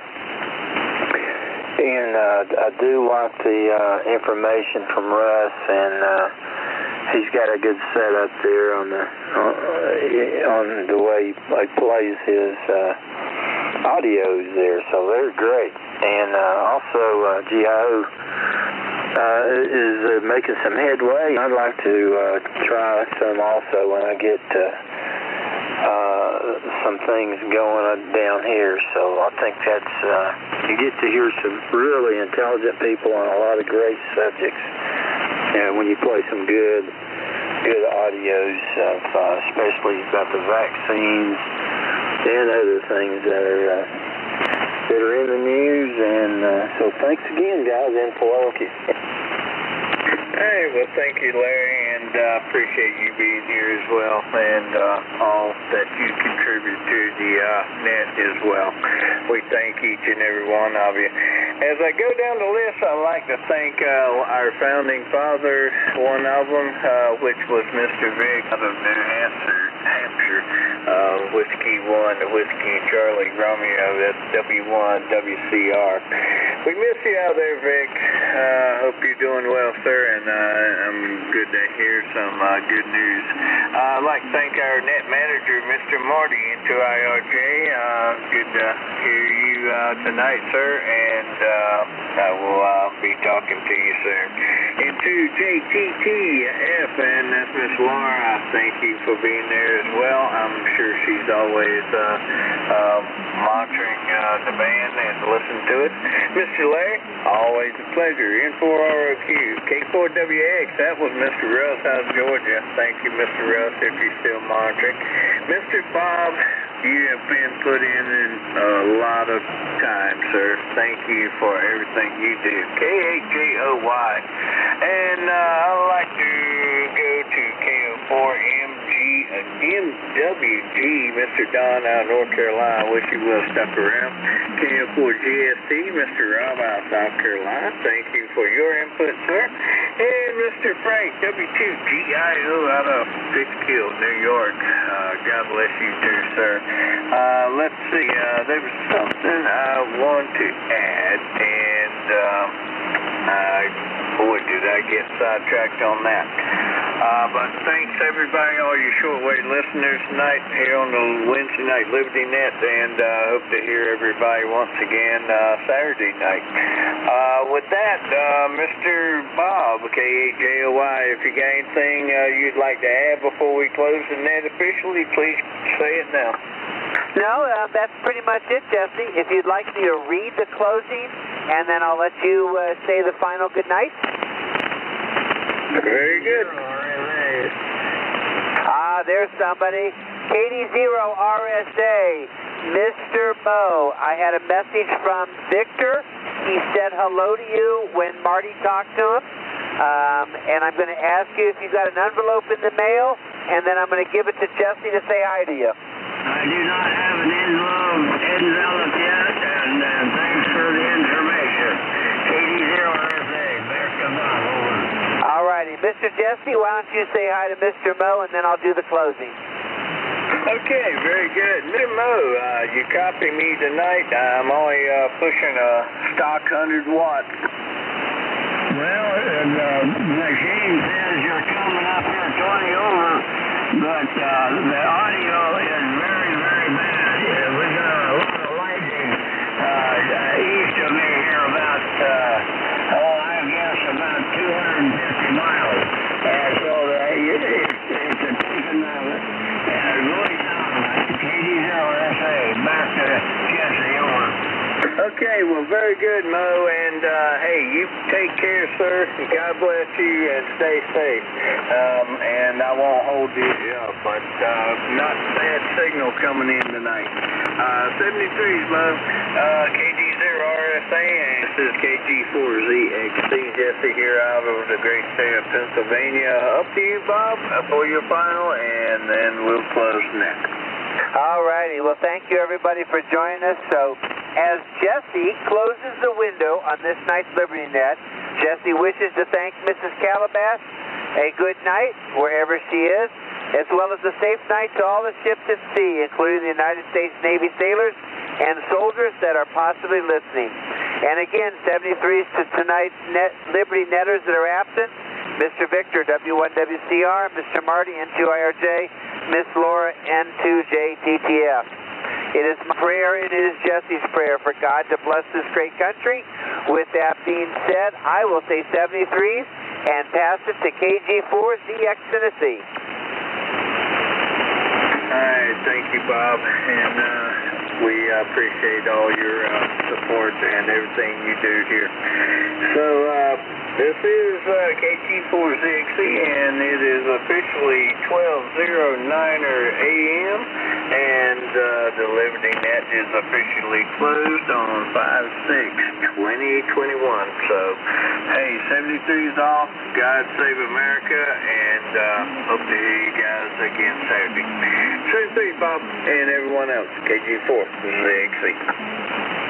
And uh, I do like the uh, information from Russ, and uh, he's got a good setup there on the uh, on the way he plays his uh, audios there, so they're great. And uh, also uh, G I O uh, is uh, making some headway. I'd like to uh, try some also when I get uh, uh, some things going down here, so I think that's uh, you get to hear some really intelligent people on a lot of great subjects. Yeah, when you play some good, good audios, of, uh, especially about the vaccines and other things that are uh, that are in the news. And uh, so, thanks again, guys, in Pulaski. Hey, well, thank you, Larry, and I uh, appreciate you being here as well, and uh, all that you contribute to the uh, net as well. We thank each and every one of you. As I go down the list, I'd like to thank uh, our founding father, one of them, uh, which was Mister Vic out of New Hampshire, Hampshire, uh, Whiskey one, the Whiskey Charlie Romeo, that's W one W C R. We miss you out there, Vic. Uh, hope you're doing well, sir, and uh, I'm good to hear some uh, good news. Uh, I'd like to thank our net manager, Mister Marty, into I R J. Uh, good to hear you uh, tonight, sir, and uh, I will uh, be talking to you soon. And to J T T F, and that's Miss Laura, thank you for being there as well. I'm sure she's always uh, uh, monitoring uh, the band and listening to it. Mister Larry, always a pleasure. N four R O Q, K four W X, that was Mister Russ out of Georgia. Thank you, Mister Russ, if you're still monitoring. Mister Bob, you have been put in a lot of time, sir. Thank you for everything you do. K H J O Y. And uh, I'd like to go to K O four M G, uh, M W G, Mister Don out of North Carolina. Wish you would have stuck around. K O four G S T, Mister Rob out of South Carolina. Thank you for your input, sir. And Mister Frank, W two G I O out of Fitchkill, New York. Uh, God bless you too, sir. Uh, let's see, uh, there was something I want to add, and um, I, boy, did I get sidetracked on that. Uh, but thanks, everybody, all you shortwave listeners tonight here on the Wednesday Night Liberty Net, and I uh, hope to hear everybody once again uh, Saturday night. Uh, with that, uh, Mister Bob, K H J O Y, if you got anything uh, you'd like to add before we close the net officially, please say it now. No, uh, that's pretty much it, Jesse. If you'd like me to read the closing, and then I'll let you uh, say the final good night. Very good. Ah, there's somebody. K D zero R S A, Mister Mo. I had a message from Victor. He said hello to you when Marty talked to him. Um, and I'm going to ask you if you got an envelope in the mail, and then I'm going to give it to Jesse to say hi to you. I do not have an envelope enveloped yet, and uh, thanks for the information. K D zero R S A, back of over. All righty. Mister Jesse, why don't you say hi to Mister Mo, and then I'll do the closing. Okay, very good. Mister Mo, uh, you copy me tonight. I'm only uh, pushing a stock one hundred watts. Well, and, uh, the machine says you're coming up here twenty over but uh, the audio is very, very bad. Uh, we got a lot of lightning uh, east of me here about, uh, oh, I guess about two hundred fifty miles. And so uh, it, it, it's a taken uh, uh, going down. K D zero S A, back to Jesse, over. Okay, well, very good, Mo, and uh, hey, you take care, sir. God bless you, and stay safe. Um, and I won't hold you up, but uh, not bad signal coming in tonight. Uh, seventy-threes, Mo. Uh, K D zero R S A, and this is K G four Z X C. Jesse here out of the great state of Pennsylvania. Up to you, Bob, for your final, and then we'll close next. All righty. Well, thank you, everybody, for joining us. So, as Jesse closes the window on this night's Liberty Net, Jesse wishes to thank Missus Calabash a good night, wherever she is, as well as a safe night to all the ships at sea, including the United States Navy sailors and soldiers that are possibly listening. And again, seventy-threes to tonight's net, Liberty Netters that are absent, Mister Victor, W one W C R, Mister Marty, N two I R J, Miss Laura, N two J T T F. It is my prayer, it is Jesse's prayer for God to bless this great country. With that being said, I will say seventy-threes and pass it to K G four Z X Tennessee. All right, thank you, Bob, and uh, we appreciate all your uh, support and everything you do here. So, uh, this is uh, K G four Z X C, and it is officially twelve oh nine A M, and uh, the Liberty Net is officially closed on five six twenty twenty-one. So, hey, seventy-three's off, God save America, and uh, hope to hear you guys again Saturday. seventy-three, Bob, and everyone else, K G four Z X C.